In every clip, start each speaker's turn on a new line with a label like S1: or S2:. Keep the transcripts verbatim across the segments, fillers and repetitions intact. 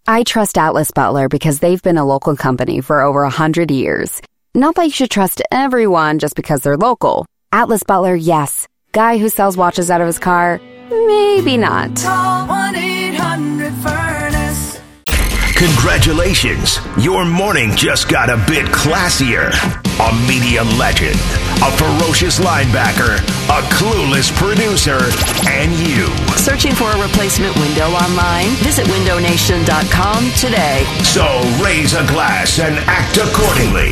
S1: I trust Atlas Butler because they've been a local company for over one hundred years. Not that you should trust everyone just because they're local. Atlas Butler, yes. Guy who sells watches out of his car, maybe not.
S2: Call one eight hundred furnace.
S3: Congratulations, your morning just got a bit classier. A media legend, a ferocious linebacker, a clueless producer, and you.
S4: Searching for a replacement window online? Visit window nation dot com today.
S3: So raise a glass and act accordingly.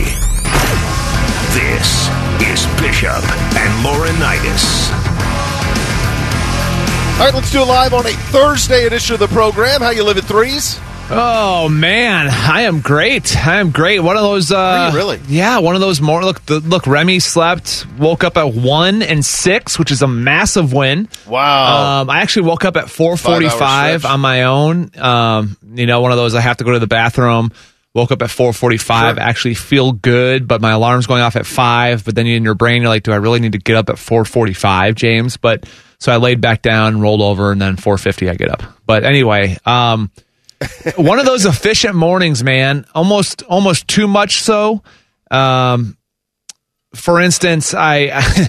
S3: This is Bishop and Laurinaitis.
S5: All right, let's do it live on a Thursday edition of the program. How you living, threes?
S6: Oh, man, I am great. I am great. One of those... Uh,
S5: Are you really?
S6: Yeah, one of those more... Look, the, look, Remy slept, woke up at one and six, which is a massive win.
S5: Wow.
S6: Um, I actually woke up at four forty-five on my own. Um, you know, one of those I have to go to the bathroom. Woke up at four forty-five,
S5: Sure.
S6: actually feel good, but my alarm's going off at five. But then in your brain, you're like, do I really need to get up at four forty-five, James? But so I laid back down, rolled over, and then four fifty I get up. But anyway... Um, one of those efficient mornings, man. Almost, almost too much so. Um, for instance, I,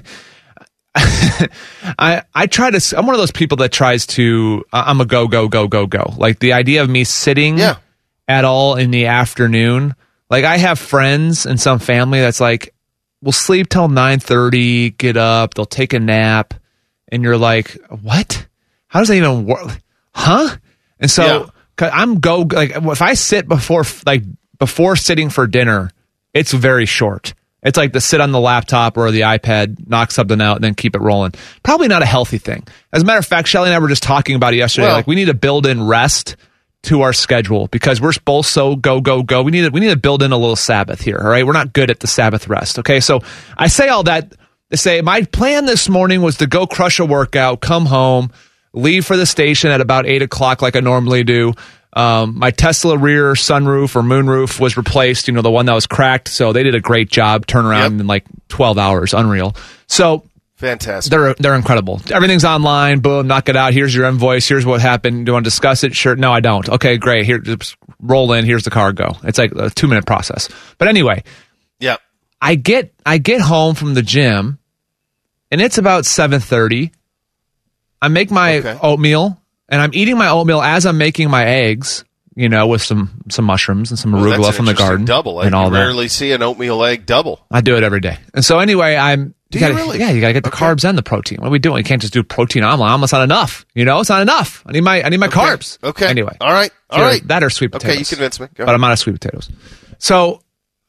S6: I, I try to. I'm one of those people that tries to. I'm a go, go, go, go, go. Like the idea of me sitting
S5: Yeah.
S6: at all in the afternoon. Like I have friends and some family that's like, we'll sleep till nine thirty, get up, they'll take a nap, and you're like, what? How does that even work? Huh? And so.
S5: Yeah.
S6: Cause I'm go like if I sit before like before sitting for dinner, it's very short. It's like to sit on the laptop or the iPad, knock something out, and then keep it rolling. Probably not a healthy thing. As a matter of fact, Shelly and I were just talking about it yesterday.
S5: Well,
S6: like we need to build in rest to our schedule because we're both so go go go. We need to we need to build in a little Sabbath here. All right, we're not good at the Sabbath rest. Okay, so I say all that to say my plan this morning was to go crush a workout, come home, leave for the station at about eight o'clock like I normally do. Um, my Tesla rear sunroof or moonroof was replaced, you know, the one that was cracked. So they did a great job, turnaround
S5: Yep.
S6: in like twelve hours. Unreal. So
S5: Fantastic.
S6: they're they're incredible. Everything's online. Boom, knock it out. Here's your invoice. Here's what happened. Do you want to discuss it? Sure. No, I don't. Okay, great. Here, just roll in. Here's the car. Go. It's like a two minute process. But anyway,
S5: Yeah.
S6: I get I get home from the gym, and it's about seven thirty. I make my
S5: Okay.
S6: oatmeal, and I'm eating my oatmeal as I'm making my eggs, you know, with some, some mushrooms and some
S5: Well,
S6: arugula
S5: that's an
S6: from the
S5: interesting
S6: garden
S5: double. I
S6: and all that.
S5: rarely see an oatmeal egg double.
S6: I do it every day. And so anyway, I'm...
S5: Do
S6: you
S5: you
S6: gotta,
S5: really?
S6: Yeah, you got to get the
S5: Okay.
S6: carbs and the protein. What are we doing? You can't just do protein omelet. Omelet's not enough. You know, it's not enough. I need my I need my
S5: Okay.
S6: carbs.
S5: Okay.
S6: Anyway.
S5: All right. All
S6: Here,
S5: right.
S6: That or sweet potatoes.
S5: Okay, you convinced me. Go
S6: But
S5: ahead.
S6: I'm out of sweet potatoes. So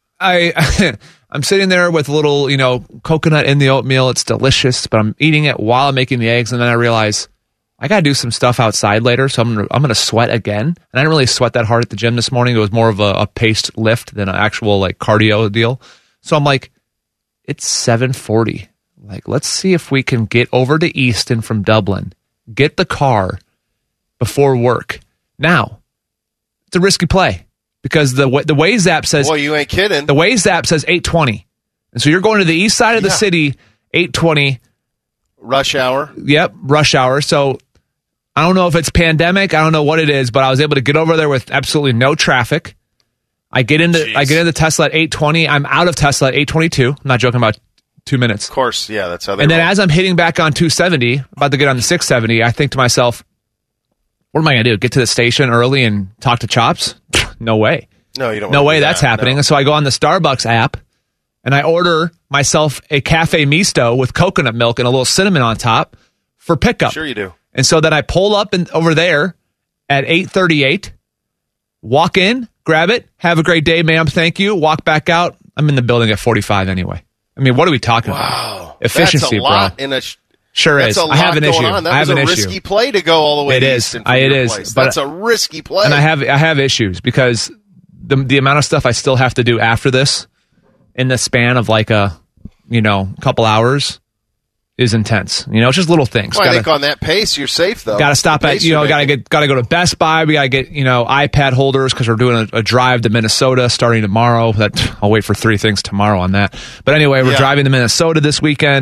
S6: I... I'm sitting there with a little, you know, coconut in the oatmeal. It's delicious, but I'm eating it while I'm making the eggs, and then I realize I got to do some stuff outside later, so I'm gonna I'm gonna sweat again. And I didn't really sweat that hard at the gym this morning. It was more of a, a paced lift than an actual like cardio deal. So I'm like, it's seven forty. Like, let's see if we can get over to Easton from Dublin, get the car before work. Now, it's a risky play because the the Waze app says
S5: Boy, you ain't kidding.
S6: the Waze app says eight twenty, and so you're going to the east side of the
S5: Yeah.
S6: city, eight twenty.
S5: Rush hour.
S6: Yep, rush hour. So I don't know if it's pandemic. I don't know what it is, but I was able to get over there with absolutely no traffic. I get into
S5: Jeez.
S6: I get into Tesla at eight twenty. I'm out of Tesla at eight twenty-two. I'm not joking about two minutes.
S5: Of course. Yeah, that's how they
S6: And then
S5: roll.
S6: as I'm hitting back on two seventy, about to get on the six seventy, I think to myself, what am I going to do? Get to the station early and talk to Chops? No way.
S5: No, you don't
S6: No
S5: wanna
S6: way
S5: do
S6: that's
S5: that.
S6: happening.
S5: No.
S6: And so I go on the Starbucks app and I order myself a cafe misto with coconut milk and a little cinnamon on top for pickup.
S5: Sure you do.
S6: And so then I pull up and over there at eight thirty-eight, walk in, grab it, have a great day, ma'am, thank you, walk back out. I'm in the building at forty-five anyway. I mean, what are we talking about?
S5: Wow.
S6: Efficiency,
S5: That's a lot
S6: bro.
S5: in a sh-
S6: Sure
S5: That's
S6: is.
S5: a lot
S6: I have an
S5: going
S6: issue.
S5: on. That
S6: I have
S5: was
S6: an
S5: a
S6: issue.
S5: risky play to go all the way
S6: It
S5: to
S6: is.
S5: Easton from
S6: I- it
S5: your
S6: is,
S5: place.
S6: but-
S5: That's a risky play.
S6: And I have I have issues because the the amount of stuff I still have to do after this in the span of like a, you know, couple hours is intense. You know, it's just little things.
S5: Well, I
S6: Gotta-
S5: think on that pace, you're safe, though.
S6: Got to stop
S5: The
S6: at,
S5: pace
S6: you know,
S5: you're
S6: got to
S5: making.
S6: get, got to go to Best Buy. We got to get, you know, iPad holders because we're doing a, a drive to Minnesota starting tomorrow. That I'll wait for three things tomorrow on that. But anyway, we're
S5: Yeah.
S6: driving to Minnesota this weekend.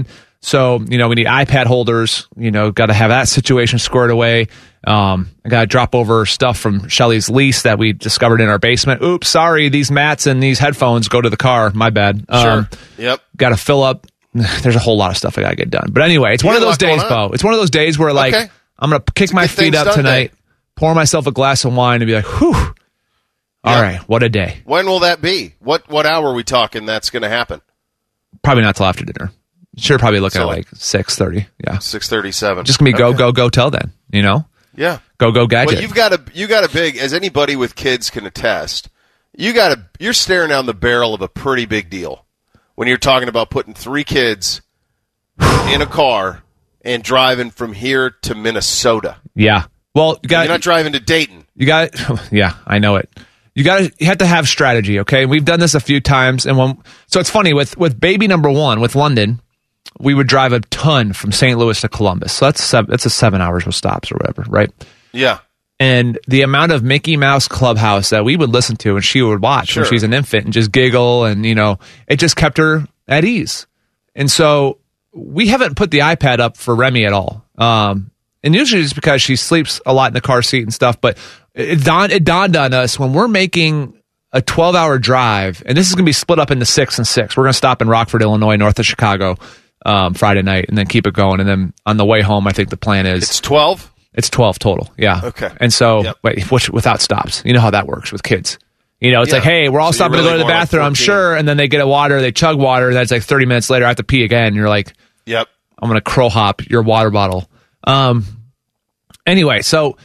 S6: So, you know, we need iPad holders, you know, got to have that situation squared away. Um, I got to drop over stuff from Shelly's lease that we discovered in our basement. Oops, sorry, these mats and these headphones go to the car. My bad.
S5: Sure.
S6: Um,
S5: yep.
S6: Got to fill up. There's a whole lot of stuff I got to get done. But anyway, it's
S5: You
S6: one of
S5: got a
S6: those
S5: lot going
S6: days,
S5: on.
S6: Bo. It's one of those days where, like,
S5: Okay.
S6: I'm going to kick my
S5: get
S6: feet
S5: things
S6: up
S5: done
S6: tonight,
S5: day.
S6: pour myself a glass of wine, and be like, whew. All
S5: Yeah.
S6: right, what a day.
S5: When will that be? What what hour are we talking that's going to happen?
S6: Probably not till after dinner. Sure, probably looking
S5: So,
S6: at
S5: like-
S6: like six thirty. Yeah.
S5: six thirty-seven.
S6: Just going to be go,
S5: Okay.
S6: go, go till then, you know?
S5: Yeah.
S6: Go, go, gadget.
S5: Well, you've got a you got a big, as anybody with kids can attest. You got a you're staring down the barrel of a pretty big deal when you're talking about putting three kids in a car and driving from here to Minnesota.
S6: Yeah. Well, you got
S5: You're not driving to Dayton.
S6: You got yeah, I know it. You got to you have to have strategy, okay? We've done this a few times, and when so it's funny with with baby number one with London, we would drive a ton from Saint Louis to Columbus. So that's seven, that's a seven hours with stops or whatever, right?
S5: Yeah.
S6: And the amount of Mickey Mouse Clubhouse that we would listen to and she would watch
S5: Sure.
S6: when she's an infant and just giggle, and you know, it just kept her at ease. And so we haven't put the iPad up for Remy at all. Um, and usually it's because she sleeps a lot in the car seat and stuff. But it dawned, it dawned on us when we're making a twelve hour drive, and this is going to be split up into six and six. We're going to stop in Rockford, Illinois, north of Chicago, um, Friday night, and then keep it going. And then on the way home, I think the plan is
S5: It's twelve?
S6: it's twelve total. Yeah.
S5: Okay.
S6: And so,
S5: Yep.
S6: wait, which, without stops. You know how that works with kids. You know, it's
S5: Yeah.
S6: like, hey, we're all
S5: So you
S6: stopping
S5: really
S6: to go to the
S5: want, like,
S6: bathroom, I'm
S5: fourteen.
S6: sure. And then they get a water, they chug water. That's like thirty minutes later, I have to pee again. And you're like,
S5: Yep.
S6: I'm going to crow hop your water bottle. Um, anyway, so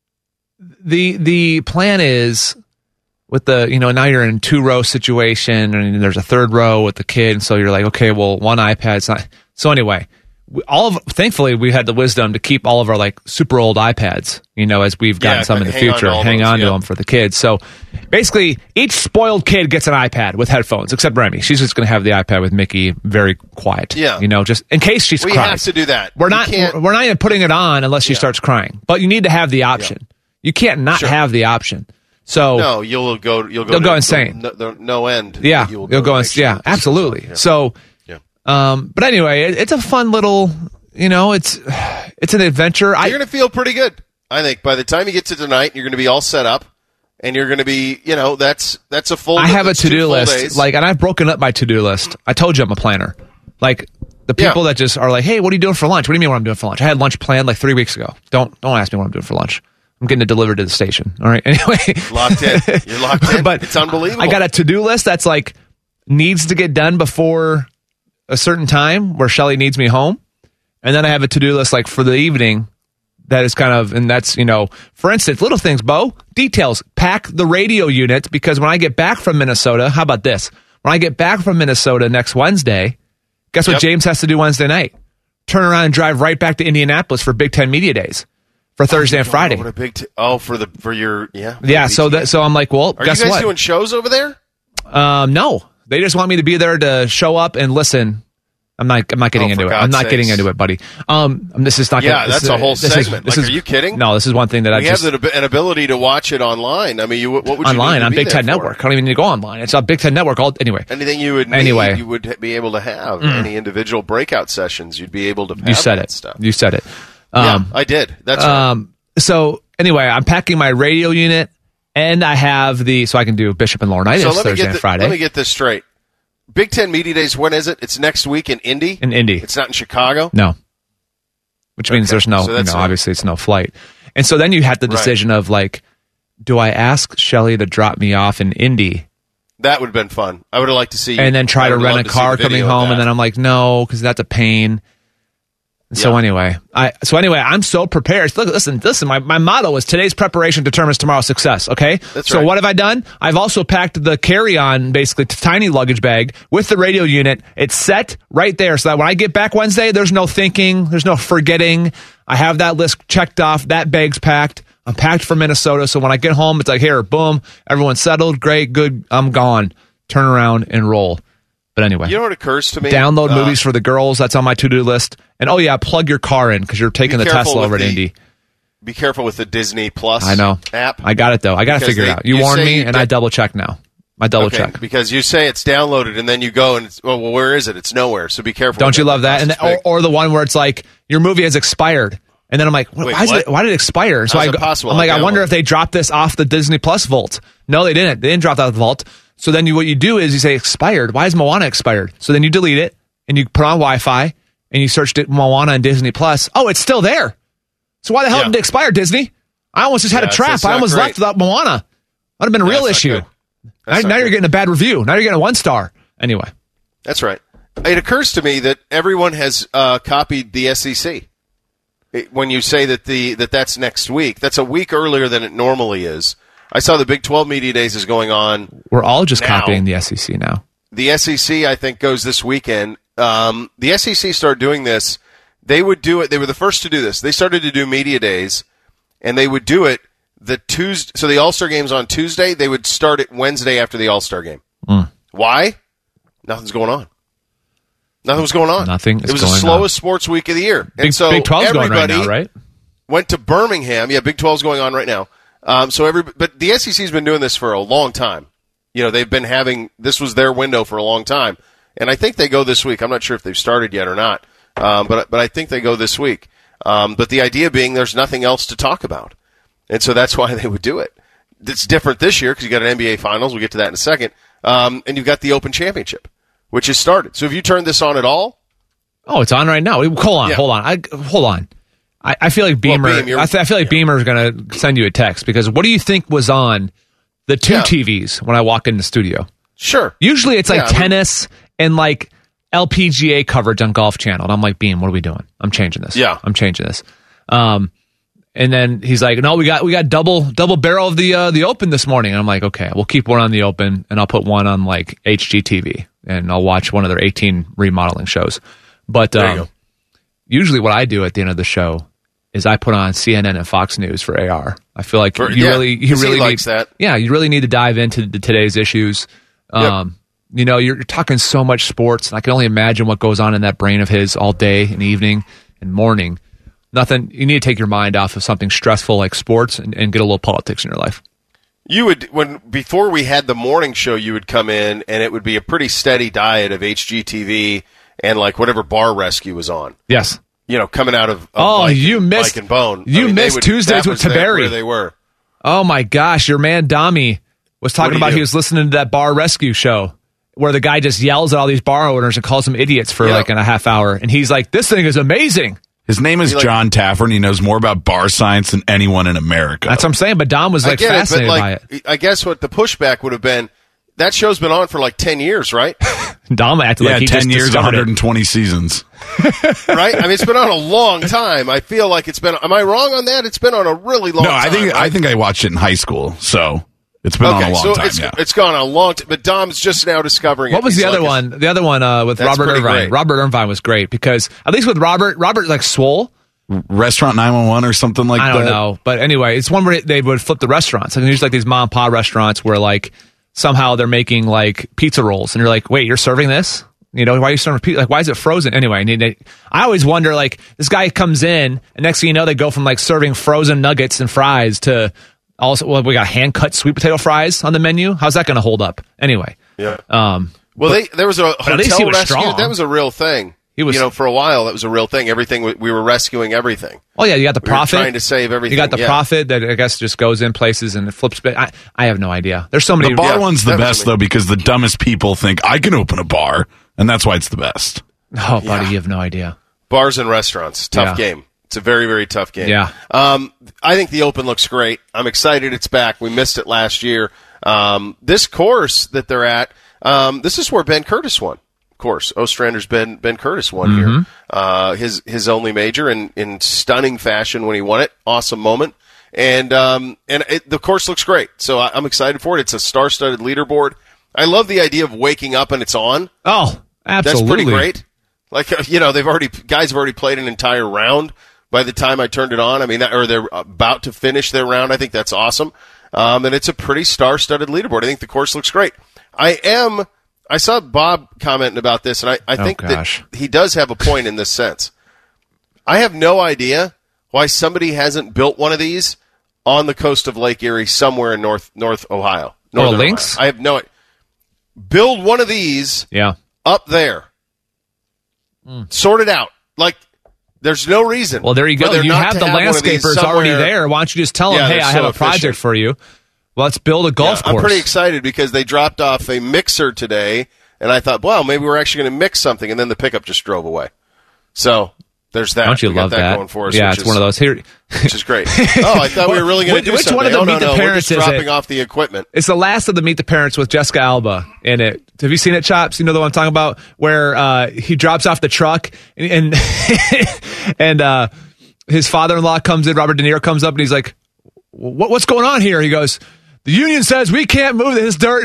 S6: the the plan is with the, you know, now you're in two row situation and there's a third row with the kid. And so you're like, okay, well, one iPad's not. So anyway, we, all of, thankfully we had the wisdom to keep all of our like super old iPads, you know, as we've gotten
S5: Yeah,
S6: some in the
S5: hang on to
S6: future,
S5: all
S6: hang
S5: those,
S6: on to
S5: yeah.
S6: them for the kids. So basically each spoiled kid gets an iPad with headphones, except Remy. She's just going to have the iPad with Mickey very quiet.
S5: Yeah.
S6: You know, just in case she's
S5: We
S6: crying.
S5: have to do that.
S6: We're
S5: You
S6: not.
S5: can't-
S6: We're not even putting it on unless she
S5: Yeah.
S6: starts crying. But you need to have the option. You can't not
S5: Sure.
S6: have the option. So
S5: No, you'll go. You'll go.
S6: They'll
S5: to
S6: go insane.
S5: No, no, no end.
S6: yeah,
S5: You will
S6: you'll go.
S5: to
S6: in,
S5: make sure
S6: yeah,
S5: that this
S6: absolutely.
S5: goes on.
S6: So,
S5: Yeah.
S6: um, but anyway, it, it's a fun little. You know, it's it's an adventure. I
S5: You're going to feel pretty good. I think by the time you get to tonight, you're going to be all set up, and you're going to be. You know, that's that's a full.
S6: I have a
S5: that's two
S6: to do
S5: full
S6: list.
S5: days.
S6: Like, and I've broken up my to do list. I told you I'm a planner. Like the
S5: Yeah.
S6: people that just are like, hey, what are you doing for lunch? What do you mean what I'm doing for lunch? I had lunch planned like three weeks ago. Don't don't ask me what I'm doing for lunch. I'm getting it delivered to the station. All right. Anyway,
S5: locked in. You're locked in.
S6: but
S5: it's unbelievable.
S6: I got a to-do list that's like needs to get done before a certain time where Shelly needs me home. And then I have a to-do list like for the evening that is kind of, and that's, you know, for instance, little things, Bo, details, pack the radio unit because when I get back from Minnesota, how about this? When I get back from Minnesota next Wednesday, guess what
S5: Yep.
S6: James has to do Wednesday night? Turn around and drive right back to Indianapolis for Big Ten Media Days for Thursday and Friday.
S5: Oh, what a big t- oh, for the for your yeah.
S6: Yeah, so that so I'm like, well,
S5: Are
S6: guess
S5: you guys
S6: what?
S5: doing shows over there?
S6: Um, no, they just want me to be there to show up and listen. I'm not. I'm not getting
S5: Oh,
S6: into
S5: for
S6: it. I'm
S5: God's
S6: not getting
S5: sakes.
S6: into it, buddy. Um, this is not.
S5: Yeah,
S6: gonna, this
S5: that's
S6: is-
S5: a whole
S6: this is-
S5: segment.
S6: this
S5: Like,
S6: is-
S5: are you kidding?
S6: No, this is one thing that I
S5: We
S6: just
S5: have the, an ability to watch it online. I mean, you what would you
S6: online
S5: need to
S6: on
S5: be
S6: Big
S5: there
S6: Ten
S5: for?
S6: Network. I don't even need to go online. It's on Big Ten Network. All anyway.
S5: Anything you would need,
S6: Anyway.
S5: you would be able to have. Any individual breakout sessions, you'd be able to. Have
S6: You said
S5: that
S6: it.
S5: Stuff.
S6: You said it.
S5: yeah,
S6: Um,
S5: I did. That's right.
S6: um. So anyway, I'm packing my radio unit, and I have the so I can do Bishop and Laurinaitis
S5: So let me
S6: Thursday
S5: get
S6: and
S5: the,
S6: Friday
S5: let me get this straight. Big Ten Media Days. When is it? It's next week in Indy.
S6: in Indy.
S5: It's not in Chicago.
S6: No. Which means
S5: Okay,
S6: there's no,
S5: so
S6: you
S5: that's
S6: know,
S5: a-
S6: obviously it's no flight. And so then you had the
S5: Right.
S6: decision of like, do I ask Shelly to drop me off in Indy
S5: That would have been fun. I would have liked to see.
S6: and then try
S5: I
S6: to
S5: would
S6: rent
S5: love
S6: a
S5: see
S6: car
S5: the
S6: coming
S5: video of
S6: home?
S5: that.
S6: And then I'm like, no, because that's a pain. So
S5: Yeah.
S6: anyway, I so anyway, I'm so prepared. Look, listen, listen. My, my motto is today's preparation determines tomorrow's success. Okay,
S5: That's
S6: so
S5: right.
S6: what have I done? I've also packed the carry-on, basically t- tiny luggage bag with the radio unit. It's set right there, so that when I get back Wednesday, there's no thinking, there's no forgetting. I have that list checked off. That bag's packed. I'm packed for Minnesota, so when I get home, it's like here, boom, everyone's settled, great, good. I'm gone. Turn around and roll. But anyway,
S5: You know what occurs to me?
S6: download
S5: Uh,
S6: movies for the girls. That's on my to-do list. And oh yeah, plug your car in because you're taking
S5: Be
S6: the
S5: careful
S6: Tesla over
S5: with
S6: to
S5: the
S6: Indy.
S5: Be careful with the Disney Plus.
S6: I know.
S5: app.
S6: I got it though. I got to
S5: Because
S6: figure
S5: they-
S6: it out. You,
S5: you
S6: warned
S5: say
S6: me,
S5: you
S6: and I
S5: get-
S6: double checked now. I double
S5: Okay,
S6: check.
S5: because you say it's downloaded, and then you go and, it's, well, well, where is it? It's nowhere, so be careful.
S6: Don't you love that? And
S5: It's
S6: or,
S5: big.
S6: or the one where it's like, your movie has expired. And then I'm like,
S5: Wait,
S6: why, is
S5: what?
S6: it, why did it expire? So
S5: How's
S6: I
S5: it
S6: go,
S5: possible?
S6: I'm like,
S5: I
S6: I wonder
S5: downloaded
S6: if they dropped this off the Disney Plus vault. No, they didn't. They didn't drop that off the vault. So then you, what you do is you say expired. Why is Moana expired? So then you delete it and you put on Wi-Fi and you searched it Moana and Disney Plus. Oh, it's still there. So why the hell
S5: Yeah.
S6: did it expire, Disney? I almost just had
S5: Yeah,
S6: a
S5: it's-
S6: trap.
S5: it's
S6: I
S5: not
S6: almost
S5: great.
S6: left without Moana. That'd have been a
S5: Yeah,
S6: real
S5: it's not
S6: issue.
S5: good.
S6: Now,
S5: That's
S6: now
S5: not
S6: you're
S5: good.
S6: getting a bad review. Now you're getting a one star. Anyway.
S5: That's right. It occurs to me that everyone has uh, copied the S E C. It, when you say that the that that's next week, that's a week earlier than it normally is. I saw the Big twelve Media Days is going on.
S6: We're all just
S5: Now.
S6: copying the S E C now.
S5: The S E C, I think, goes this weekend. Um, the S E C started doing this. They would do it. They were the first to do this. They started to do media days, and they would do it the Tuesday. So the All-Star game's on Tuesday. They would start it Wednesday after the All-Star game.
S6: Mm.
S5: Why? Nothing's going on. Nothing was going on.
S6: Nothing is
S5: It was the
S6: going
S5: slowest sports week of the year. And
S6: Big,
S5: so
S6: Big twelve's going right
S5: everybody
S6: now, right?
S5: went to Birmingham. Yeah, Big twelve's going on right now. Um, so every, but the S E C's been doing this for a long time. You know, they've been having, this was their window for a long time. And I think they go this week. I'm not sure if they've started yet or not. Um, but, but I think they go this week. Um, but the idea being there's nothing else to talk about. And so that's why they would do it. It's different this year because you got an N B A Finals. We'll get to that in a second. Um, and you've got the Open Championship, which has started. So have you turned this on at all?
S6: Oh, it's on right now. Hold on,
S5: Yeah.
S6: hold on. I, hold on. I, I feel like Beamer.
S5: Beam, you're-
S6: I, th- I feel like Beamer's going to send you a text because what do you think was on the two
S5: Yeah.
S6: T Vs when I walk in the studio?
S5: Sure.
S6: Usually it's like
S5: Yeah, I mean-
S6: tennis and like L P G A coverage on Golf Channel. And I'm like, Beam, what are we doing? I'm changing this.
S5: Yeah.
S6: I'm changing this. Um, and then he's like, no, we got we got double double barrel of the uh, the Open this morning. And I'm like, okay, we'll keep one on the Open and I'll put one on like H G T V and I'll watch one of their eighteen remodeling shows. But
S5: There you
S6: um,
S5: go.
S6: usually what I do at the end of the show is I put on C N N and Fox News for A R. I feel like
S5: For-
S6: you
S5: yeah,
S6: really you
S5: 'cause he
S6: really
S5: likes
S6: need,
S5: that.
S6: Yeah, you really need to dive into the, today's issues. Um, You know, you're, you're talking so much sports, and I can only imagine what goes on in that brain of his all day and evening and morning. Nothing. You need to take your mind off of something stressful like sports and, and get a little politics in your life.
S5: You would when before we had the morning show, you would come in and it would be a pretty steady diet of H G T V and like whatever Bar Rescue was on.
S6: Yes.
S5: You know, coming out of, of
S6: Oh,
S5: Mike,
S6: you missed-
S5: Mike and Bone.
S6: you
S5: they
S6: missed
S5: would-
S6: Tuesdays
S5: that
S6: with
S5: was their-
S6: Taberi.
S5: Where they were.
S6: Oh my gosh, your man Dami was talking
S5: What'd he
S6: about
S5: do?
S6: he was listening to that Bar Rescue show where the guy just yells at all these bar owners and calls them idiots for
S5: Yeah.
S6: like in a half hour, and he's like, "This thing is amazing."
S7: His name is
S5: He like-
S7: John Taffer, and he knows more about bar science than anyone in America.
S6: That's what I'm saying. But Dom was
S5: I
S6: like
S5: get it, but
S6: fascinated by
S5: like
S6: it.
S5: I guess what the pushback would have been. That show's been on for like ten years, right?
S6: Dom acted
S7: yeah,
S6: like he
S7: ten
S6: just
S7: years,
S6: discovered it.
S7: one hundred twenty seasons.
S5: right? I mean, it's been on a long time. I feel like it's been. Am I wrong on that? It's been on a really long
S7: No,
S5: time.
S7: I think
S5: right?
S7: I think I watched it in high school, so it's been on a
S5: Okay,
S7: long
S5: so
S7: time.
S5: it's
S7: yeah.
S5: it's gone a long time. But Dom's just now discovering it.
S6: What was
S5: He's
S6: the other
S5: like,
S6: one? The other one uh, with
S5: That's
S6: Robert
S5: pretty
S6: Irvine.
S5: great.
S6: Robert Irvine was great because at least with Robert, Robert like swole.
S7: Restaurant nine one one or something like
S6: I
S7: that.
S6: don't know, but anyway, it's one where they would flip the restaurants. Like there's like these mom and pop restaurants where like somehow they're making like pizza rolls, and you're like, wait, you're serving this? You know, why are you serving pizza? Like, why is it frozen? Anyway, I, need to, I always wonder, like, this guy comes in, and next thing you know, they go from like serving frozen nuggets and fries to also, well, we got hand cut sweet potato fries on the menu. How's that going to hold up? Anyway,
S5: Yeah.
S6: um,
S5: Well, they there was a
S6: at least he
S5: hotel
S6: was
S5: rescue.
S6: strong.
S5: That was a real thing.
S6: He was-
S5: you know, for a while that was a real thing. Everything we- we were rescuing everything.
S6: oh yeah, you got the
S5: We were
S6: profit.
S5: trying to save everything.
S6: You got the
S5: yeah.
S6: profit that I guess just goes in places and it flips. But I, I have no idea. There's so many.
S7: The bar
S5: Yeah,
S7: one's the
S5: definitely.
S7: best though because the dumbest people think I can open a bar, and that's why it's the best.
S6: Oh, buddy, you have no idea.
S5: Bars and restaurants, tough
S6: Yeah.
S5: game. It's a very, very tough game.
S6: Yeah.
S5: Um, I think the Open looks great. I'm excited it's back. We missed it last year. Um, this course that they're at, um, this is where Ben Curtis won. Of course, Ostrander's Ben Ben Curtis won
S6: Mm-hmm.
S5: here. Uh, his his only major in, in stunning fashion when he won it. Awesome moment. And um, and it, the course looks great. So I, I'm excited for it. It's a star-studded leaderboard. I love the idea of waking up and it's on.
S6: Oh, absolutely.
S5: That's pretty great. Like, uh, you know, they've already, guys have already played an entire round by the time I turned it on. I mean, that, or they're about to finish their round. I think that's awesome. Um, and it's a pretty star-studded leaderboard. I think the course looks great. I am, I saw Bob commenting about this, and I, I
S6: Oh,
S5: think
S6: gosh.
S5: that he does have a point in this sense. I have no idea why somebody hasn't built one of these on the coast of Lake Erie somewhere in North, North Ohio.
S6: Oh, a
S5: Northern
S6: Lynx?
S5: Ohio. I have no, build one of these
S6: Yeah.
S5: up there. Mm. Sort it out. Like, there's no reason.
S6: Well, there you
S5: for
S6: go.
S5: there
S6: You
S5: not
S6: have
S5: to
S6: the
S5: have one of these
S6: landscapers already
S5: somewhere.
S6: there. Why don't you just tell them,
S5: Yeah,
S6: hey,
S5: they're
S6: I
S5: so
S6: have a project
S5: efficient.
S6: for you. Let's build a golf
S5: Yeah,
S6: course.
S5: I'm pretty excited because they dropped off a mixer today, and I thought, wow, maybe we're actually going to mix something, and then the pickup just drove away. So there's that.
S6: Don't you
S5: We got
S6: love
S5: that,
S6: that?
S5: going for us?
S6: Yeah,
S5: which
S6: it's
S5: is,
S6: one of those. Here,
S5: which is great. Oh, I thought we were really going to do
S6: Which
S5: something.
S6: one of the
S5: oh, no,
S6: Meet the
S5: no,
S6: Parents
S5: we're
S6: is
S5: just dropping
S6: it?
S5: off the equipment.
S6: It's the last of the Meet the Parents with Jessica Alba in it. Have you seen it, Chops? You know the one I'm talking about, where uh, he drops off the truck and and, and uh, his father-in-law comes in. Robert De Niro comes up and he's like, "What what's going on here?" He goes, "The union says we can't move this dirt."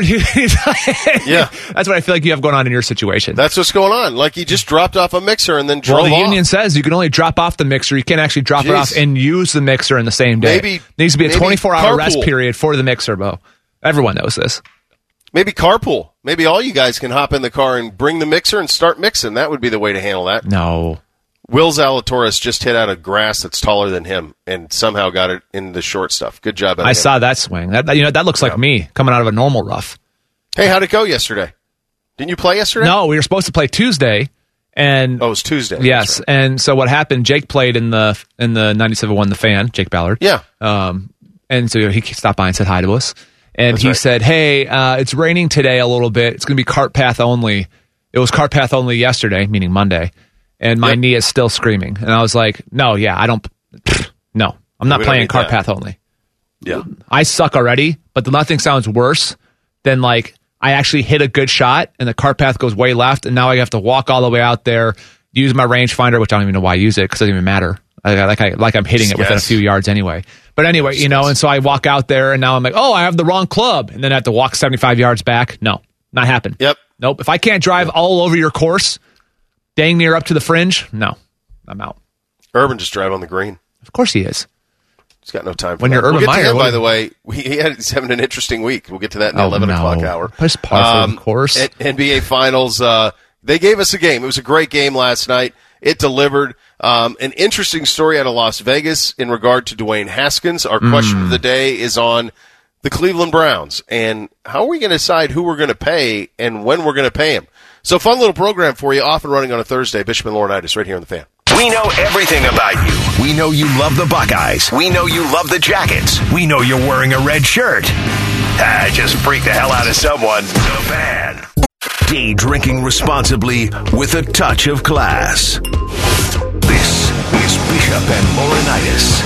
S5: Yeah.
S6: That's what I feel like you have going on in your situation.
S5: That's what's going on. Like he just dropped off a mixer and then drove
S6: Well, the
S5: off.
S6: union says you can only drop off the mixer. You can't actually drop it
S5: Jeez.
S6: off and use the mixer in the same day.
S5: Maybe-
S6: needs to be a
S5: maybe
S6: twenty-four hour rest
S5: carpool.
S6: period for the mixer, Bo. Everyone knows this.
S5: Maybe carpool. Maybe all you guys can hop in the car and bring the mixer and start mixing. That would be the way to handle that.
S6: No.
S5: Will Zalatoris just hit out a grass that's taller than him and somehow got it in the short stuff. Good job.
S6: I
S5: him.
S6: saw that swing. That you know that looks like me coming out of a normal rough.
S5: Hey, how'd it go yesterday? Didn't you play yesterday?
S6: No, we were supposed to play Tuesday, and
S5: Oh, it was Tuesday.
S6: yes,
S5: That's right.
S6: and so what happened? Jake played in the in the ninety-seven one, the fan, Jake Ballard.
S5: Yeah.
S6: Um, and so he stopped by and said hi to us, and
S5: That's
S6: he
S5: right.
S6: said, "Hey, uh, it's raining today a little bit. It's going to be cart path only. It was cart path only yesterday, meaning Monday, and my
S5: Yep.
S6: knee is still screaming." And I was like, "No, yeah, I don't. No, I'm not
S5: We don't
S6: playing
S5: need
S6: cart
S5: that.
S6: path only.
S5: Yeah.
S6: I suck already, but the nothing sounds worse than like I actually hit a good shot and the cart path goes way left, and now I have to walk all the way out there, use my rangefinder, which I don't even know why I use it because it doesn't even matter. I, like I like I'm hitting it within a
S5: Yes.
S6: few yards anyway. But anyway, you know, and so I walk out there, and now I'm like, oh, I have the wrong club, and then I have to walk seventy-five yards back. No, not happen.
S5: Yep.
S6: Nope. If I can't drive all over your course, dang near up to the fringe, no, I'm out.
S5: Urban just drive on the green.
S6: Of course he is.
S5: He's got no time for
S6: When
S5: that.
S6: you're Urban
S5: we'll get
S6: Meyer,
S5: to him,
S6: what-
S5: by the way. We, he had, he's having an interesting week. We'll get to that in the
S6: Oh,
S5: eleven
S6: no.
S5: o'clock hour.
S6: Just par for the course.
S5: N- N B A Finals. Uh, they gave us a game. It was a great game last night. It delivered. Um, an interesting story out of Las Vegas in regard to Dwayne Haskins. Our question of the day is on the Cleveland Browns and how are we going to decide who we're going to pay and when we're going to pay him. So fun little program for you, off and running on a Thursday. Bishop and Laurinaitis right here on the Fan.
S3: We know everything about you. We know you love the Buckeyes. We know you love the Jackets. We know you're wearing a red shirt. Ah, just freak the hell out of someone. The Fan. Day drinking responsibly with a touch of class. This is Bishop and Laurinaitis.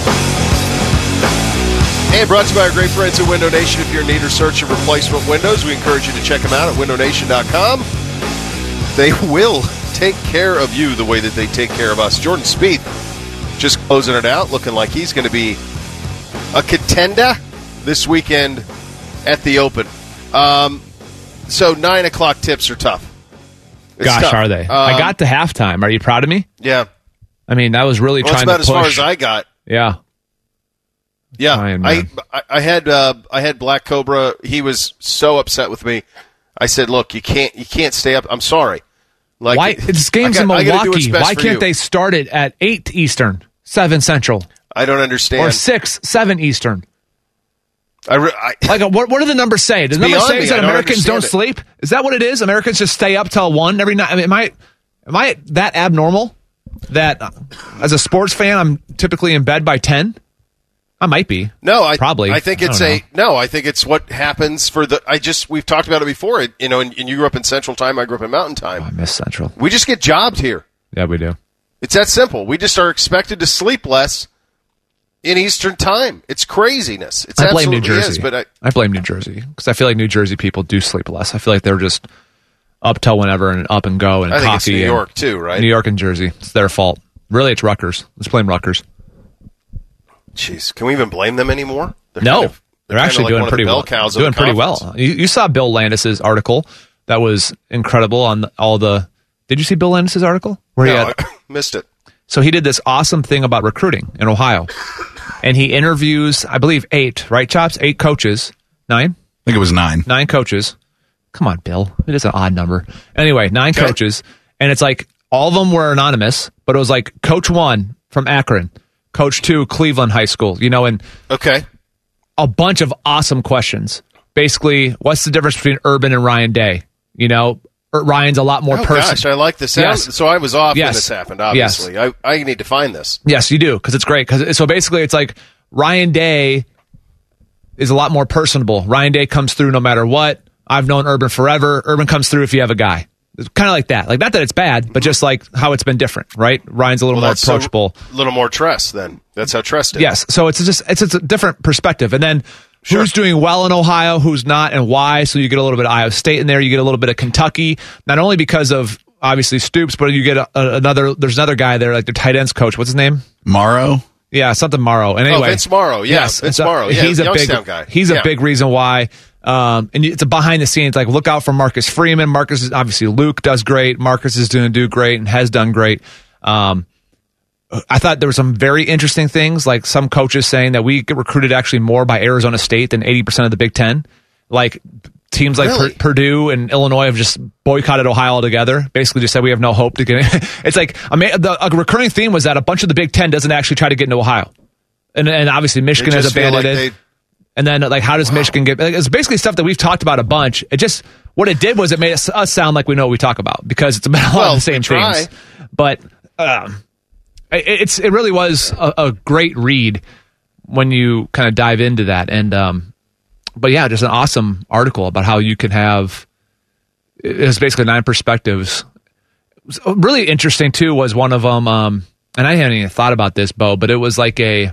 S5: Hey, brought to you by our great friends at Window Nation. If you're in need or search of replacement windows, we encourage you to check them out at window nation dot com. They will take care of you the way that they take care of us. Jordan Spieth just closing it out, looking like he's going to be a contender this weekend at the Open. Um, so nine o'clock tips are tough. It's
S6: Gosh,
S5: tough.
S6: are they?
S5: Um,
S6: I got to halftime. Are you proud of me?
S5: Yeah.
S6: I mean, I was really
S5: Well, that's
S6: trying
S5: about
S6: to
S5: as far
S6: push.
S5: as I got.
S6: yeah.
S5: Yeah,
S6: Trying,
S5: I,
S6: man.
S5: I I had uh, I had Black Cobra. He was so upset with me. I said, "Look, you can't you can't stay up. I'm sorry. Like,
S6: Why? It's games
S5: I got-
S6: in
S5: I gotta do what's
S6: Milwaukee.
S5: best
S6: Why
S5: for
S6: can't
S5: you.
S6: they start it at eight Eastern, seven Central,
S5: I don't understand.
S6: or six, seven Eastern?
S5: I, re- I,
S6: Like, what, what do the numbers say? Does the number
S5: beyond
S6: say
S5: me.
S6: is that
S5: I don't
S6: Americans don't
S5: understand
S6: sleep? Is that what it is? Americans just stay up till one every night? I mean, am I, am I that abnormal that uh, as a sports fan, I'm typically in bed by ten? I might be.
S5: no, I
S6: Probably.
S5: I think
S6: I
S5: it's
S6: don't
S5: a no. I think it's what happens for the. I just we've talked about it before. It, you know, and, and you grew up in Central Time. I grew up in Mountain Time.
S6: I miss Central.
S5: We just get jobbed here.
S6: Yeah, we do.
S5: It's that simple. We just are expected to sleep less in Eastern Time. It's craziness. It's
S6: I blame New
S5: absolutely
S6: Jersey.
S5: is, but I,
S6: I blame New Jersey because I feel like New Jersey people do sleep less. I feel like they're just up till whenever and up and go and
S5: I think
S6: coffee.
S5: it's New
S6: and-
S5: York too, right?
S6: New York and Jersey. It's their fault. Really, it's Rutgers. Let's blame Rutgers.
S5: Jeez, can we even blame them anymore? They're
S6: No,
S5: kind of-
S6: they're,
S5: kind of
S6: actually
S5: like
S6: doing
S5: one of the
S6: pretty
S5: bell
S6: well.
S5: cows of
S6: Doing
S5: the
S6: pretty
S5: conference.
S6: well. You, you saw Bill Landis's article. That was incredible on the, all the. Did you see Bill Landis's article where he
S5: No,
S6: had?
S5: I missed it.
S6: So he did this awesome thing about recruiting in Ohio, and he interviews, I believe, eight right chops, eight coaches, nine,
S7: I think it was nine.
S6: nine coaches. Come on, Bill. It is an odd number. Anyway, nine
S5: Okay.
S6: coaches, and it's like all of them were anonymous, but it was like Coach One from Akron, Coach Two, Cleveland High School, you know, and
S5: Okay.
S6: a bunch of awesome questions. basically, what's the difference between Urban and Ryan Day? You know, Ryan's a lot more
S5: Oh,
S6: person.
S5: gosh, I like the sound.
S6: Yes.
S5: So I was off
S6: Yes.
S5: when this happened, obviously.
S6: Yes.
S5: I, I need to find this.
S6: Yes, you do, because it's great. Cause, so basically, it's like Ryan Day is a lot more personable. Ryan Day comes through no matter what. I've known Urban forever. Urban comes through if you have a guy. It's kind of like that. Like, not that it's bad, but just like how it's been different, right? Ryan's a little
S5: Well,
S6: more
S5: that's so-
S6: approachable.
S5: A little more trust, then. That's how trust is.
S6: Yes. So it's just it's, it's a different perspective. And then
S5: Sure.
S6: who's doing well in Ohio, who's not, and why. So you get a little bit of Iowa State in there. You get a little bit of Kentucky, not only because of obviously Stoops, but you get a, a, another. There's another guy there, like their tight ends coach. What's his name?
S7: Morrow?
S6: Yeah, something Morrow. And anyway,
S5: Oh, Vince Morrow. Yeah,
S6: yes,
S5: Vince
S6: so
S5: Morrow. Yeah,
S6: he's a big
S5: Youngstown guy.
S6: He's
S5: Yeah.
S6: a big reason why. Um, and it's a behind the scenes. Like, look out for Marcus Freeman. Marcus is obviously Luke does great. Marcus is doing do great and has done great. Um, I thought there were some very interesting things, like some coaches saying that we get recruited actually more by Arizona State than eighty percent of the Big Ten. Like teams like
S5: Really?
S6: Pur- Purdue and Illinois have just boycotted Ohio altogether. Basically, just said we have no hope to get in. It's like I mean, the, a recurring theme was that a bunch of the Big Ten doesn't actually try to get into Ohio, and, and obviously Michigan
S5: They
S6: has
S5: just feel
S6: abandoned
S5: like
S6: it.
S5: they-
S6: And then, like, how does Michigan get? Like, it's basically stuff that we've talked about a bunch. It just what it did was it made us, us sound like we know what we talk about because it's about a lot
S5: Well,
S6: of the same
S5: we try.
S6: things. But um, it, it's it really was a, a great read when you kind of dive into that. And um, but yeah, just an awesome article about how you can have. It was basically nine perspectives. It was really interesting too was one of them, um, and I hadn't even thought about this, Bo, but it was like a.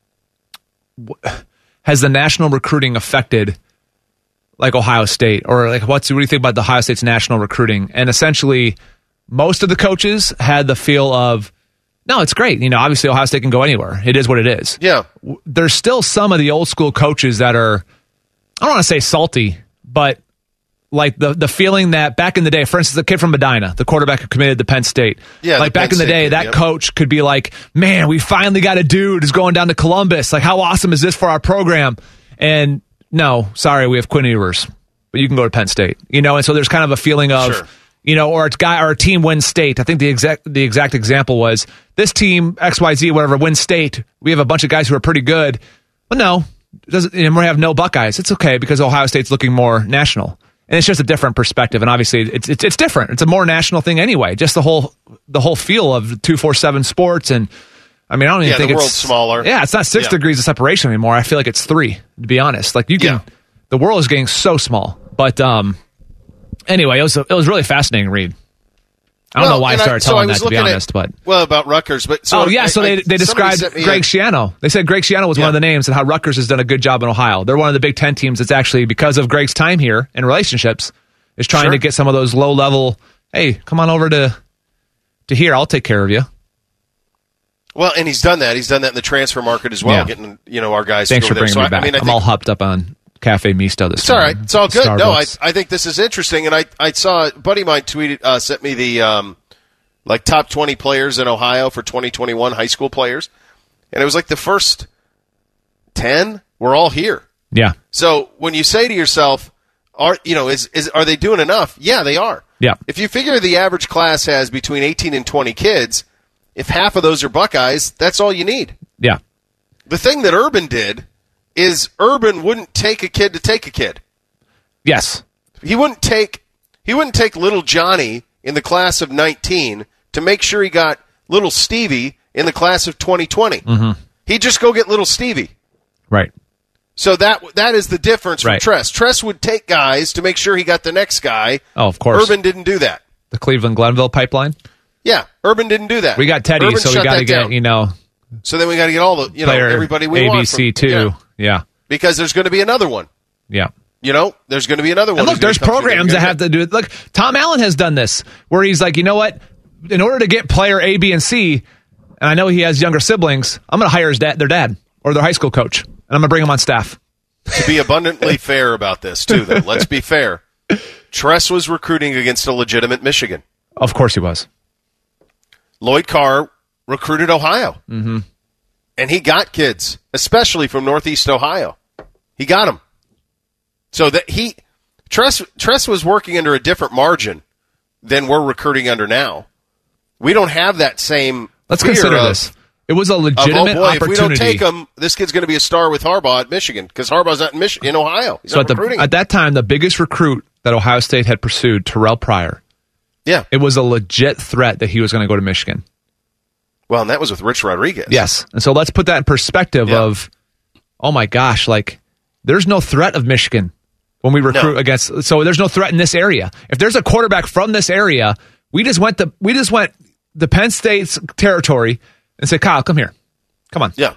S6: Has the national recruiting affected like Ohio State, or like what's what do you think about the Ohio State's national recruiting? And essentially, most of the coaches had the feel of, no, it's great. You know, obviously Ohio State can go anywhere. It is what it is.
S5: Yeah.
S6: There's still some of the old school coaches that are, I don't want to say salty, but like the the feeling that back in the day, for instance, the kid from Medina, the quarterback who committed to Penn State,
S5: Yeah,
S6: like
S5: the
S6: back
S5: Penn
S6: in the
S5: State
S6: day,
S5: kid,
S6: that
S5: yep.
S6: coach could be like, man, we finally got a dude who's going down to Columbus. Like, how awesome is this for our program? And no, sorry, we have Quinn Ewers, but you can go to Penn State. You know, and so there's kind of a feeling of,
S5: Sure.
S6: you know, or it's guy or a team wins state. I think the exact the exact example was this team X Y Z whatever wins state. We have a bunch of guys who are pretty good, but no, it doesn't. And we have no Buckeyes. It's okay because Ohio State's looking more national. And it's just a different perspective, and obviously it's it's it's different. It's a more national thing anyway. Just the whole the whole feel of two forty-seven sports, and I mean I don't even
S5: Yeah,
S6: think
S5: the
S6: it's
S5: world's smaller.
S6: Yeah, it's not six
S5: Yeah.
S6: degrees of separation anymore. I feel like it's three. To be honest, like you can,
S5: Yeah.
S6: the world is getting so small. But um, anyway, it was a, it was really fascinating read. I don't
S5: Well,
S6: know why I
S5: and
S6: started
S5: so
S6: telling
S5: was
S6: that to be
S5: looking at-
S6: honest, but
S5: Well, about Rutgers, but so
S6: oh yeah,
S5: I-
S6: so
S5: I-
S6: they they
S5: somebody
S6: described
S5: sent me
S6: Greg
S5: a-
S6: Schiano. They said Greg Schiano was
S5: Yeah.
S6: one of the names, and how Rutgers has done a good job in Ohio. They're one of the Big Ten teams that's actually, because of Greg's time here and relationships, is trying
S5: Sure.
S6: to get some of those low level. Hey, come on over to to here. I'll take care of you.
S5: Well, and he's done that. He's done that in the transfer market as well,
S6: Yeah.
S5: getting you know our guys.
S6: Thanks
S5: over
S6: for
S5: there.
S6: bringing
S5: So
S6: me
S5: I-
S6: back.
S5: I mean, I
S6: I'm
S5: think,
S6: all hopped up on Cafe Misto this
S5: It's all right.
S6: morning.
S5: It's all good. No, I
S6: Starbucks.
S5: I think this is interesting, and I I saw a buddy of mine tweeted uh, sent me the um, like top twenty players in Ohio for twenty twenty-one high school players, and it was like the first ten were all here.
S6: yeah,
S5: So when you say to yourself, are you know is is are they doing enough? Yeah, they are.
S6: yeah,
S5: If you figure the average class has between eighteen and twenty kids, if half of those are Buckeyes, that's all you need.
S6: yeah,
S5: The thing that Urban did is Urban wouldn't take a kid to take a kid.
S6: yes,
S5: He wouldn't take he wouldn't take little Johnny in the class of nineteen to make sure he got little Stevie in the class of twenty twenty. Mm-hmm. He'd just go get little Stevie.
S6: right,
S5: So that that is the difference from
S6: Right.
S5: Tress. Tress would take guys to make sure he got the next guy.
S6: Oh, of course.
S5: Urban didn't do that.
S6: the Cleveland Glenville pipeline.
S5: Yeah, Urban didn't do that.
S6: We got Teddy,
S5: Urban
S6: so we
S5: shut
S6: got to
S5: that
S6: get
S5: down.
S6: you know
S5: So then we got to get all the you know
S6: player
S5: everybody we
S6: A B
S5: want
S6: C
S5: from-
S6: too.
S5: yeah.
S6: Yeah,
S5: Because there's going to be another one.
S6: yeah.
S5: You know, there's going to be another one.
S6: And look,
S5: who's gonna
S6: there's
S5: come through there.
S6: programs
S5: You're
S6: that
S5: gonna
S6: have to do it. Look, Tom Allen has done this where he's like, you know what? In order to get player A, B, and C, and I know he has younger siblings, I'm going to hire his dad, their dad or their high school coach, and I'm going to bring him on staff.
S5: To be abundantly fair about this, too, though, let's be fair. Tress was recruiting against a legitimate Michigan.
S6: Of course he was.
S5: Lloyd Carr recruited Ohio. Mm-hmm. And he got kids, especially from Northeast Ohio. He got them. So that he, Tress, Tress was working under a different margin than we're recruiting under now. We don't have that same
S6: Let's
S5: fear
S6: consider
S5: of-
S6: this. It was a
S5: Of,
S6: legitimate
S5: oh boy, if we don't
S6: opportunity.
S5: take him, this kid's going to be a star with Harbaugh at Michigan because Harbaugh's not in Mich- in Ohio. He's
S6: so
S5: not
S6: at, the,
S5: recruiting.
S6: at that time, the biggest recruit that Ohio State had pursued, Terrell Pryor,
S5: yeah.
S6: it was a legit threat that he was going to go to Michigan.
S5: Well, and that was with Rich Rodriguez.
S6: Yes. And so let's put that in perspective
S5: Yeah.
S6: of, oh my gosh, like there's no threat of Michigan when we recruit
S5: No.
S6: against. So there's no threat in this area. If there's a quarterback from this area, we just went the we just went the Penn State's territory and said, Kyle, come here, come on.
S5: Yeah.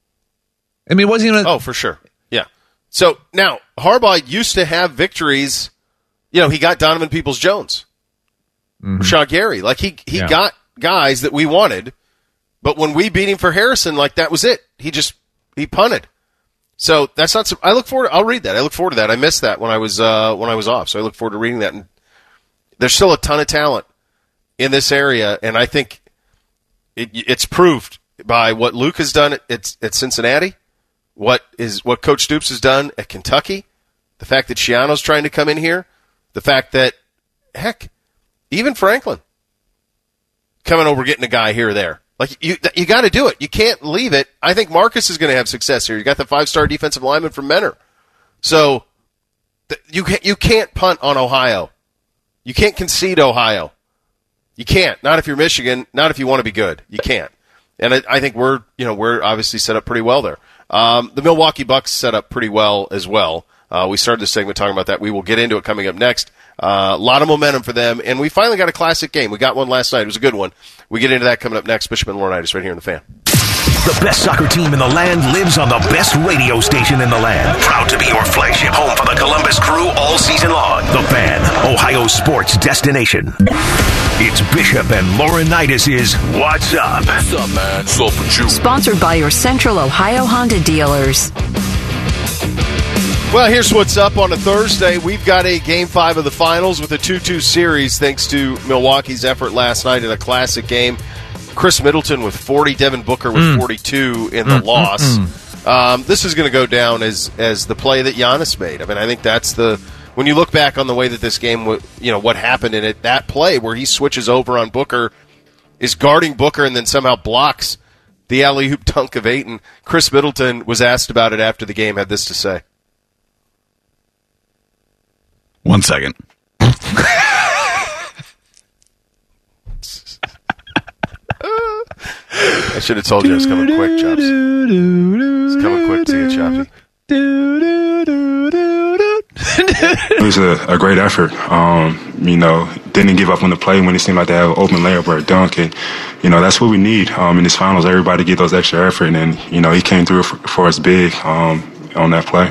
S6: I mean, it wasn't even.
S5: Oh, for sure. Yeah. So now Harbaugh used to have victories. You know, he got Donovan Peoples-Jones, mm-hmm. Rashawn Gary. Like he he
S6: Yeah.
S5: got guys that we wanted, but when we beat him for Harrison, like that was it. He just he punted. So that's not. I look forward. To, I'll read that. I look forward to that. I missed that when I was uh, when I was off. So I look forward to reading that. And there's still a ton of talent in this area, and I think it, it's proved by what Luke has done at, at, at Cincinnati, what is what Coach Stoops has done at Kentucky, the fact that Shiano's trying to come in here, the fact that heck, even Franklin coming over, getting a guy here or there. Like you, you got to do it. You can't leave it. I think Marcus is going to have success here. You got the five-star defensive lineman from Mentor, so th- you can't you can't punt on Ohio. You can't concede Ohio. You can't. Not if you're Michigan. Not if you want to be good. You can't. And I, I think we're you know we're obviously set up pretty well there. Um, the Milwaukee Bucks set up pretty well as well. Uh, we started this segment talking about that. We will get into it coming up next. Uh, a lot of momentum for them, and we finally got a classic game. We got one last night. It was a good one. We get into that coming up next. Bishop and Laurinaitis right here in the Fan.
S3: The best soccer team in the land lives on the best radio station in the land. Proud to be your flagship home for the Columbus Crew all season long. The Fan, Ohio sports destination. It's Bishop and Laurinaitis' What's Up? What's up, man? What's up with you?
S4: Sponsored by your Central Ohio Honda dealers.
S5: Well, here's what's up on a Thursday. We've got a Game five of the Finals with a two two series thanks to Milwaukee's effort last night in a classic game. Chris Middleton with forty, Devin Booker with mm. forty-two in the mm, loss. Mm, mm. Um, this is going to go down as as the play that Giannis made. I mean, I think that's the when you look back on the way that this game, you know, what happened in it, that play where he switches over on Booker, is guarding Booker and then somehow blocks the alley-oop dunk of Ayton. Chris Middleton was asked about it after the game, had this to say.
S7: One second.
S5: I should have told you I was coming quick, Chops. It's coming quick to you, Choppy.
S8: It was a, a great effort. Um, you know, didn't give up on the play when it seemed like they had an open layup or a dunk. And, you know, that's what we need um, in this finals. Everybody get those extra effort. And, you know, he came through for, for us big um, on that play.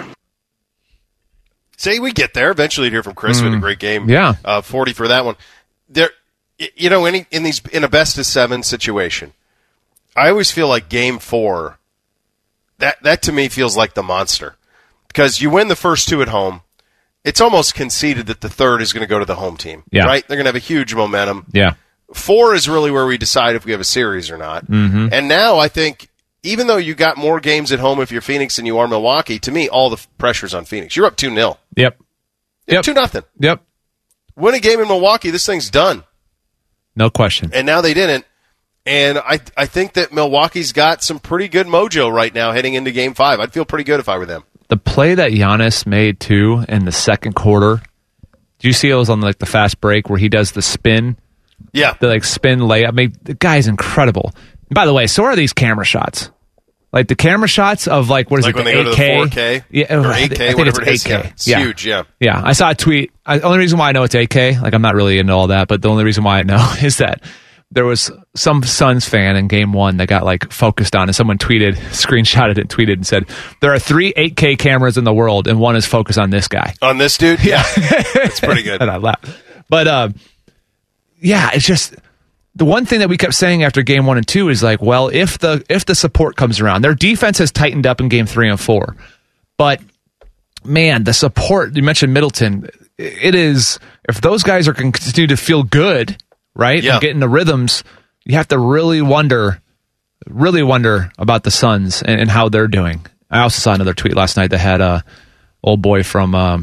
S5: Say we get there. Eventually, hear from Chris. Mm. We had a great game.
S6: Yeah,
S5: uh, forty for that one. There, you know, any in these in a best of seven situation, I always feel like Game Four. That that to me feels like the monster because you win the first two at home. It's almost conceded that the third is going to go to the home team.
S6: Yeah.
S5: Right? They're going to have a huge momentum.
S6: Yeah.
S5: Four is really where we decide if we have a series or not.
S6: Mm-hmm.
S5: And now I think. Even though you got more games at home if you're Phoenix than you are Milwaukee, to me, all the pressure's on Phoenix. You're up two nil.
S6: Yep. Yep.
S5: two nothing.
S6: Yep.
S5: Win a game in Milwaukee, this thing's done.
S6: No question.
S5: And now they didn't. And I I think that Milwaukee's got some pretty good mojo right now heading into Game five. I'd feel pretty good if I were them.
S6: The play that Giannis made, too, in the second quarter, do you see it was on like the fast break where he does the spin?
S5: Yeah.
S6: The like spin layup. I mean, the guy's incredible. And by the way, so are these camera shots. Like the camera shots of like what is
S5: like
S6: it?
S5: When
S6: the
S5: they
S6: eight K?
S5: go to the four K
S6: yeah,
S5: or eight K,
S6: I think
S5: whatever
S6: it's
S5: it is.
S6: eight K.
S5: Yeah, it's
S6: yeah.
S5: huge. Yeah,
S6: yeah. I saw a tweet. I, the only reason why I know it's eight K, like I'm not really into all that, but the only reason why I know is that there was some Suns fan in Game One that got like focused on, and someone tweeted, screenshotted it, tweeted, and said there are three eight K cameras in the world, and one is focused on this guy.
S5: On this dude, yeah, it's pretty good.
S6: And I laughed, but uh, yeah, it's just. The one thing that we kept saying after game one and two is like, well, if the if the support comes around, their defense has tightened up in game three and four. But man, the support, you mentioned Middleton, it is, if those guys are going to continue to feel good, right,
S5: yeah.
S6: and get into rhythms, you have to really wonder, really wonder about the Suns and, and how they're doing. I also saw another tweet last night that had a old boy from, um,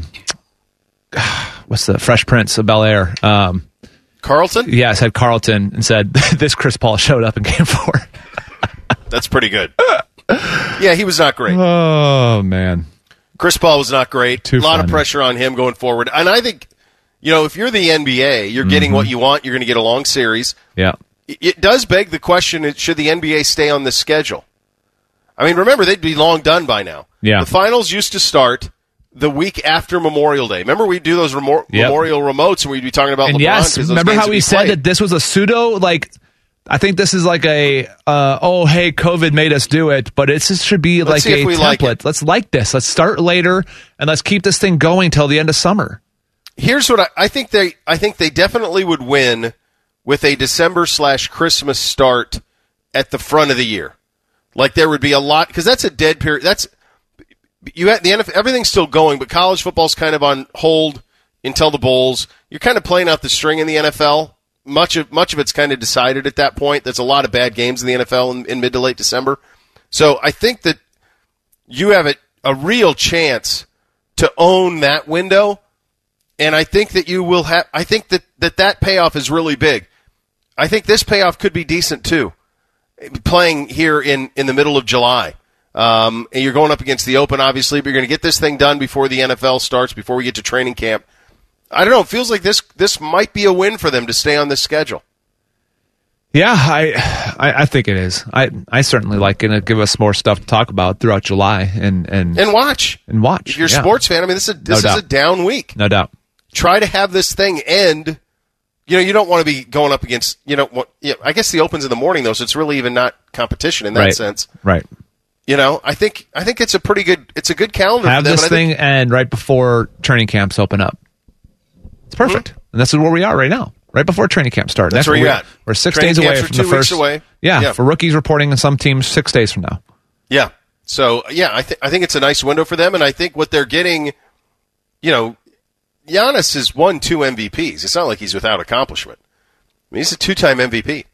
S6: what's the, Fresh Prince of Bel-Air, um,
S5: Carlton?
S6: Yeah, it said Carlton and said, this Chris Paul showed up in game four.
S5: That's pretty good. Yeah, he was not great.
S6: Oh, man.
S5: Chris Paul was not great.
S6: Too
S5: a lot
S6: funny.
S5: of pressure on him going forward. And I think, you know, if you're the N B A, you're getting
S6: Mm-hmm.
S5: what you want. You're going to get a long series.
S6: Yeah.
S5: It, it does beg the question, should the N B A stay on this schedule? I mean, remember, they'd be long done by now.
S6: Yeah.
S5: The finals used to start the week after Memorial Day. Remember, we'd do those remo-
S6: Yep.
S5: Memorial remotes, and we'd be talking about
S6: And
S5: LeBron.
S6: yes,
S5: 'cause those
S6: remember
S5: games
S6: how
S5: would
S6: we
S5: be
S6: said
S5: played.
S6: that this was a pseudo, like, I think this is like a, uh, oh, hey, COVID made us do it, but it just should be
S5: Let's
S6: like
S5: see
S6: a
S5: if we
S6: template.
S5: like it.
S6: Let's like this. Let's start later, and let's keep this thing going till the end of summer.
S5: Here's what I, I think they I think they definitely would win with a December slash Christmas start at the front of the year. Like there would be a lot because that's a dead period. That's you at the N F L, everything's still going, but college football's kind of on hold until the bowls. You're kind of playing out the string in the N F L. Much of much of it's kind of decided at that point. There's a lot of bad games in the N F L in, in mid to late December. So I think that you have a, a real chance to own that window. And I think that you will have. I think that, that that payoff is really big. I think this payoff could be decent too. Playing here in, in the middle of July, um, and you're going up against the Open, obviously, but you're going to get this thing done before the N F L starts, before we get to training camp. I don't know. It feels like this this might be a win for them to stay on this schedule.
S6: Yeah, I, I, I think it is. I, I certainly like it. It'll give us more stuff to talk about throughout July and and
S5: And watch.
S6: and watch.
S5: If you're a
S6: yeah.
S5: sports fan, I mean, this is a, this
S6: No
S5: is a
S6: doubt.
S5: down week.
S6: No doubt.
S5: Try to have this thing end. You know, you don't want to be going up against, you know, what, you know, I guess the Open's in the morning, though, so it's really even not competition in that
S6: Right.
S5: sense.
S6: Right.
S5: You know, I think I think it's a pretty good, it's a good calendar
S6: Have
S5: for them.
S6: this
S5: and I
S6: thing
S5: think,
S6: end right before training camps open up. It's perfect.
S5: Mm-hmm.
S6: And this is where we are right now. Right before training camp starts.
S5: That's where
S6: we're,
S5: you're at.
S6: We're six
S5: Training
S6: days away
S5: camps are
S6: from the
S5: two weeks
S6: first.
S5: away.
S6: Yeah,
S5: Yeah.
S6: for rookies reporting in some teams six days from now.
S5: yeah. So, yeah, I, th- I think it's a nice window for them, and I think what they're getting, you know, Giannis has won two M V Ps. It's not like he's without accomplishment. I mean, he's a two-time M V P.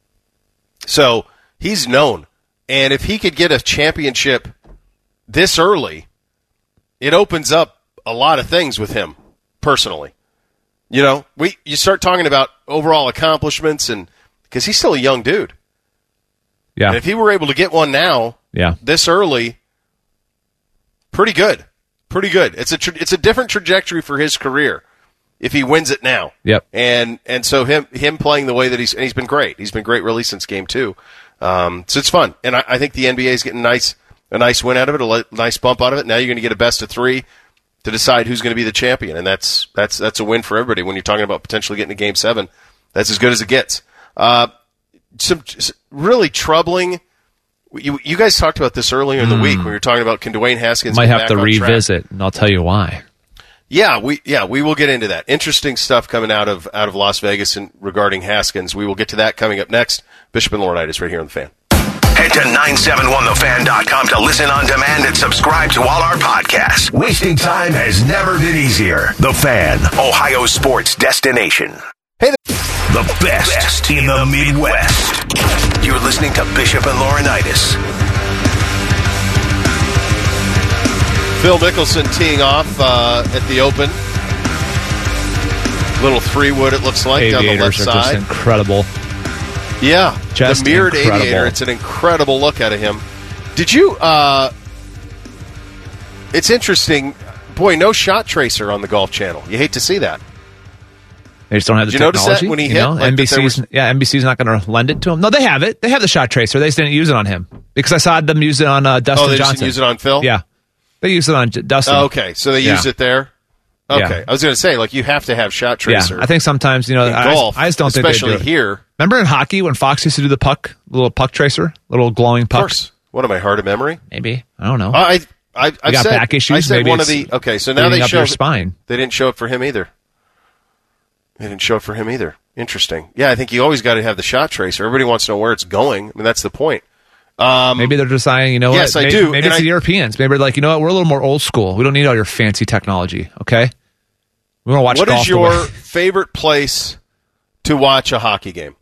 S5: So, he's known. And if he could get a championship this early, it opens up a lot of things with him, personally. You know, we you start talking about overall accomplishments, and because he's still a young dude.
S6: Yeah.
S5: And if he were able to get one now,
S6: Yeah.
S5: this early, pretty good. Pretty good. It's a tra- it's a different trajectory for his career if he wins it now.
S6: Yep.
S5: And and so him him playing the way that he's and he's been great. He's been great really since game two. Um, so it's fun, and I, I think the N B A is getting nice a nice win out of it, a li- nice bump out of it. Now you're going to get a best of three to decide who's going to be the champion, and that's that's that's a win for everybody. When you're talking about potentially getting to game seven, that's as good as it gets. Uh, some really troubling. You, you guys talked about this earlier in the week when you were talking about can Dwayne Haskins
S6: Might
S5: get
S6: have
S5: back
S6: to
S5: on track?
S6: revisit, and I'll tell you why.
S5: Yeah, we yeah we will get into that. Interesting stuff coming out of out of Las Vegas and regarding Haskins. We will get to that coming up next. Bishop and Laurinaitis right here on the Fan.
S3: Head to nine seven one the fan dot com to listen on demand and subscribe to all our podcasts. Wasting time has never been easier. The Fan, Ohio sports destination.
S5: Hey,
S3: The best, best in the Midwest. You're listening to Bishop and Laurinaitis.
S5: Phil Mickelson teeing off uh, at the Open. Little three wood, it looks like, down the left
S6: Aviators are
S5: side.
S6: just incredible.
S5: Yeah,
S6: Just
S5: the mirrored
S6: incredible.
S5: aviator. It's an incredible look out of him. Did you? Uh, it's interesting. Boy, no shot tracer on the Golf Channel. You hate to see that.
S6: They just don't have the
S5: Did you notice
S6: technology.
S5: that when he
S6: you
S5: hit?
S6: know?
S5: Like that
S6: N B C's,
S5: there was-
S6: yeah, N B C's not going to lend it to him. No, they have it. They have the shot tracer. They just didn't use it on him because I saw them use it on uh, Dustin
S5: Oh, they just
S6: Johnson.
S5: didn't use it on Phil?
S6: Yeah, they used it on J- Dustin.
S5: Oh, okay, so they
S6: Yeah.
S5: used it there. Okay,
S6: Yeah.
S5: I was going to say like you have to have shot
S6: Yeah,
S5: tracer.
S6: I think sometimes you know
S5: in
S6: I,
S5: golf,
S6: I just don't think they
S5: especially
S6: do it.
S5: here.
S6: Remember in hockey when Fox used to do the puck, little puck tracer, little glowing
S5: Of
S6: puck.
S5: course, what am I hard of memory?
S6: Maybe I don't know.
S5: I I I've
S6: got
S5: said,
S6: back issues,
S5: I said
S6: maybe
S5: one of
S6: it's
S5: the okay. So now
S6: leading
S5: they
S6: up
S5: show
S6: your spine.
S5: They didn't show up for him either. They didn't show up for him either. Interesting. Yeah, I think you always got to have the shot tracer. Everybody wants to know where it's going. I mean, that's the point. Um,
S6: Maybe they're deciding, you know
S5: Yes,
S6: what?
S5: I
S6: maybe,
S5: do,
S6: Maybe
S5: and
S6: it's
S5: I-
S6: the Europeans. Maybe they're like, you know what? We're a little more old school. We don't need all your fancy technology. Okay, we want to watch
S5: what
S6: golf.
S5: is
S6: the
S5: your
S6: way-
S5: favorite place to watch a hockey game?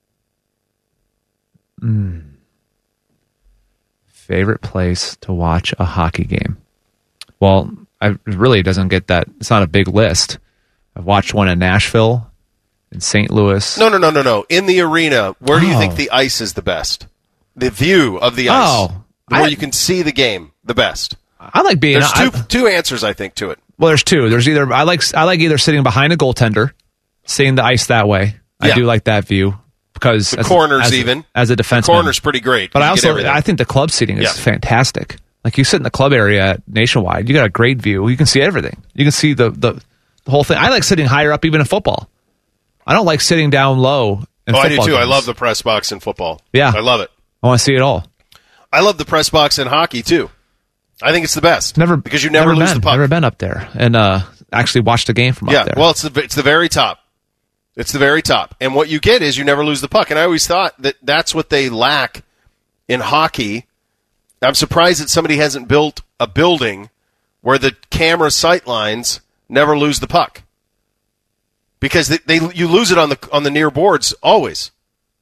S6: favorite place to watch a hockey game? Well, I it really doesn't get that. It's not a big list. I've watched one in Nashville, in Saint Louis.
S5: No, no, no, no, no. In the arena, where do you
S6: Oh.
S5: think the ice is the best? the view of the ice.
S6: Oh,
S5: where
S6: I-
S5: you can see the game the best.
S6: I like being.
S5: There's
S6: I-
S5: two two answers, I think, to it.
S6: Well, there's two. There's either I like I like either sitting behind a goaltender, seeing the ice that way. I
S5: Yeah.
S6: do like that view because
S5: The
S6: as,
S5: corners
S6: as,
S5: even.
S6: as a defenseman,
S5: The corner's pretty great.
S6: But
S5: You
S6: I
S5: get
S6: also
S5: everything.
S6: I think the club seating is
S5: Yeah.
S6: fantastic. Like you sit in the club area at Nationwide, you got a great view. You can see everything. You can see the the, the whole thing. I like sitting higher up even in football. I don't like sitting down low. In
S5: Oh, I do
S6: football
S5: too. I
S6: games.
S5: love the press box in football.
S6: Yeah.
S5: I love it.
S6: I want to see it all.
S5: I love the press box in hockey too. I think it's the best.
S6: Never
S5: because you never,
S6: never
S5: lose
S6: been,
S5: the puck.
S6: Never been up there and uh, actually watched a game from
S5: yeah,
S6: up there.
S5: well, it's the it's the very top. It's the very top, and what you get is you never lose the puck. And I always thought that that's what they lack in hockey. I'm surprised that somebody hasn't built a building where the camera sight lines never lose the puck, because they, they you lose it on the on the near boards always.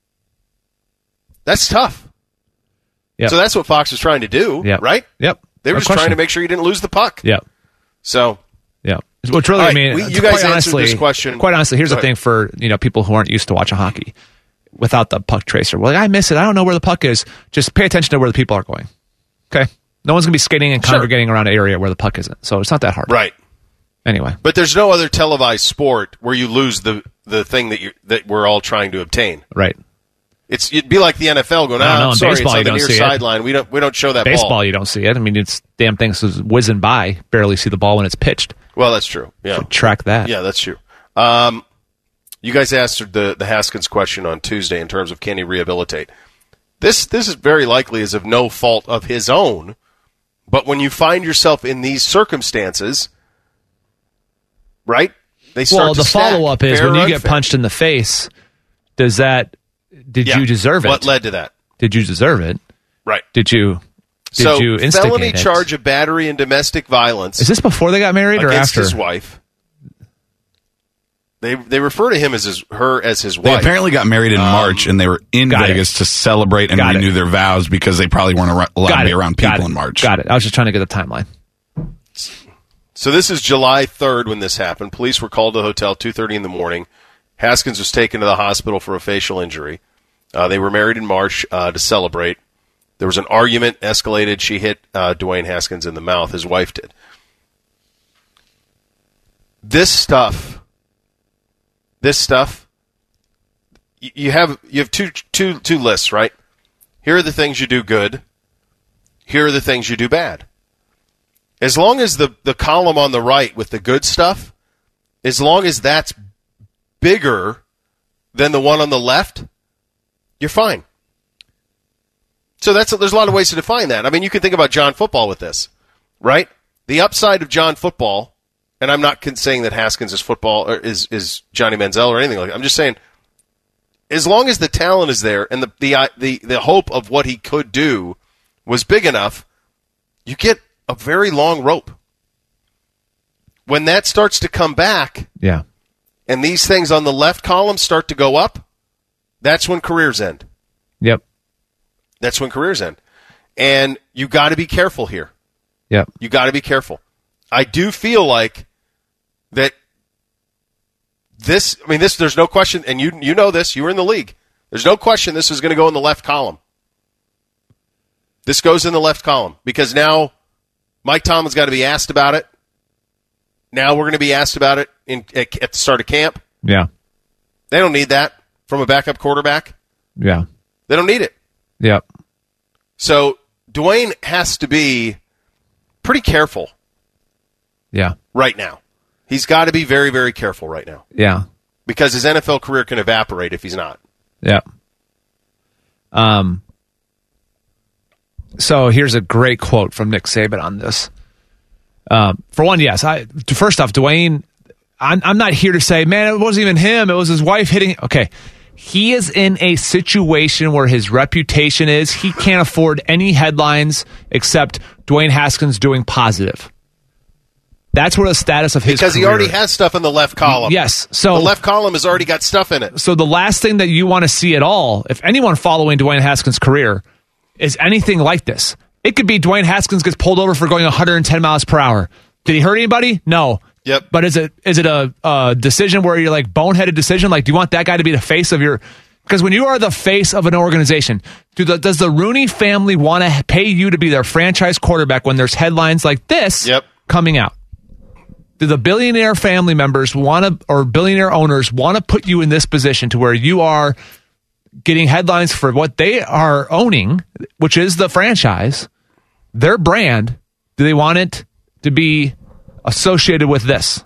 S5: That's tough.
S6: Yep.
S5: So that's what Fox was trying to do,
S6: Yep.
S5: right?
S6: Yep.
S5: They were
S6: No
S5: just trying
S6: question.
S5: to make sure you didn't lose the puck.
S6: Yep.
S5: So,
S6: Yeah. Which really,
S5: All right,
S6: I mean,
S5: we- you
S6: quite
S5: guys answered
S6: honestly,
S5: this question.
S6: Quite honestly, here's
S5: Go
S6: the
S5: ahead.
S6: thing for you know people who aren't used to watching hockey without the puck tracer. Well, like, I miss it. I don't know where the puck is. Just pay attention to where the people are going. Okay. No one's gonna be skating and
S5: Sure.
S6: congregating around an area where the puck isn't. So it's not that hard.
S5: right.
S6: Anyway.
S5: But there's no other televised sport where you lose the, the thing that you that we're all trying to obtain.
S6: Right.
S5: It's it'd be like the N F L going,
S6: I don't
S5: "Ah,
S6: know.
S5: I'm
S6: In
S5: sorry,
S6: baseball,
S5: it's
S6: you
S5: on the
S6: don't
S5: near
S6: see it.
S5: sideline. We don't we don't show that
S6: Baseball,
S5: ball."
S6: you don't see it. I mean, it's damn things is whizzing by. Barely see the ball when it's pitched.
S5: Well, that's true. Yeah,
S6: Track that.
S5: yeah, that's true. Um, you guys answered the the Haskins question on Tuesday in terms of can he rehabilitate. This this is very likely is of no fault of his own, but when you find yourself in these circumstances, right? They start
S6: Well,
S5: to
S6: the
S5: stack,
S6: follow up is
S5: fair
S6: when
S5: or
S6: you get
S5: unfair.
S6: punched in the face. Does that? Did
S5: Yeah.
S6: you deserve it?
S5: What led to that?
S6: Did you deserve it?
S5: Right.
S6: Did you? Did
S5: so
S6: you instigate
S5: felony
S6: it?
S5: charge of battery and domestic violence
S6: Is this before they got married or
S5: against
S6: after?
S5: his wife. They they refer to him as his her as his
S7: They
S5: wife.
S7: apparently got married in March, and they were in
S6: got
S7: Vegas
S6: it.
S7: to celebrate and
S6: Got
S7: renew
S6: it.
S7: their vows because they probably weren't ar- allowed
S6: Got
S7: to be
S6: it.
S7: around
S6: Got
S7: people
S6: it.
S7: in March.
S6: Got it. I was just trying to get the timeline.
S5: So this is July third when this happened. Police were called to the hotel two thirty in the morning. Haskins was taken to the hospital for a facial injury. Uh, they were married in March uh, to celebrate. There was an argument, escalated. She hit uh, Dwayne Haskins in the mouth. His wife did. This stuff, this stuff, y- you have you have two two two lists, right? Here are the things you do good. Here are the things you do bad. As long as the, the column on the right with the good stuff, as long as that's bigger than the one on the left, you're fine. So that's there's a lot of ways to define that. I mean, you can think about John Football with this, right? The upside of John Football, and I'm not saying that Haskins is football or is is Johnny Manziel or anything like that. I'm just saying, as long as the talent is there and the the the, the hope of what he could do was big enough, you get a very long rope. When that starts to come back,
S6: Yeah.
S5: and these things on the left column start to go up, that's when careers end.
S6: Yep.
S5: That's when careers end. And you got to be careful here.
S6: Yep.
S5: You got to be careful. I do feel like that this, I mean, this, there's no question, and you you know this, you were in the league. There's no question this is going to go in the left column. This goes in the left column because now Mike Tomlin's got to be asked about it. Now we're going to be asked about it in, at, at the start of camp.
S6: Yeah.
S5: They don't need that from a backup quarterback.
S6: Yeah.
S5: They don't need it.
S6: Yep.
S5: So Dwayne has to be pretty careful
S6: Yeah.
S5: right now. He's got to be very, very careful right now
S6: Yeah.
S5: because his N F L career can evaporate if he's not.
S6: Yeah. Um. So here's a great quote from Nick Saban on this. Um, for one, yes. I first off, Dwayne. I'm, I'm not here to say, man, it wasn't even him. It was his wife hitting. Okay, he is in a situation where his reputation is he can't afford any headlines except Dwayne Haskins doing positive. That's where the status of his
S5: Because he
S6: career
S5: already
S6: is.
S5: has stuff in the left column.
S6: Yes. So
S5: the left column has already got stuff in it.
S6: So the last thing that you want to see at all, if anyone following Dwayne Haskins' career, is anything like this. It could be Dwayne Haskins gets pulled over for going one hundred ten miles per hour. Did he hurt anybody? No.
S5: Yep.
S6: But is it is it a, a decision where you're like boneheaded decision? Like, do you want that guy to be the face of your Because when you are the face of an organization, do the, does the Rooney family want to pay you to be their franchise quarterback when there's headlines like this
S5: Yep.
S6: coming out? Do the billionaire family members want to, or billionaire owners want to put you in this position to where you are getting headlines for what they are owning, which is the franchise, their brand? Do they want it to be associated with this?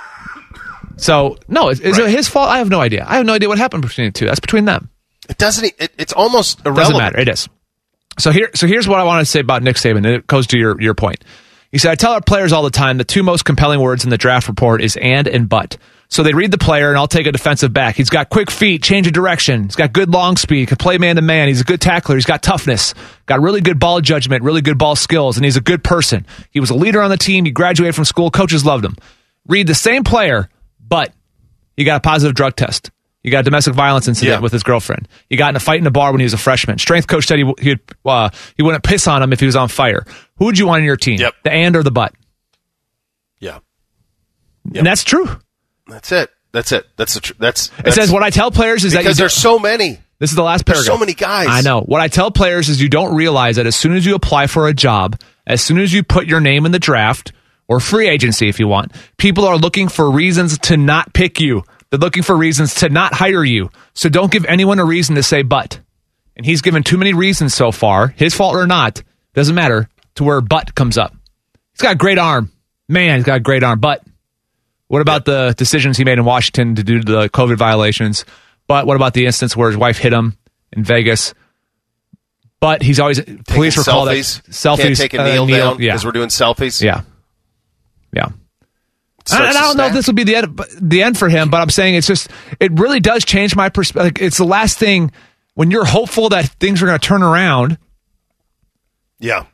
S6: So, no, is, is
S5: Right.
S6: it his fault? I have no idea. I have no idea what happened between the two. That's between them.
S5: It doesn't. It, it's almost irrelevant.
S6: Doesn't matter. It is. So here, so here's what I want to say about Nick Saban, and it goes to your, your point. He said, I tell our players all the time, the two most compelling words in the draft report is and and but. So they read the player, and I'll take a defensive back. He's got quick feet, change of direction. He's got good long speed, can play man-to-man. He's a good tackler. He's got toughness, got really good ball judgment, really good ball skills, and he's a good person. He was a leader on the team. He graduated from school. Coaches loved him. Read the same player, but he got a positive drug test. You got a domestic violence incident
S5: Yeah.
S6: with his girlfriend. You got in a fight in a bar when he was a freshman. Strength coach said he he'd, uh, he wouldn't piss on him if he was on fire. Who would you want on your team?
S5: Yep.
S6: The and or the but?
S5: Yeah.
S6: And that's true.
S5: That's it. That's it. That's the. Tr- that's,
S6: It
S5: that's
S6: says what I tell players is that you
S5: because
S6: don't-
S5: there's so many.
S6: This is the last
S5: There's
S6: paragraph.
S5: so many guys.
S6: I know. What I tell players is you don't realize that as soon as you apply for a job, as soon as you put your name in the draft or free agency if you want, people are looking for reasons to not pick you. They're looking for reasons to not hire you. So don't give anyone a reason to say but. And he's given too many reasons so far, his fault or not, doesn't matter, to where but comes up. He's got a great arm. Man, he's got a great arm. But what about the decisions he made in Washington to do the COVID violations? But what about the instance where his wife hit him in Vegas? But he's always police were called
S5: selfies.
S6: selfies.
S5: Can't take a
S6: uh,
S5: kneel down
S6: Yeah,
S5: because we're doing selfies.
S6: yeah, yeah.
S5: Starts
S6: And I
S5: to
S6: don't know if
S5: snap.
S6: this will be the end, the end for him, but I'm saying it's just it really does change my perspective. It's the last thing when you're hopeful that things are going to turn around.
S5: Yeah.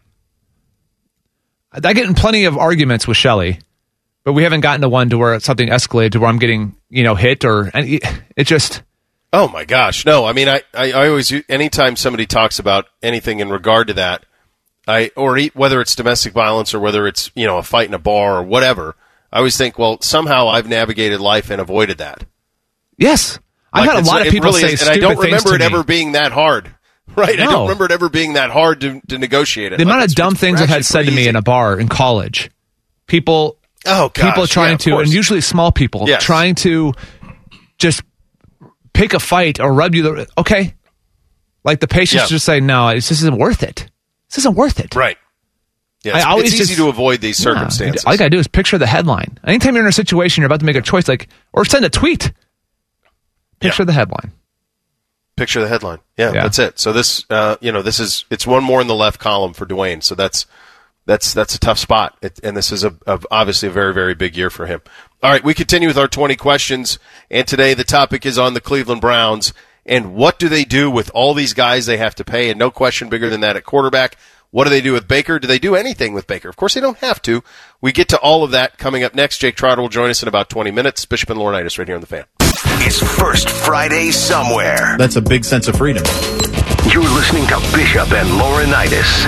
S6: I get in plenty of arguments with Shelley, but we haven't gotten to one to where something escalated to where I'm getting you know hit or and it, it just.
S5: Oh my gosh, no! I mean, I, I, I always anytime somebody talks about anything in regard to that, I or e- whether it's domestic violence or whether it's you know a fight in a bar or whatever, I always think, well, somehow I've navigated life and avoided that.
S6: Yes, I've
S5: Like,
S6: had a
S5: it's-
S6: lot of
S5: it
S6: people
S5: really
S6: say
S5: is,
S6: stupid
S5: and I don't
S6: things
S5: remember
S6: to
S5: it
S6: me.
S5: ever being that hard. Right? I
S6: No.
S5: don't remember it ever being that hard to, to negotiate it.
S6: The
S5: Like,
S6: amount of
S5: it's-
S6: dumb
S5: it's
S6: things I've had
S5: actually
S6: said to
S5: pretty
S6: me
S5: easy.
S6: in a bar in college, people,
S5: Oh, gosh,
S6: people trying
S5: yeah, of
S6: to,
S5: course.
S6: and usually small people
S5: Yes.
S6: trying to just pick a fight or rub you the okay, like the patients
S5: Yeah.
S6: just say no, this isn't worth it. This isn't worth it.
S5: Right. Yeah,
S6: I
S5: it's,
S6: always
S5: it's easy
S6: just-
S5: to avoid these
S6: Yeah,
S5: circumstances.
S6: all you gotta do is picture the headline. Anytime you're in a situation, you're about to make a choice, like or send a tweet. Picture
S5: Yeah.
S6: the headline.
S5: Picture the headline. Yeah,
S6: Yeah.
S5: that's it. So this, uh, you know, this is it's one more in the left column for Dwayne. So that's that's that's a tough spot, it, and this is a, a obviously a very very big year for him. All right, we continue with our twenty questions, and today the topic is on the Cleveland Browns and what do they do with all these guys they have to pay, and no question bigger than that at quarterback. What do they do with Baker? Do they do anything with Baker? Of course, they don't have to. We get to all of that coming up next. Jake Trotter will join us in about twenty minutes. Bishop and Laurinaitis right here on the Fan.
S3: It's First Friday somewhere.
S9: That's a big sense of freedom.
S3: You're listening to Bishop and Laurinaitis.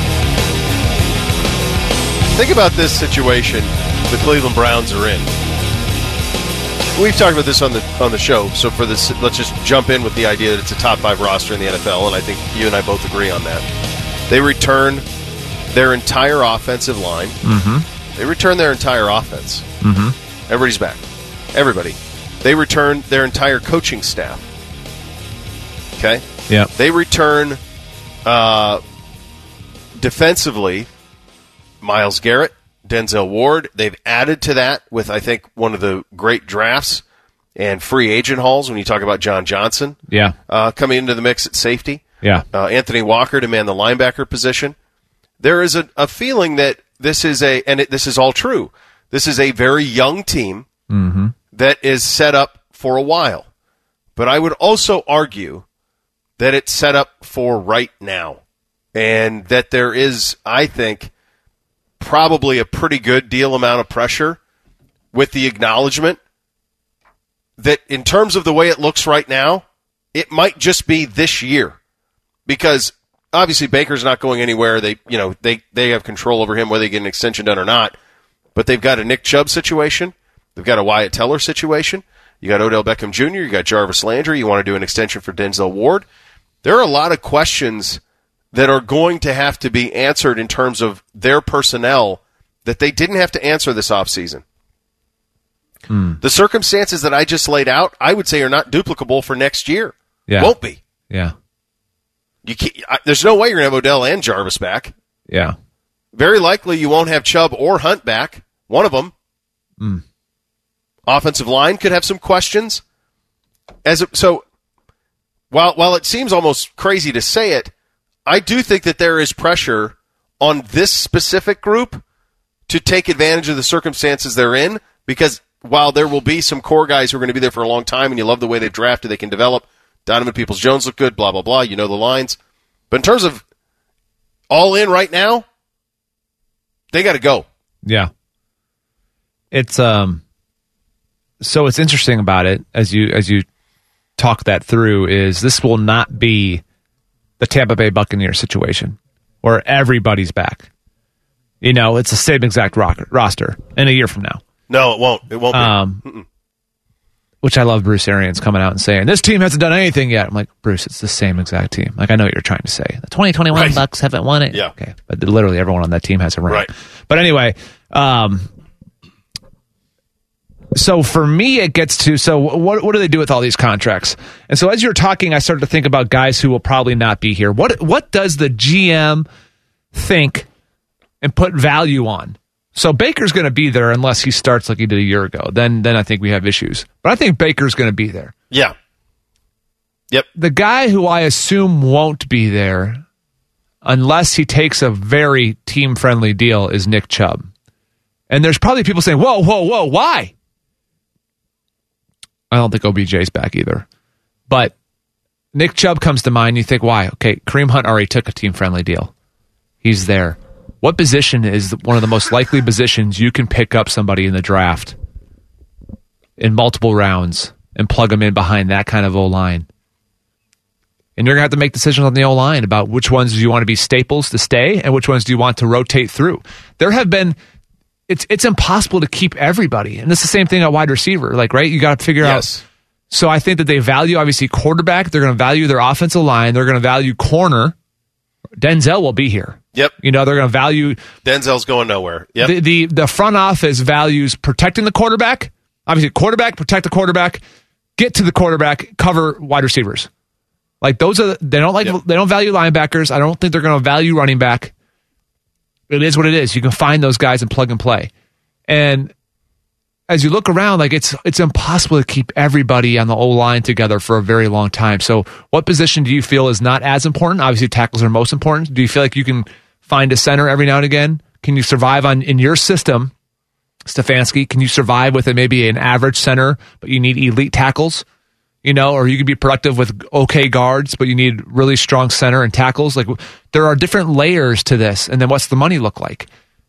S5: Think about this situation the Cleveland Browns are in. We've talked about this on the on the show, so for this, let's just jump in with the idea that it's a top five roster in the N F L, and I think you and I both agree on that. They return their entire offensive line.
S6: Mm-hmm.
S5: They return their entire offense.
S6: Mm-hmm.
S5: Everybody's back. Everybody. They return their entire coaching staff. Okay?
S6: Yeah.
S5: They return uh, defensively Myles Garrett, Denzel Ward. They've added to that with, I think, one of the great drafts and free agent hauls when you talk about John Johnson
S6: Yeah.
S5: uh, coming into the mix at safety.
S6: Yeah.
S5: Uh, Anthony Walker to man the linebacker position. There is a, a feeling that this is a, and it, this is all true, this is a very young team
S6: Mm-hmm.
S5: that is set up for a while. But I would also argue that it's set up for right now. And that there is, I think, probably a pretty good deal amount of pressure with the acknowledgement that in terms of the way it looks right now, it might just be this year. Because obviously Baker's not going anywhere. They, you know, they, they have control over him whether they get an extension done or not. But they've got a Nick Chubb situation. They've got a Wyatt Teller situation. You got Odell Beckham Junior You got Jarvis Landry. You want to do an extension for Denzel Ward. There are a lot of questions that are going to have to be answered in terms of their personnel that they didn't have to answer this offseason. Hmm. The circumstances that I just laid out, I would say, are not duplicable for next year.
S6: Yeah.
S5: Won't be.
S6: Yeah.
S5: You can't, I, there's no way you're going to have Odell and Jarvis back.
S6: Yeah.
S5: Very likely you won't have Chubb or Hunt back. One of them.
S6: Mm.
S5: Offensive line could have some questions. As a, so, while while it seems almost crazy to say it, I do think that there is pressure on this specific group to take advantage of the circumstances they're in, because while there will be some core guys who are going to be there for a long time and you love the way they've drafted, they can develop. Donovan Peoples-Jones look good, blah, blah, blah. You know the lines. But in terms of all in right now, they got to go.
S6: Yeah. It's um so what's interesting about it as you as you talk that through is this will not be the Tampa Bay Buccaneers situation where everybody's back. You know, it's the same exact rock, roster in a year from now.
S5: No, it won't. It won't be.
S6: Um, which I love Bruce Arians coming out and saying, this team hasn't done anything yet. I'm like, Bruce, it's the same exact team. Like, I know what you're trying to say. The twenty twenty-one
S5: right.
S6: Bucs haven't won it.
S5: Yeah.
S6: Okay. But literally everyone on that team has a ring.
S5: Right.
S6: But anyway, um, so for me, it gets to, so what what do they do with all these contracts? And so as you're talking, I started to think about guys who will probably not be here. What What does the G M think and put value on? So Baker's going to be there unless he starts like he did a year ago. Then then I think we have issues. But I think Baker's going to be there.
S5: Yeah. Yep.
S6: The guy who I assume won't be there unless he takes a very team-friendly deal is Nick Chubb. And there's probably people saying, whoa, whoa, whoa, why? I don't think O B J's back either. But Nick Chubb comes to mind. You think, why? Okay, Kareem Hunt already took a team-friendly deal. He's there. What position is one of the most likely positions you can pick up somebody in the draft in multiple rounds and plug them in behind that kind of O-line? And you're going to have to make decisions on the O-line about which ones do you want to be staples to stay and which ones do you want to rotate through. There have been, it's it's impossible to keep everybody. And it's the same thing at wide receiver. Like, right? You got to figure
S5: yes.
S6: out. So I think that they value, obviously, quarterback. They're going to value their offensive line. They're going to value corner. Denzel will be here.
S5: Yep.
S6: You know, they're going to value.
S5: Denzel's going nowhere. Yep.
S6: The, the, the front office values protecting the quarterback. Obviously, quarterback, protect the quarterback, get to the quarterback, cover wide receivers. Like those are, they don't like,
S5: yep.
S6: they don't value linebackers. I don't think they're going to value running back. It is what it is. You can find those guys and plug and play. And as you look around, like it's it's impossible to keep everybody on the O-line together for a very long time. So what position do you feel is not as important? Obviously, tackles are most important. Do you feel like you can find a center every now and again? Can you survive on in your system, Stefanski? Can you survive with a, maybe an average center, but you need elite tackles? You know, or you can be productive with okay guards, but you need really strong center and tackles. Like there are different layers to this. And then what's the money look like?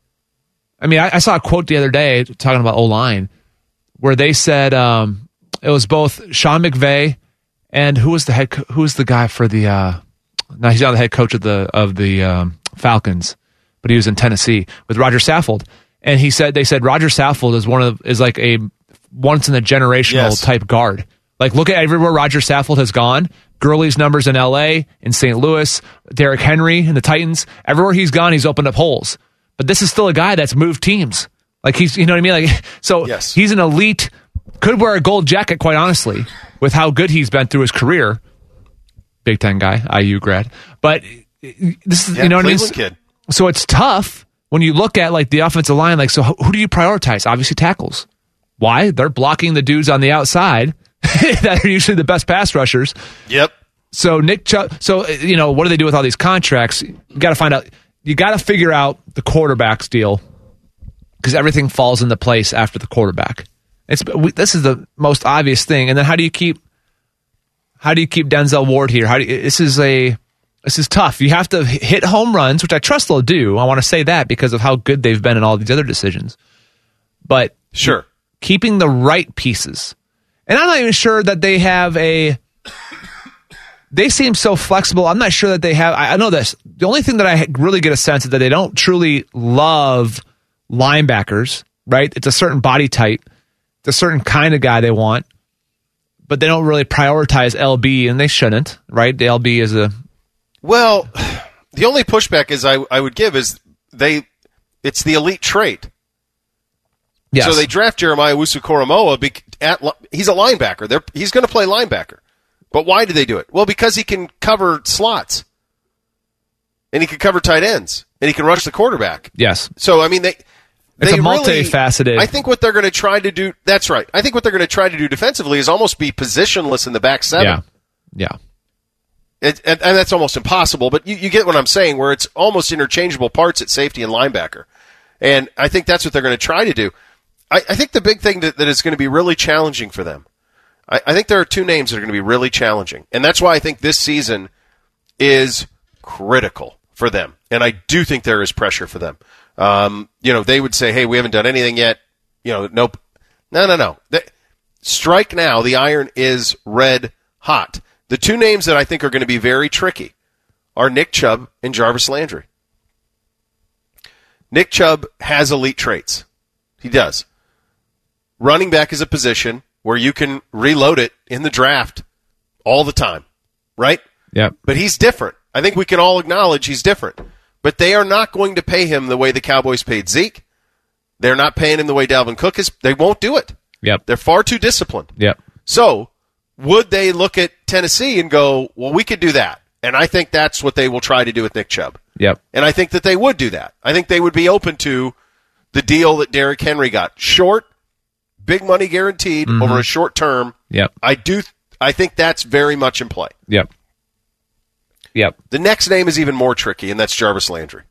S6: I mean, I, I saw a quote the other day talking about O-line where they said um, it was both Sean McVay and who was the head co- who was the guy for the uh, now he's not the head coach of the of the um, Falcons, but he was in Tennessee with Roger Saffold, and he said they said Roger Saffold is one of is like a once in a generational
S5: yes.
S6: type guard. Like look at everywhere Roger Saffold has gone. Gurley's numbers in L A, in Saint Louis, Derrick Henry in the Titans. Everywhere he's gone, he's opened up holes. But this is still a guy that's moved teams. Like he's, you know what I mean? Like so,
S5: yes.
S6: He's an elite. Could wear a gold jacket, quite honestly, with how good he's been through his career. Big Ten guy, I U grad. But this is,
S5: yeah,
S6: you know what I mean?
S5: Kid.
S6: So it's tough when you look at like the offensive line. Like, so who do you prioritize? Obviously, tackles. Why? They're blocking the dudes on the outside that are usually the best pass rushers.
S5: Yep.
S6: So Nick Chubb. So you know what do they do with all these contracts? You got to find out. You got to figure out the quarterback's deal because everything falls into place after the quarterback. It's we, this is the most obvious thing. And then how do you keep how do you keep Denzel Ward here? How do you, this is a this is tough. You have to hit home runs, which I trust they'll do. I want to say that because of how good they've been in all these other decisions. But
S5: sure,
S6: keeping the right pieces. And I'm not even sure that they have a. They seem so flexible. I'm not sure that they have. I, I know this. The only thing that I really get a sense is that they don't truly love linebackers, right? It's a certain body type. It's a certain kind of guy they want. but they don't really prioritize L B, and they shouldn't, right? The L B is a
S5: Well, the only pushback is I I would give is they it's the elite trait.
S6: yes.
S5: So they draft Jeremiah Owusu-Koramoah. bec- At li- he's a linebacker. They're, he's going to play linebacker. But why do they do it? Well, because he can cover slots, and he can cover tight ends, and he can rush the quarterback.
S6: yes.
S5: So I mean, they
S6: It's
S5: they
S6: a
S5: really-
S6: multifaceted-
S5: I think what they're going to try to do. That's right. I think what they're going to try to do defensively is almost be positionless in the back seven.
S6: Yeah, yeah,
S5: It, and, and that's almost impossible, but you, you get what I'm saying, where it's almost interchangeable parts at safety and linebacker. And I think that's what they're going to try to do. I, I think the big thing that, that is going to be really challenging for them, I, I think there are two names that are going to be really challenging. And that's why I think this season is critical for them. And I do think there is pressure for them. Um, you know, they would say, hey, we haven't done anything yet. You know, nope. No, no, no. They, strike now. The iron is red hot. The two names that I think are going to be very tricky are Nick Chubb and Jarvis Landry. Nick Chubb has elite traits. He does. Running back is a position where you can reload it in the draft all the time, right?
S6: Yep.
S5: But he's different. I think we can all acknowledge he's different. But they are not going to pay him the way the Cowboys paid Zeke. They're not paying him the way Dalvin Cook is. They won't do it.
S6: Yep.
S5: They're far too disciplined.
S6: Yep.
S5: So, would they look at Tennessee and go, well, we could do that? And I think that's what they will try to do with Nick Chubb.
S6: Yep.
S5: And I think that they would do that. I think they would be open to the deal that Derrick Henry got. Short, big money guaranteed
S6: Mm-hmm.
S5: over a short term.
S6: Yep.
S5: I do. I think that's very much in play.
S6: Yep. Yep.
S5: The next name is even more tricky, and that's Jarvis Landry.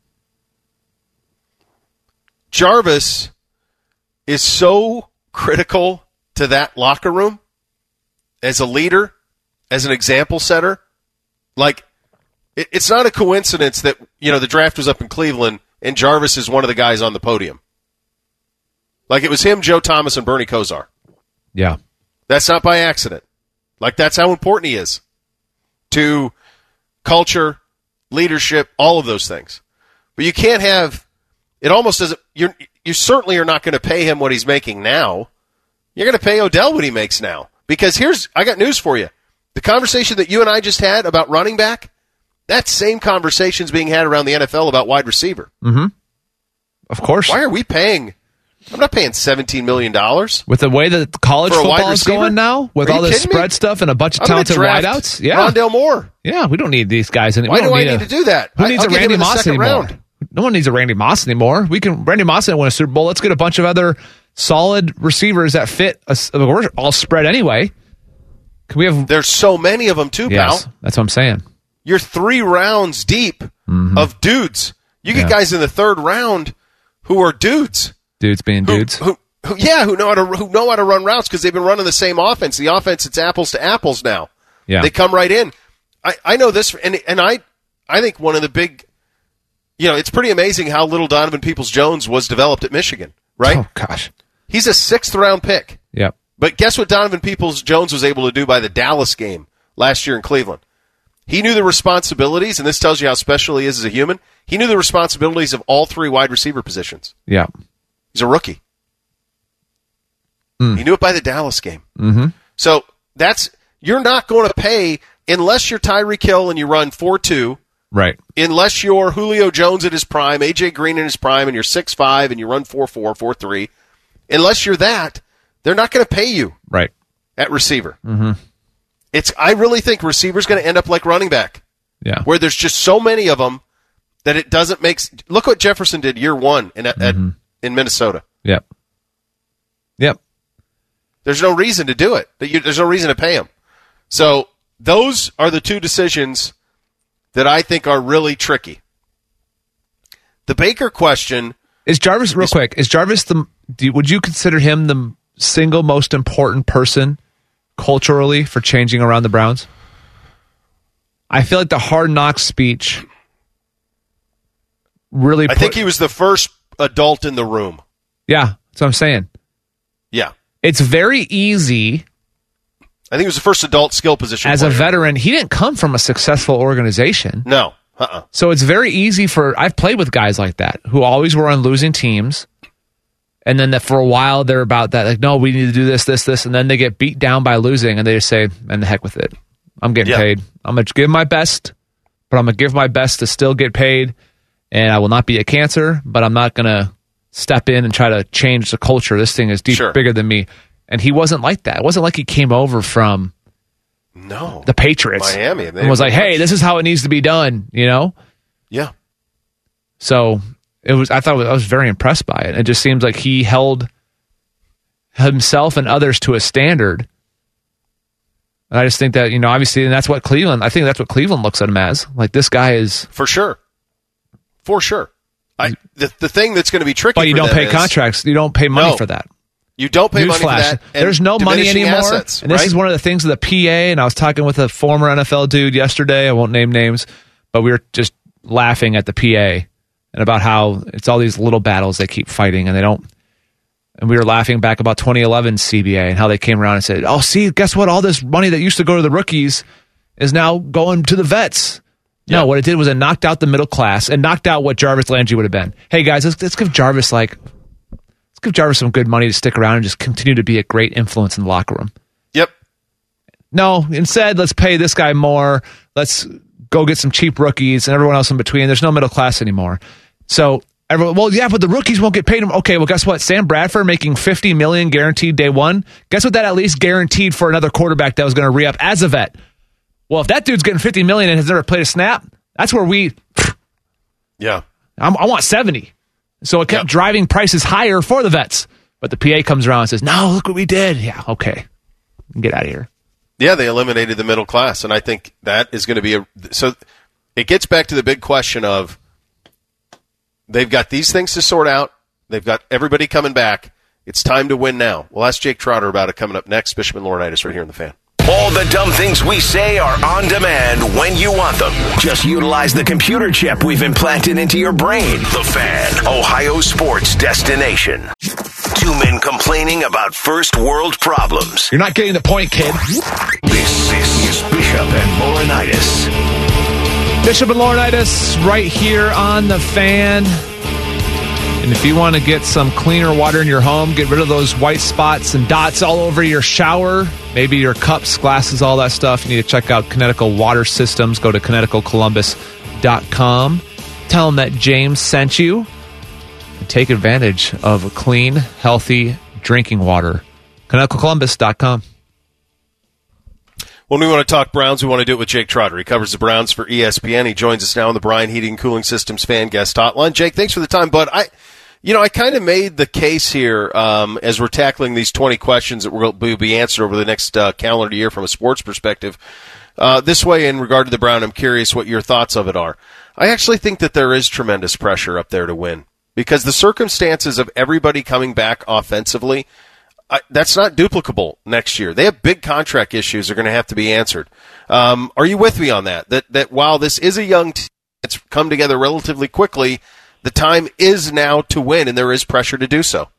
S5: Jarvis is so critical to that locker room as a leader, as an example setter. Like, it, it's not a coincidence that, you know, the draft was up in Cleveland and Jarvis is one of the guys on the podium. Like, it was him, Joe Thomas, and Bernie Kosar.
S6: Yeah.
S5: That's not by accident. Like, that's how important he is to culture, leadership, all of those things. But you can't have, it almost doesn't, you're, you certainly are not going to pay him what he's making now. You're going to pay Odell what he makes now. Because here's, I got news for you. The conversation that you and I just had about running back, that same conversation is being had around the N F L about wide receiver.
S6: Mm-hmm. Of course.
S5: Why are we paying, I'm not paying seventeen million dollars.
S6: With the way that college
S5: For a wide
S6: football is
S5: receiver?
S6: going now, with
S5: Are you
S6: all this
S5: kidding me?
S6: spread stuff and a bunch of
S5: I'm going to
S6: talented
S5: draft
S6: wideouts. Yeah.
S5: Rondale Moore.
S6: Yeah, we don't need these guys anymore.
S5: Why do I need to do that?
S6: Who
S5: I-
S6: needs
S5: I'll
S6: a
S5: get him
S6: Randy
S5: in the
S6: Moss
S5: second
S6: anymore?
S5: round.
S6: No one needs a Randy Moss anymore. We can. Randy Moss didn't win a Super Bowl. Let's get a bunch of other solid receivers that fit. A, we're all spread anyway. Can we have?
S5: There's so many of them too,
S6: Yes,
S5: pal.
S6: that's what I'm saying.
S5: You're three rounds deep of dudes. You get
S6: Yeah.
S5: guys in the third round who are dudes.
S6: Dudes being
S5: Who,
S6: dudes.
S5: Who, who, yeah, who know how to who know how to run routes because they've been running the same offense. The offense, it's apples to apples now.
S6: Yeah.
S5: They come right in. I, I know this, and and I I think one of the big, you know, it's pretty amazing how little Donovan Peoples-Jones was developed at Michigan, right?
S6: Oh gosh.
S5: He's a sixth round pick.
S6: Yep.
S5: But guess what Donovan Peoples-Jones was able to do by the Dallas game last year in Cleveland? He knew the responsibilities, and this tells you how special he is as a human. He knew the responsibilities of all three wide receiver positions.
S6: Yeah.
S5: He's a rookie.
S6: Mm.
S5: He knew it by the Dallas game.
S6: Mm-hmm.
S5: So that's you're not going to pay unless you're Tyreek Hill and you run four two,
S6: Right.
S5: unless you're Julio Jones at his prime, A J Green in his prime, and you're six five and you run four four, four three. Unless you're that, they're not going to pay you
S6: Right.
S5: at receiver.
S6: Mm-hmm.
S5: It's. I really think receiver's going to end up like running back,
S6: Yeah.
S5: where there's just so many of them that it doesn't make. Look what Jefferson did year one in at,
S6: Mm-hmm.
S5: in Minnesota.
S6: Yep. Yep.
S5: There's no reason to do it. There's no reason to pay him. So those are the two decisions that I think are really tricky. The Baker question
S6: Is Jarvis real quick? Is Jarvis the? Do you, would you consider him the single most important person culturally for changing around the Browns? I feel like the Hard Knocks speech really.
S5: I
S6: put,
S5: think he was the first adult in the room.
S6: Yeah, that's what I'm saying.
S5: Yeah.
S6: It's very easy
S5: I think he was the first adult skill position
S6: as
S5: player.
S6: a veteran. He didn't come from a successful organization.
S5: No. Uh-uh.
S6: So it's very easy for, I've played with guys like that who always were on losing teams And then that for a while they're about that, like, no, we need to do this, this, this, and then they get beat down by losing, and they just say, "And the heck with it, I'm getting
S5: Yeah.
S6: paid. I'm gonna give my best, but I'm gonna give my best to still get paid, and I will not be a cancer, but I'm not gonna step in and try to change the culture. This thing is deep,
S5: Sure.
S6: bigger than me." And he wasn't like that. It wasn't like he came over from
S5: No.
S6: the Patriots,
S5: Miami.
S6: and was like, "Hey, this is how it needs to be done," you know.
S5: Yeah.
S6: So it was. I thought it was, I was very impressed by it. It just seems like he held himself and others to a standard. And I just think that, you know, obviously, and that's what Cleveland. I think that's what Cleveland looks at him as. Like, this guy is
S5: For sure. For sure. I the, the thing that's going to be tricky
S6: But you
S5: for
S6: don't
S5: them
S6: pay
S5: is
S6: contracts. You don't pay money
S5: No.
S6: for that.
S5: You don't pay money for
S6: Newsflash.
S5: that. and
S6: There's no money
S5: diminishing
S6: anymore.
S5: Assets,
S6: and this
S5: right?
S6: is one of the things of the P A, and I was talking with a former N F L dude yesterday. I won't name names, but we were just laughing at the P A and about how it's all these little battles they keep fighting, and they don't. And we were laughing back about twenty eleven C B A and how they came around and said, "Oh, see, guess what? All this money that used to go to the rookies is now going to the vets."
S5: Yeah.
S6: No, what it did was it knocked out the middle class and knocked out what Jarvis Landry would have been. Hey, guys, let's, let's give Jarvis like, let's give Jarvis some good money to stick around and just continue to be a great influence in the locker room.
S5: Yep.
S6: No, instead, let's pay this guy more. Let's go get some cheap rookies and everyone else in between. There's no middle class anymore. So everyone, well, yeah, but the rookies won't get paid. Okay, well, guess what? Sam Bradford making fifty million dollars guaranteed day one. Guess what? That at least guaranteed for another quarterback that was going to re-up as a vet. Well, if that dude's getting fifty million dollars and has never played a snap, that's where we.
S5: Yeah.
S6: I'm, I want seventy. So it kept
S5: Yep.
S6: driving prices higher for the vets. But the P A comes around and says, "No, look what we did." Yeah, okay, get out of here.
S5: Yeah, they eliminated the middle class, and I think that is going to be a so. It gets back to the big question of they've got these things to sort out. They've got everybody coming back. It's time to win now. We'll ask Jake Trotter about it coming up next. Bishop and Laurinaitis right here in the Fan.
S3: All the dumb things we say are on demand when you want them. Just utilize the computer chip we've implanted into your brain. The Fan, Ohio sports destination. Two men complaining about first world problems.
S6: You're not getting the point, kid.
S3: This, this is Bishop and Laurinaitis.
S6: Bishop and Laurinaitis right here on the Fan. And if you want to get some cleaner water in your home, get rid of those white spots and dots all over your shower, maybe your cups, glasses, all that stuff, you need to check out Connecticut Water Systems. Go to Connecticut Columbus dot com. Tell them that James sent you. And take advantage of clean, healthy drinking water. Connecticut Columbus dot com.
S5: When we want to talk Browns, we want to do it with Jake Trotter. He covers the Browns for E S P N. He joins us now on the Bryan Heating and Cooling Systems Fan Guest Hotline. Jake, thanks for the time, bud. I, you know, I kind of made the case here um, as we're tackling these twenty questions that will be answered over the next uh, calendar year from a sports perspective. Uh, this way, in regard to the Brown, I'm curious what your thoughts of it are. I actually think that there is tremendous pressure up there to win because the circumstances of everybody coming back offensively, I, that's not duplicable next year. They have big contract issues that are going to have to be answered. Um, are you with me on that? That that while this is a young team that's come together relatively quickly, the time is now to win, and there is pressure to do so.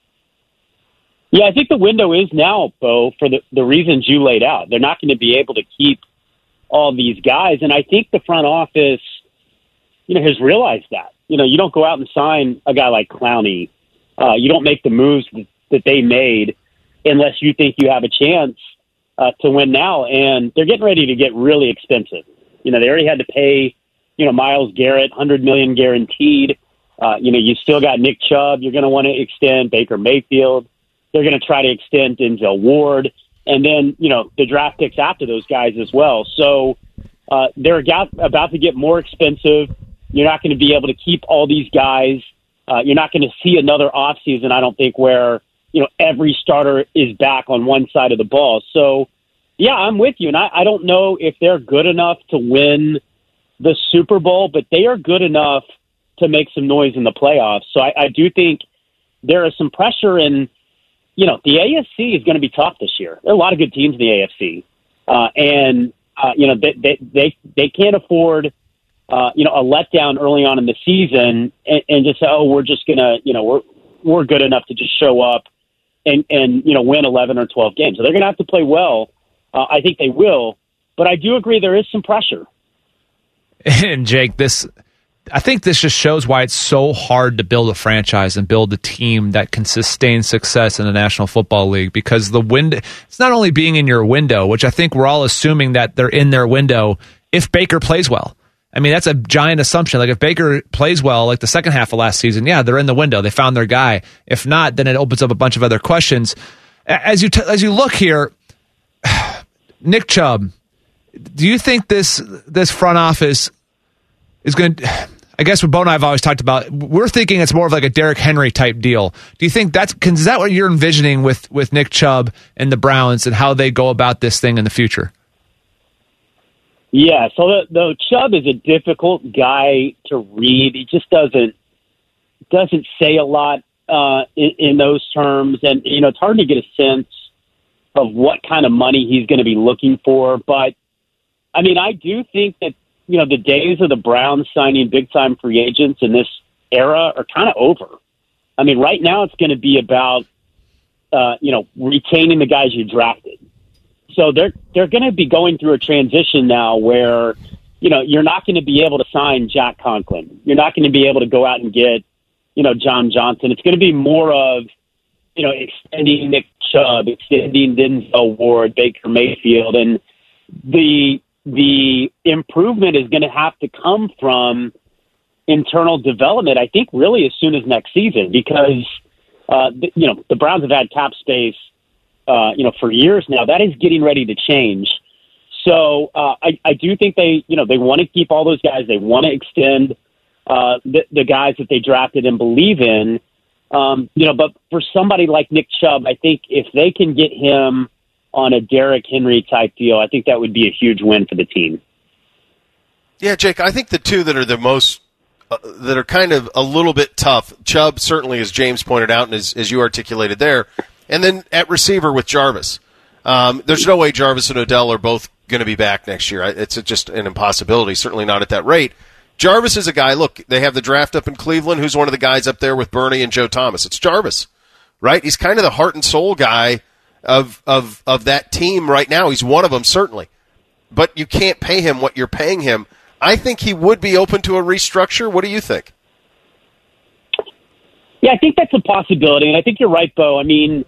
S9: Yeah, I think the window is now, Bo, for the, the reasons you laid out. They're not going to be able to keep all these guys, and I think the front office, you know, has realized that. You know, you don't go out and sign a guy like Clowney. Uh, you don't make the moves that that they made unless you think you have a chance uh, to win now. And they're getting ready to get really expensive. You know, they already had to pay, you know, Myles Garrett, one hundred million dollars guaranteed. Uh, you know, you still got Nick Chubb. You're going to want to extend Baker Mayfield. They're going to try to extend Denzel Ward. And then, you know, the draft picks after those guys as well. So uh, they're about to get more expensive. You're not going to be able to keep all these guys. Uh, you're not going to see another offseason, I don't think, where, you know, every starter is back on one side of the ball. So, yeah, I'm with you. And I, I don't know if they're good enough to win the Super Bowl, but they are good enough to make some noise in the playoffs. So I, I do think there is some pressure in, you know, the A F C is going to be tough this year. There are a lot of good teams in the A F C. Uh, and, uh, you know, they, they, they, they can't afford, uh, you know, a letdown early on in the season and, and just say, oh, we're just going to, you know, we're, we're good enough to just show up and, and, you know, win eleven or twelve games. So they're going to have to play well. Uh, I think they will, but I do agree there is some pressure.
S6: And Jake, this, I think this just shows why it's so hard to build a franchise and build a team that can sustain success in the National Football League, because the window, it's not only being in your window, which I think we're all assuming that they're in their window if Baker plays well. I mean, that's a giant assumption. Like if Baker plays well, like the second half of last season, yeah, they're in the window. They found their guy. If not, then it opens up a bunch of other questions. As you t- as you look here, Nick Chubb, do you think this this front office is going to, I guess what Bo and I have always talked about, we're thinking it's more of like a Derrick Henry type deal. Do you think that's, is that what you're envisioning with, with Nick Chubb and the Browns and how they go about this thing in the future?
S9: Yeah, so the, the Chubb is a difficult guy to read. He just doesn't doesn't say a lot uh, in, in those terms, and you know it's hard to get a sense of what kind of money he's going to be looking for. But I mean, I do think that you know the days of the Browns signing big time free agents in this era are kind of over. I mean, right now it's going to be about uh, you know retaining the guys you drafted. So they're they're going to be going through a transition now where, you know, you're not going to be able to sign Jack Conklin. You're not going to be able to go out and get, you know, John Johnson. It's going to be more of, you know, extending Nick Chubb, extending Denzel Ward, Baker Mayfield, and the the improvement is going to have to come from internal development. I think really as soon as next season, because uh, the, you know the Browns have had cap space. Uh, you know, for years now. That is getting ready to change. So uh, I, I do think they, you know, they want to keep all those guys. They want to extend uh, the, the guys that they drafted and believe in. Um, you know, but for somebody like Nick Chubb, I think if they can get him on a Derrick Henry type deal, I think that would be a huge win for the team.
S5: Yeah, Jake, I think the two that are the most, uh, that are kind of a little bit tough, Chubb certainly, as James pointed out and as, as you articulated there, and then at receiver with Jarvis. Um, there's no way Jarvis and Odell are both going to be back next year. It's just an impossibility, certainly not at that rate. Jarvis is a guy, look, they have the draft up in Cleveland. Who's one of the guys up there with Bernie and Joe Thomas? It's Jarvis, right? He's kind of the heart and soul guy of of of that team right now. He's one of them, certainly. But you can't pay him what you're paying him. I think he would be open to a restructure. What do you think?
S9: Yeah, I think that's a possibility, and I think you're right, Bo. I mean,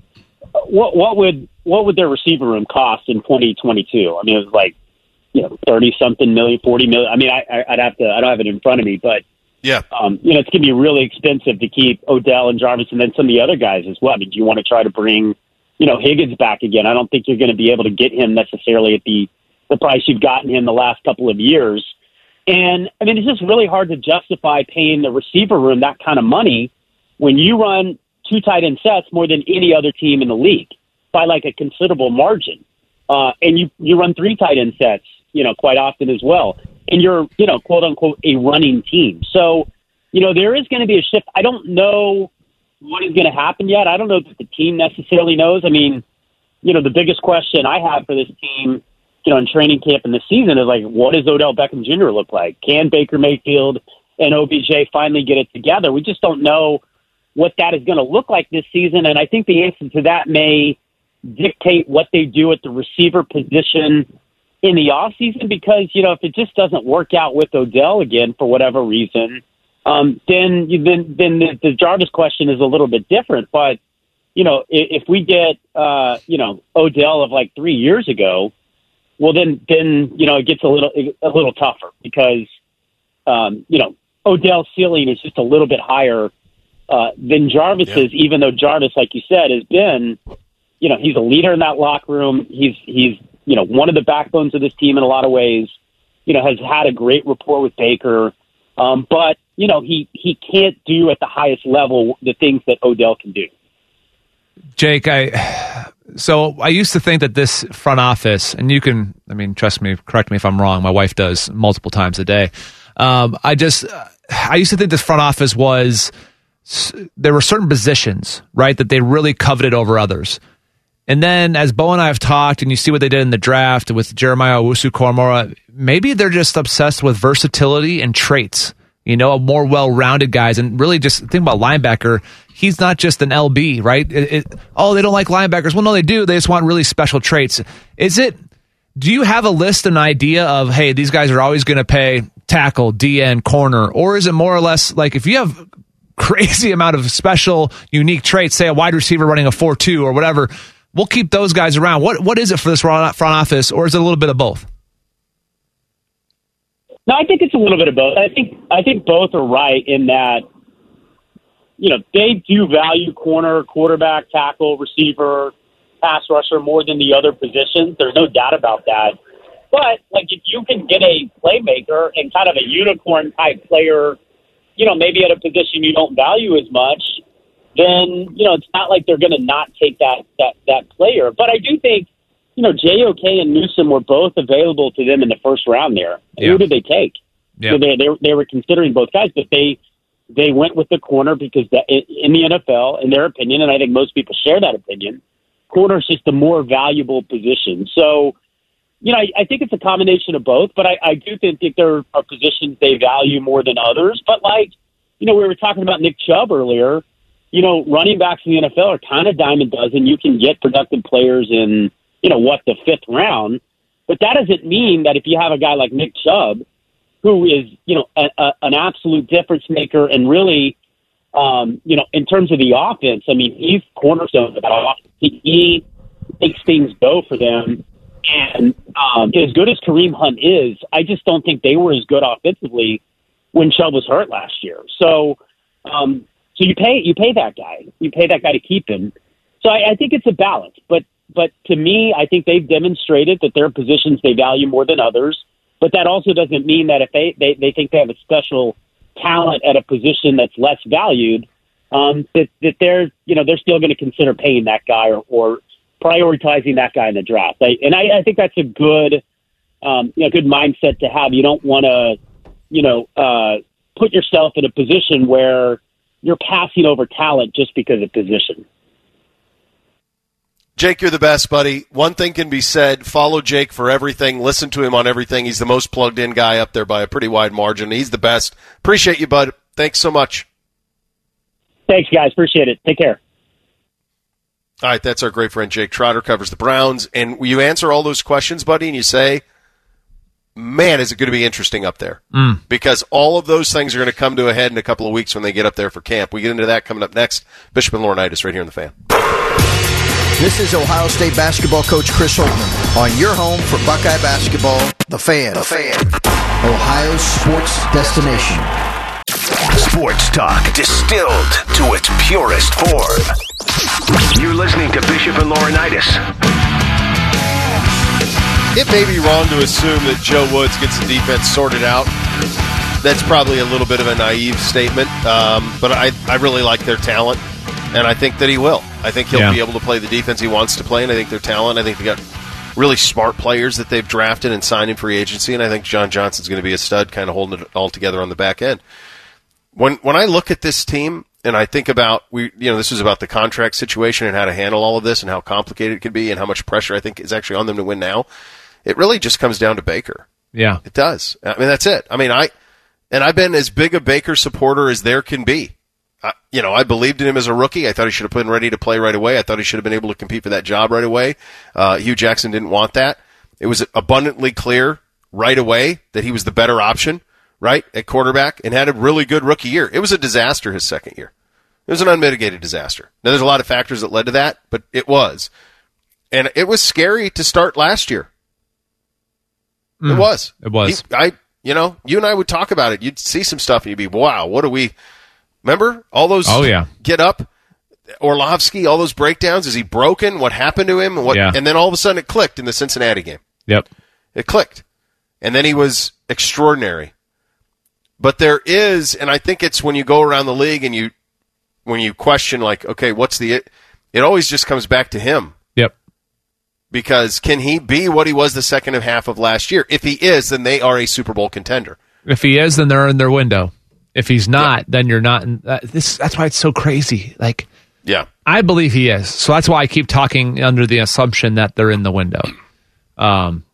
S9: what what would what would their receiver room cost in twenty twenty-two? I mean, it was like, you know, thirty something million, forty million. I mean, I, I'd have to. I don't have it in front of me, but
S5: yeah,
S9: um, you know, it's going to be really expensive to keep Odell and Jarvis, and then some of the other guys as well. I mean, do you want to try to bring, you know, Higgins back again? I don't think you're going to be able to get him necessarily at the the price you've gotten him the last couple of years. And I mean, it's just really hard to justify paying the receiver room that kind of money when you run two tight end sets more than any other team in the league by like a considerable margin. Uh, and you, you run three tight end sets, you know, quite often as well. And you're, you know, quote unquote, a running team. So, you know, there is going to be a shift. I don't know what is going to happen yet. I don't know that the team necessarily knows. I mean, you know, the biggest question I have for this team, you know, in training camp in the season is like, what does Odell Beckham Junior look like? Can Baker Mayfield and O B J finally get it together? We just don't know what that is going to look like this season. And I think the answer to that may dictate what they do at the receiver position in the offseason, because, you know, if it just doesn't work out with Odell again for whatever reason, um, then you, then, then the, the Jarvis question is a little bit different. But, you know, if, if we get, uh, you know, Odell of like three years ago, well, then, then, you know, it gets a little, a little tougher because, um, you know, Odell's ceiling is just a little bit higher Uh, than Jarvis's, yeah. Even though Jarvis, like you said, has been, you know, he's a leader in that locker room. He's, he's, you know, one of the backbones of this team in a lot of ways, you know, has had a great rapport with Baker. Um, but, you know, he, he can't do at the highest level the things that Odell can do.
S6: Jake, I, so I used to think that this front office, and you can, I mean, trust me, correct me if I'm wrong. My wife does multiple times a day. Um, I just, I used to think this front office was, there were certain positions, right, that they really coveted over others. And then as Bo and I have talked, and you see what they did in the draft with Jeremiah Owusu-Koramoah, maybe they're just obsessed with versatility and traits, you know, more well-rounded guys. And really just think about linebacker. He's not just an L B, right? It, it, oh, they don't like linebackers. Well, no, they do. They just want really special traits. Is it, do you have a list, an idea of, hey, these guys are always going to pay tackle, D N, corner, or is it more or less like if you have crazy amount of special, unique traits, say a wide receiver running a four two or whatever, we'll keep those guys around. What What is it for this front office, or is it a little bit of both?
S9: No, I think it's a little bit of both. I think I think both are right in that, you know, they do value corner, quarterback, tackle, receiver, pass rusher more than the other positions. There's no doubt about that. But, like, if you can get a playmaker and kind of a unicorn-type player, you know, maybe at a position you don't value as much, then, you know, it's not like they're going to not take that, that, that player. But I do think, you know, J O K and Newsome were both available to them in the first round there.
S6: Yeah.
S9: Who did they take?
S6: Yeah.
S9: So they, they, they were considering both guys, but they they went with the corner because that, in the N F L, in their opinion, and I think most people share that opinion, corner is just a more valuable position. So, you know, I, I think it's a combination of both, but I, I do think that there are positions they value more than others. But, like, you know, we were talking about Nick Chubb earlier. You know, running backs in the N F L are kind of dime a dozen. You can get productive players in, you know, what, the fifth round. But that doesn't mean that if you have a guy like Nick Chubb, who is, you know, a, a, an absolute difference maker and really, um, you know, in terms of the offense, I mean, he's cornerstone of that offense. He, he makes things go for them. And um, as good as Kareem Hunt is, I just don't think they were as good offensively when Chubb was hurt last year. So, um, so you pay you pay that guy, you pay that guy to keep him. So I, I think it's a balance. But but to me, I think they've demonstrated that there are positions they value more than others. But that also doesn't mean that if they, they, they think they have a special talent at a position that's less valued, um, that, that they're you know they're still going to consider paying that guy or, or prioritizing that guy in the draft. I, and I, I think that's a good um, you know, good mindset to have. You don't want to you know uh, put yourself in a position where you're passing over talent just because of position.
S5: Jake, you're the best, buddy. One thing can be said, follow Jake for everything. Listen to him on everything. He's the most plugged-in guy up there by a pretty wide margin. He's the best. Appreciate you, bud. Thanks so much.
S9: Thanks, guys. Appreciate it. Take care.
S5: All right, that's our great friend Jake Trotter, covers the Browns. And you answer all those questions, buddy, and you say, man, is it going to be interesting up there.
S6: Mm.
S5: Because all of those things are going to come to a head in a couple of weeks when they get up there for camp. We get into that coming up next. Bishop and Laurinaitis right here in the Fan.
S10: This is Ohio State basketball coach Chris Holtmann on your home for Buckeye basketball, The Fan. The Fan. Ohio's sports destination.
S3: Sports talk distilled to its purest form. You're listening to Bishop and Laurinaitis.
S5: It may be wrong to assume that Joe Woods gets the defense sorted out. That's probably a little bit of a naive statement, um, but I, I really like their talent, and I think that he will. I think he'll
S6: yeah.
S5: be able to play the defense he wants to play, and I think their talent, I think they got really smart players that they've drafted and signed in free agency, and I think John Johnson's going to be a stud, kind of holding it all together on the back end. When when I look at this team, and I think about, we you know, this was about the contract situation and how to handle all of this and how complicated it could be and how much pressure I think is actually on them to win now, it really just comes down to Baker.
S6: Yeah.
S5: It does. I mean, that's it. I mean, I, and I've been as big a Baker supporter as there can be. I, you know, I believed in him as a rookie. I thought he should have been ready to play right away. I thought he should have been able to compete for that job right away. Uh, Hugh Jackson didn't want that. It was abundantly clear right away that he was the better option, right, at quarterback, and had a really good rookie year. It was a disaster his second year. It was an unmitigated disaster. Now, there's a lot of factors that led to that, but it was. And it was scary to start last year.
S6: Mm,
S5: it was.
S6: It was.
S5: He, I, you know, you and I would talk about it. You'd see some stuff and you'd be, wow, what do we, remember all those
S6: oh, yeah.
S5: get up, Orlovsky, all those breakdowns? Is he broken? What happened to him? What,
S6: yeah.
S5: And then all of a sudden it clicked in the Cincinnati game.
S6: Yep.
S5: It clicked. And then he was extraordinary. But there is, and I think it's when you go around the league and you, when you question like, okay, what's the, it, it always just comes back to him.
S6: Yep.
S5: Because can he be what he was the second half of last year? If he is, then they are a Super Bowl contender.
S6: If he is, then they're in their window. If he's not,
S5: yeah.
S6: then you're not. In, uh, this that's why it's so crazy. Like,
S5: yeah,
S6: I believe he is. So that's why I keep talking under the assumption that they're in the window. Um,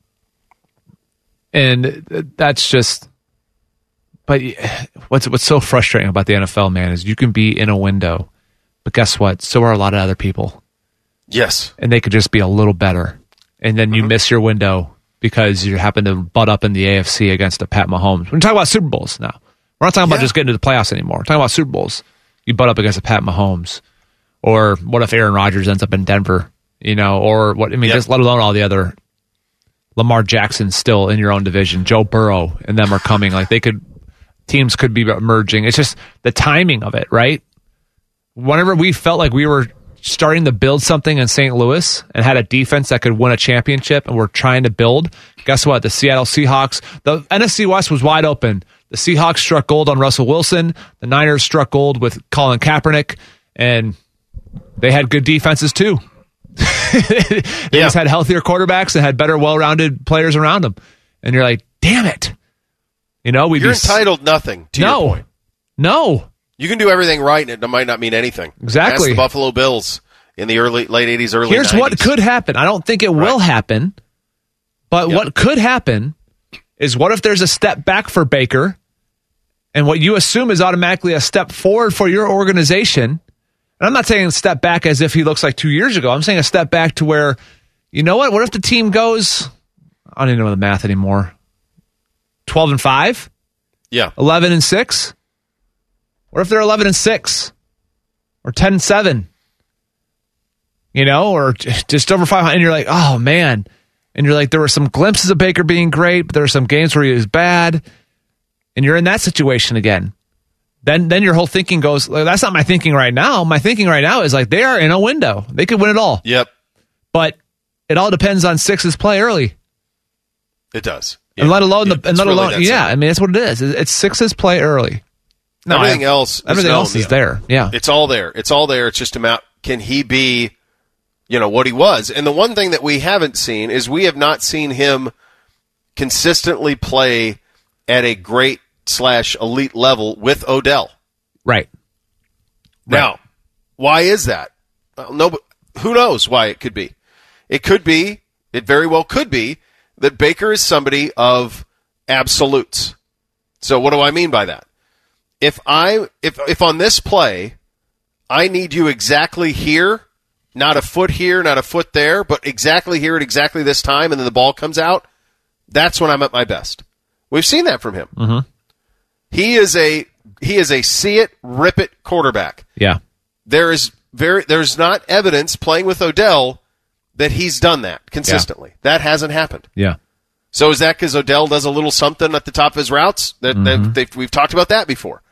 S6: and that's just. But what's what's so frustrating about the N F L, man, is you can be in a window, but guess what? So are a lot of other people.
S5: Yes.
S6: And they could just be a little better. And then you mm-hmm. miss your window because you happen to butt up in the A F C against a Pat Mahomes. We're talking about Super Bowls now. We're not talking
S5: Yeah.
S6: about just getting to the playoffs anymore. We're talking about Super Bowls. You butt up against a Pat Mahomes. Or what if Aaron Rodgers ends up in Denver? You know, or what, I mean,
S5: Yep.
S6: just let alone all the other Lamar Jackson still in your own division. Joe Burrow and them are coming. Like they could, teams could be emerging. It's just the timing of it, right? Whenever we felt like we were starting to build something in Saint Louis and had a defense that could win a championship and we're trying to build, guess what? The Seattle Seahawks, the N F C West was wide open. The Seahawks struck gold on Russell Wilson. The Niners struck gold with Colin Kaepernick, and they had good defenses too. they
S5: Yeah.
S6: just had healthier quarterbacks and had better, well-rounded players around them. And you're like, damn it. You know, we'd
S5: You're
S6: be s-
S5: entitled nothing to
S6: no,
S5: your point.
S6: no.
S5: You can do everything right, and it might not mean anything.
S6: Exactly.
S5: Ask the Buffalo Bills in the early late eighties, early
S6: Here's
S5: nineties.
S6: what could happen. I don't think it will
S5: Right.
S6: happen, but
S5: Yep.
S6: what could happen is what if there's a step back for Baker, and what you assume is automatically a step forward for your organization. And I'm not saying a step back as if he looks like two years ago. I'm saying a step back to where, you know what? What if the team goes, I don't even know the math anymore, twelve and five,
S5: Yeah.
S6: eleven and six? What if they're eleven and six or ten and seven? You know, or j- just over five hundred, and you're like, oh man. And you're like, there were some glimpses of Baker being great, but there were some games where he was bad. And you're in that situation again. Then then your whole thinking goes, like, that's not my thinking right now. My thinking right now is like, they are in a window. They could win it all.
S5: Yep.
S6: But it all depends on Six's play early.
S5: It does.
S6: And
S5: Yeah.
S6: let alone
S5: Yeah,
S6: the and
S5: it's
S6: let
S5: really
S6: alone
S5: that
S6: yeah,
S5: simple.
S6: I mean that's what it is. It's Six's play early. No,
S5: everything
S6: I-
S5: else is
S6: everything
S5: known,
S6: else is
S5: Neil.
S6: there. Yeah.
S5: It's all there. It's all there. It's just about, can he be, you know, what he was? And the one thing that we haven't seen is we have not seen him consistently play at a great slash elite level with Odell.
S6: Right.
S5: Now, why is that? Well, no, but who knows why it could be? It could be, it very well could be, that Baker is somebody of absolutes. So what do I mean by that? If I if if on this play, I need you exactly here, not a foot here, not a foot there, but exactly here at exactly this time, and then the ball comes out, that's when I'm at my best. We've seen that from him.
S6: Mm-hmm.
S5: He is a he is a see it, rip it quarterback.
S6: Yeah.
S5: There is very there's not evidence playing with Odell that he's done that consistently. That hasn't happened.
S6: Yeah.
S5: So is that because Odell does a little something at the top of his routes? That,
S6: Mm-hmm.
S5: that they've, we've talked about that before.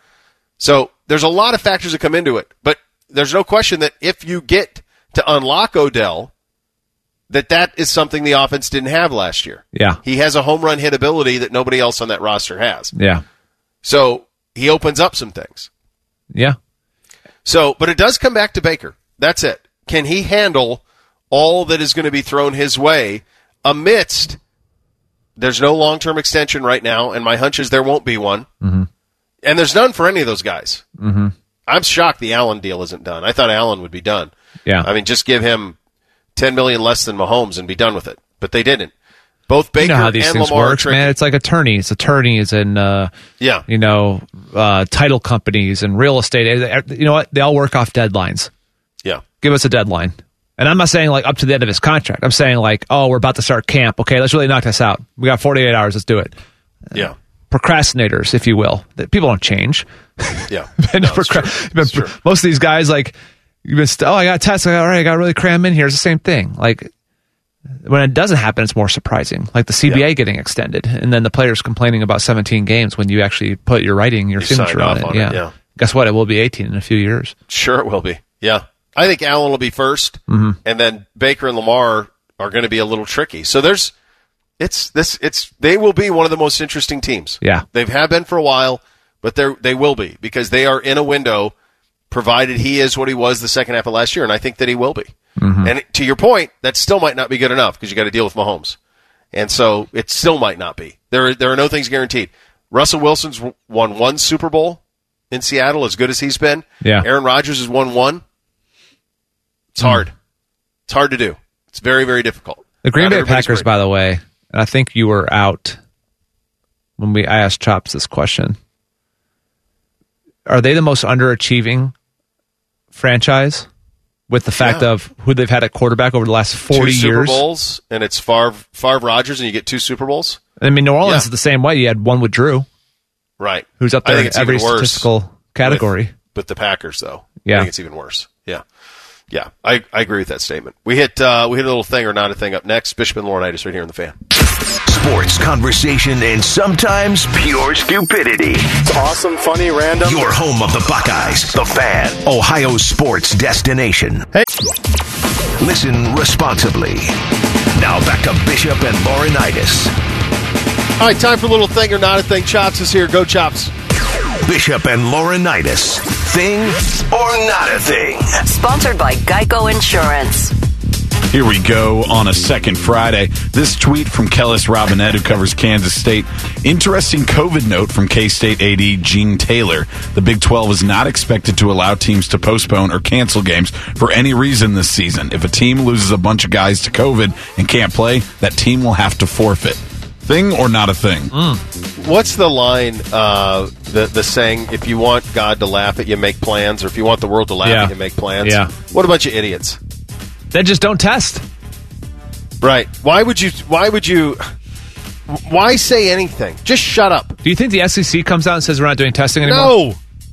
S5: So there's a lot of factors that come into it, but there's no question that if you get to unlock Odell, that that is something the offense didn't have last year.
S6: Yeah.
S5: He has a home run hit ability that nobody else on that roster has.
S6: Yeah.
S5: So he opens up some things.
S6: Yeah.
S5: So, but it does come back to Baker. That's it. Can he handle all that is going to be thrown his way amidst, there's no long-term extension right now, and my hunch is there won't be one.
S6: Mm-hmm.
S5: And there's none for any of those guys.
S6: Mm-hmm.
S5: I'm shocked the Allen deal isn't done. I thought Allen would be done.
S6: Yeah.
S5: I mean, just give him ten million dollars less than Mahomes and be done with it. But they didn't. Both Baker
S6: You know how these
S5: and
S6: things
S5: Lamar are
S6: work,
S5: tricky.
S6: man. It's like attorneys, attorneys, and uh,
S5: Yeah.
S6: you know, uh, title companies and real estate. You know what? They all work off deadlines.
S5: Yeah.
S6: Give us a deadline. And I'm not saying like up to the end of his contract. I'm saying like, oh, we're about to start camp. Okay, let's really knock this out. We got forty-eight hours. Let's do it.
S5: Yeah.
S6: Procrastinators, if you will. That people don't change.
S5: Yeah.
S6: And
S5: No, it's
S6: procra-
S5: true.
S6: but
S5: It's true.
S6: most of these guys, like, you've been st- oh, I got a test. Like, all right, I got to really cram in here. It's the same thing. Like, when it doesn't happen, it's more surprising. Like the C B A
S5: Yeah.
S6: getting extended, and then the players complaining about seventeen games when you actually put your writing, your
S5: You
S6: signature
S5: signed
S6: on
S5: off
S6: it.
S5: on it,
S6: yeah.
S5: yeah.
S6: Guess what? It will be eighteen in a few years.
S5: Sure, it will be. Yeah. I think Allen will be 1st
S6: Mhm.
S5: and then Baker and Lamar are going to be a little tricky. So there's, it's this, it's they will be one of the most interesting teams.
S6: Yeah.
S5: They have been for a while, but they they will be because they are in a window, provided he is what he was the second half of last year, and I think that he will be.
S6: Mm-hmm.
S5: And to your point, that still might not be good enough because you got to deal with Mahomes, and so it still might not be. There are, there are no things guaranteed. Russell Wilson's won one Super Bowl in Seattle, as good as he's been.
S6: Yeah.
S5: Aaron Rodgers has won one. It's hard. It's hard to do. It's very, very difficult.
S6: The Green
S5: Not
S6: Bay
S5: everybody's
S6: Packers,
S5: great.
S6: by the way, and I think you were out when we I asked Chops this question. Are they the most underachieving franchise? with the fact
S5: Yeah.
S6: of who they've had at quarterback over the last forty
S5: two Super
S6: years.
S5: Bowls, and it's Favre, Favre Rodgers, and you get two Super Bowls.
S6: I mean, New Orleans
S5: Yeah.
S6: is the same way. You had one with Drew,
S5: Right.
S6: who's up
S5: I
S6: there
S5: think
S6: in
S5: it's
S6: every
S5: even worse
S6: statistical category.
S5: With, with the Packers, though.
S6: Yeah.
S5: I think it's even worse. Yeah. Yeah, I, I agree with that statement. We hit uh, we hit a little thing or not a thing up next. Bishop and Laurinaitis right here in the Fan.
S3: Sports, conversation, and sometimes pure stupidity.
S11: It's awesome, funny, random.
S3: Your home of the Buckeyes, the Fan, Ohio's sports destination.
S11: Hey.
S3: Listen responsibly. Now back to Bishop and Laurinaitis.
S5: All right, time for a little thing or not a thing. Chops is here. Go, Chops.
S3: Bishop and Laurinaitis. Thing or not a thing?
S4: Sponsored by Geico Insurance.
S7: Here we go on a second Friday. This tweet from Kellis Robinette, who covers Kansas State. Interesting COVID note from K-State A D Gene Taylor. The Big twelve is not expected to allow teams to postpone or cancel games for any reason this season. If a team loses a bunch of guys to COVID and can't play, that team will have to forfeit. Thing or not a thing?
S5: Mm. What's the line, uh, the the saying, if you want God to laugh at you, make plans, or if you want the world to laugh
S6: Yeah.
S5: at you, make plans?
S6: Yeah.
S5: What a bunch of idiots.
S6: Then just don't test.
S5: Right. Why would you, why would you, why say anything? Just shut up.
S6: Do you think the S E C comes out and says we're not doing testing anymore?
S5: No.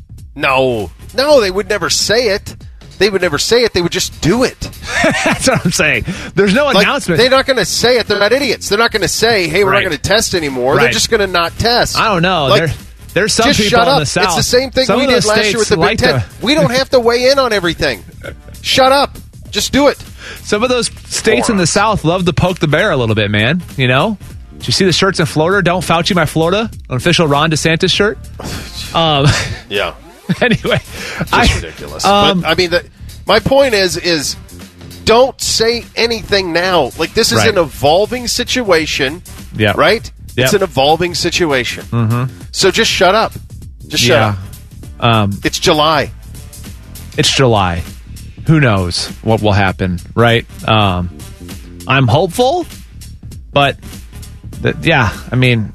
S5: No. No, they would never say it. They would never say it. They would just do it.
S6: That's what I'm saying. There's no
S5: Like,
S6: announcement.
S5: they're not going to say it. They're not idiots. They're not going to say, hey, we're
S6: Right.
S5: not going to test anymore.
S6: Right.
S5: They're just going to not test.
S6: I don't know.
S5: Like,
S6: there, there's some
S5: just
S6: people
S5: shut
S6: in
S5: up.
S6: the South.
S5: It's the same thing
S6: Some
S5: we
S6: of the
S5: did last year with
S6: states
S5: the Big
S6: like
S5: Ten.
S6: to-
S5: We don't have to weigh in on everything. Shut up. Just do it.
S6: Some of those states in the South love to poke the bear a little bit, man. You know? Did you see the shirts in Florida? Don't Fauci my Florida? An official Ron DeSantis shirt? Um,
S5: Yeah.
S6: anyway.
S5: Just
S6: I,
S5: ridiculous.
S6: um,
S5: but, I mean, the, my point is, is don't say anything now. Like, this is
S6: Right.
S5: an evolving situation.
S6: Yeah.
S5: Right?
S6: Yep.
S5: It's an evolving situation.
S6: Mm-hmm.
S5: So just shut up. Just shut
S6: Yeah.
S5: up.
S6: Um,
S5: It's July.
S6: it's July. Who knows what will happen, right? Um, I'm hopeful, but th- yeah, I mean,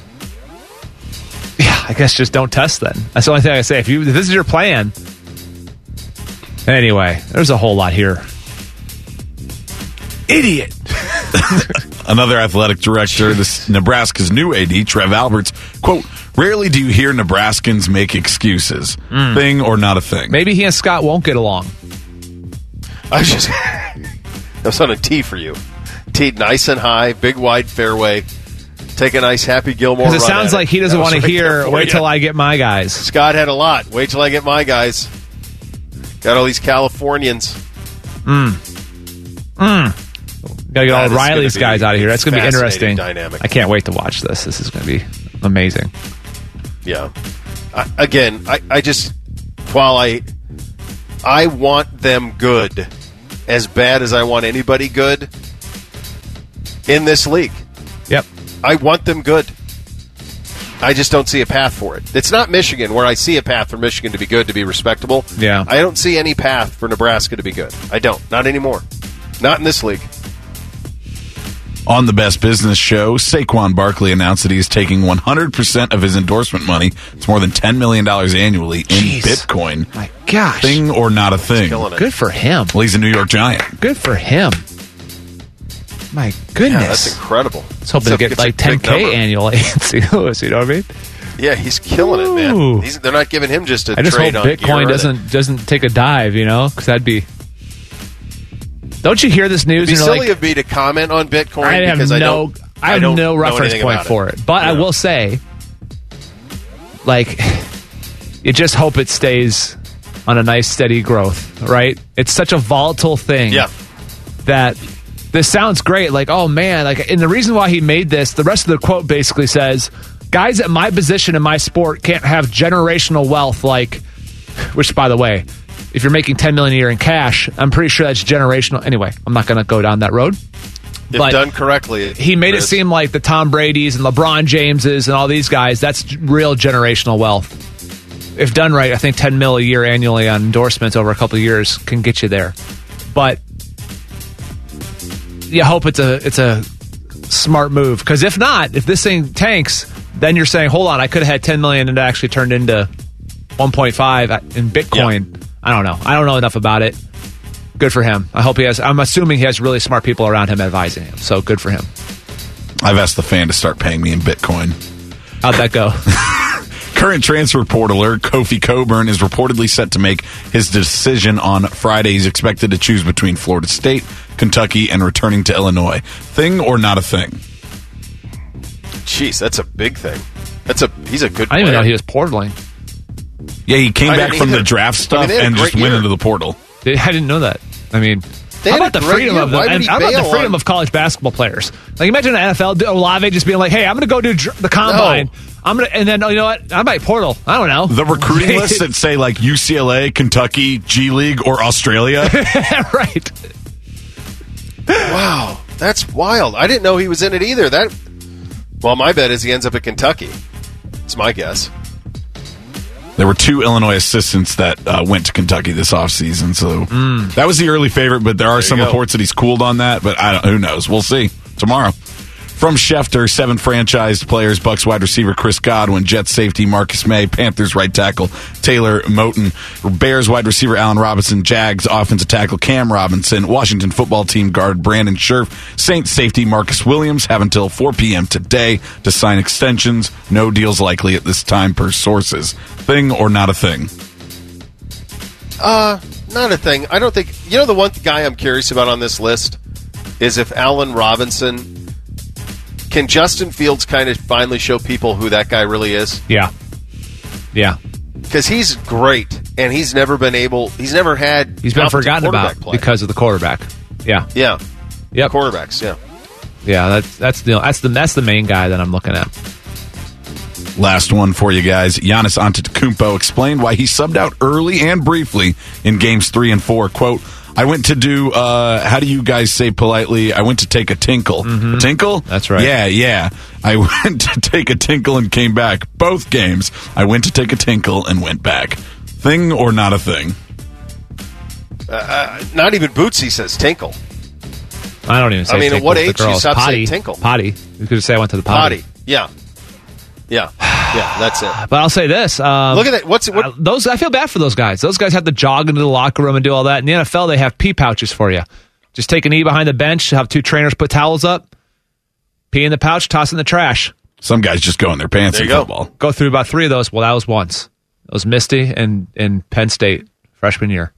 S6: yeah, I guess just don't test then. That's the only thing I say. If you if this is your plan, anyway, there's a whole lot here. Idiot.
S7: Another athletic director, this Nebraska's new A D, Trev Alberts, quote, rarely do you hear Nebraskans make excuses.
S6: Mm.
S7: Thing or not a thing?
S6: Maybe he and Scott won't get along.
S5: I was just that was on a tee for you. Teed nice and high, big wide fairway. Take a nice Happy Gilmore.
S6: Because it
S5: run
S6: sounds
S5: at
S6: like he
S5: That
S6: doesn't
S5: was
S6: want to
S5: right there
S6: hear,
S5: for
S6: wait
S5: you.
S6: till I get my guys.
S5: Scott had a lot. Wait till I get my guys. Got all these Californians.
S6: Mm. Mm. Gotta get
S5: That
S6: all
S5: is
S6: Riley's
S5: gonna be
S6: guys out of here. That's going to be
S5: fascinating
S6: interesting.
S5: dynamic.
S6: I can't wait to watch this. This is going to be amazing.
S5: Yeah. I, again, I, I just while I I want them good as bad as I want anybody good in this league.
S6: Yep.
S5: I want them good. I just don't see a path for it. It's not Michigan where I see a path for Michigan to be good, to be respectable.
S6: Yeah.
S5: I don't see any path for Nebraska to be good. I don't. Not anymore. Not in this league.
S7: On the Best Business Show, Saquon Barkley announced that he is taking one hundred percent of his endorsement money. It's more than ten million dollars annually in
S6: Jeez.
S7: Bitcoin.
S6: My gosh.
S7: Thing or not a thing?
S5: Killing it.
S6: Good for him.
S7: Well, he's a New York Giant.
S6: Good for him. My goodness.
S5: Yeah, that's incredible.
S6: Let's hope
S5: It's
S6: they
S5: a-
S6: get
S5: it's a
S6: like
S5: big
S6: ten K
S5: number.
S6: annually in Saint Louis, you know what I mean?
S5: Yeah, he's killing it, man.
S6: Ooh.
S5: He's, they're not giving him just a
S6: I just hope
S5: trade on gear
S6: Bitcoin
S5: or
S6: doesn't doesn't take a dive, you know? Because that'd be... Don't you hear this news?
S5: It'd be
S6: and you're
S5: silly
S6: like,
S5: of me to comment on Bitcoin
S6: I have
S5: because I
S6: no,
S5: don't.
S6: I have
S5: don't
S6: no
S5: know
S6: reference
S5: anything
S6: point
S5: about
S6: for it. But I
S5: Yeah.
S6: will say, like, you just hope it stays on a nice, steady growth, right? It's such a volatile thing.
S5: Yeah.
S6: That this sounds great. Like, oh man, like, and the reason why he made this, the rest of the quote basically says, guys at my position in my sport can't have generational wealth, like, which, by the way, if you're making ten million dollars a year in cash, I'm pretty sure that's generational. Anyway, I'm not going to go down that road.
S5: If
S6: But
S5: done correctly, it
S6: he made it
S5: is.
S6: seem like the Tom Brady's and LeBron Jameses and all these guys, that's real generational wealth. If done right, I think ten mil a year annually on endorsements over a couple of years can get you there. But you hope it's a it's a smart move, because if not, if this thing tanks, then you're saying, hold on, I could have had ten million and it actually turned into one point five in Bitcoin. I don't know. I don't know enough about it. Good for him. I hope he has. I'm assuming he has really smart people around him advising him. So good for him.
S7: I've asked the Fan to start paying me in Bitcoin.
S6: How'd that go?
S7: Current transfer portaler Kofi Coburn is reportedly set to make his decision on Friday. He's expected to choose between Florida State, Kentucky, and returning to Illinois. Thing or not a thing?
S5: Jeez, that's a big thing. That's a he's a good
S6: I didn't
S5: player.
S6: even know he was portaling.
S7: Yeah, he came
S5: I
S7: back
S5: didn't
S7: from
S5: either.
S7: the draft stuff
S5: I mean, they had a
S7: and just
S5: great
S7: went
S5: year.
S7: into the portal.
S6: I didn't know that. I mean,
S5: They
S6: how
S5: had
S6: about
S5: a
S6: the
S5: great
S6: freedom
S5: year.
S6: of the
S5: Why would
S6: and
S5: he
S6: how about the
S5: bail
S6: freedom
S5: on-
S6: of college basketball players? Like imagine an N F L Olave just being like, "Hey, I'm going to go do dr- the combine. I'm going to," and then you know what? I might portal. I don't know
S7: The recruiting lists that say like U C L A, Kentucky, G League, or Australia.
S6: right.
S5: Wow, that's wild. I didn't know he was in it either. That. Well, my bet is he ends up at Kentucky. It's my guess.
S7: There were two Illinois assistants that uh, went to Kentucky this offseason, so that was the early favorite, but there are
S5: There
S7: some
S5: you go.
S7: reports that he's cooled on that, but I don't, who knows? We'll see tomorrow. From Schefter, seven franchised players, Bucks wide receiver Chris Godwin, Jets safety Marcus May, Panthers right tackle Taylor Moton, Bears wide receiver Allen Robinson, Jags offensive tackle Cam Robinson, Washington football team guard Brandon Scherf, Saints safety Marcus Williams have until four p.m. today to sign extensions. No deals likely at this time per sources. Thing or not a thing?
S5: Uh, not a thing. I don't think. You know, the one guy I'm curious about on this list is if Allen Robinson. Can Justin Fields kind of finally show people who that guy really is?
S6: Yeah. Yeah.
S5: Because he's great, and he's never been able. He's never had.
S6: He's been
S5: competent
S6: forgotten
S5: quarterback
S6: about
S5: play.
S6: because of the quarterback. Yeah.
S5: Yeah.
S6: Yep.
S5: Quarterbacks. Yeah.
S6: Yeah. That's that's the that's the that's the main guy that I'm looking at.
S7: Last one for you guys. Giannis Antetokounmpo explained why he subbed out early and briefly in games three and four. Quote, I went to do, uh, how do you guys say politely? I went to take a tinkle.
S6: Mm-hmm.
S7: A tinkle?
S6: That's right.
S7: Yeah, yeah. I went to take a tinkle and came back. Both games, I went to take a tinkle and went back. Thing or not a thing?
S5: Uh, not even Bootsy says tinkle.
S6: I don't even say
S5: I mean, at
S6: tinkle
S5: what
S6: with the
S5: age do you
S6: girls.
S5: stop
S6: potty,
S5: saying tinkle?
S6: Potty. You could say I went to the potty.
S5: Potty. Yeah. Yeah. Yeah. That's it.
S6: But I'll say this. Um,
S5: Look at that. What's it? What,
S6: uh, those? I feel bad for those guys. Those guys have to jog into the locker room and do all that. In the N F L, they have pee pouches for you. Just take a knee behind the bench, have two trainers put towels up, pee in the pouch, toss in the trash.
S7: Some guys just go in their pants
S5: There
S7: in
S5: you go.
S7: football.
S6: Go through about three of those. Well, that was once. It was Misty and in Penn State freshman year.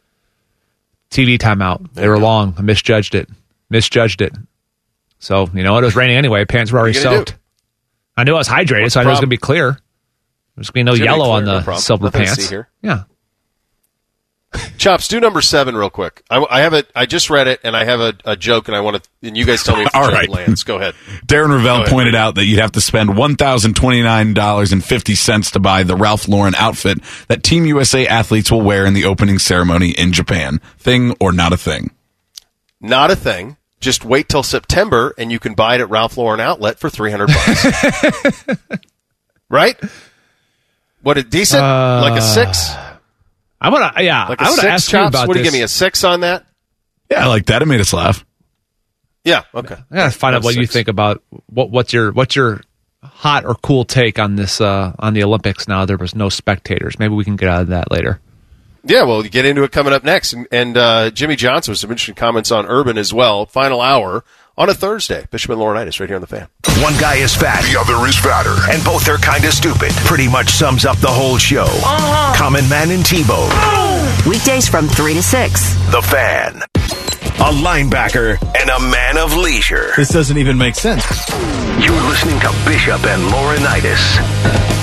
S6: T V timeout. They were long. I misjudged it. Misjudged it. So, you know what? It was raining anyway. Pants were already
S5: What are you gonna
S6: soaked. I knew I was hydrated,
S5: What's
S6: so I
S5: the
S6: knew it was
S5: problem?
S6: going to be clear. There's going to be no
S5: It's gonna be
S6: yellow on
S5: clear, no
S6: the
S5: problem.
S6: silver
S5: Nothing to
S6: pants.
S5: see here.
S6: Yeah.
S5: Chops, do number seven real quick. I, I have it. I just read it, and I have a, a joke, and I want to. And you guys tell me if the
S7: All
S5: joke
S7: right.
S5: lands. Go ahead.
S7: Darren
S5: Go
S7: Ravel
S5: ahead,
S7: pointed
S5: read it.
S7: out that you'd have to spend one thousand twenty-nine dollars and fifty cents to buy the Ralph Lauren outfit that Team U S A athletes will wear in the opening ceremony in Japan. Thing or not a thing?
S5: Not a thing. Just wait till September, and you can buy it at Ralph Lauren Outlet for three hundred bucks. Right? What a decent,
S6: Uh,
S5: like a six,
S6: I want to, yeah,
S5: like
S6: I
S5: a
S6: want to
S5: six.
S6: ask you
S5: Chops.
S6: about
S5: What do you
S6: this.
S5: give me a six on that?
S7: Yeah, I like that. It made us laugh.
S5: Yeah. Okay.
S6: I gotta find out
S5: That's
S6: what you
S5: six.
S6: think about what what's your what's your hot or cool take on this uh, on the Olympics. Now there was no spectators. Maybe we can get out of that later.
S5: Yeah, well, you get into it coming up next. And, and uh, Jimmy Johnson with some interesting comments on Urban as well. Final hour on a Thursday. Bishop and Laurinaitis right here on The Fan.
S3: One guy is fat, the other is fatter, and both are kind of stupid. Pretty much sums up the whole show.
S4: Uh-huh.
S3: Common Man and T-Bone.
S4: Weekdays from three to six.
S3: The Fan. A linebacker and a man of leisure.
S12: This doesn't even make sense.
S3: You're listening to Bishop and Laurinaitis.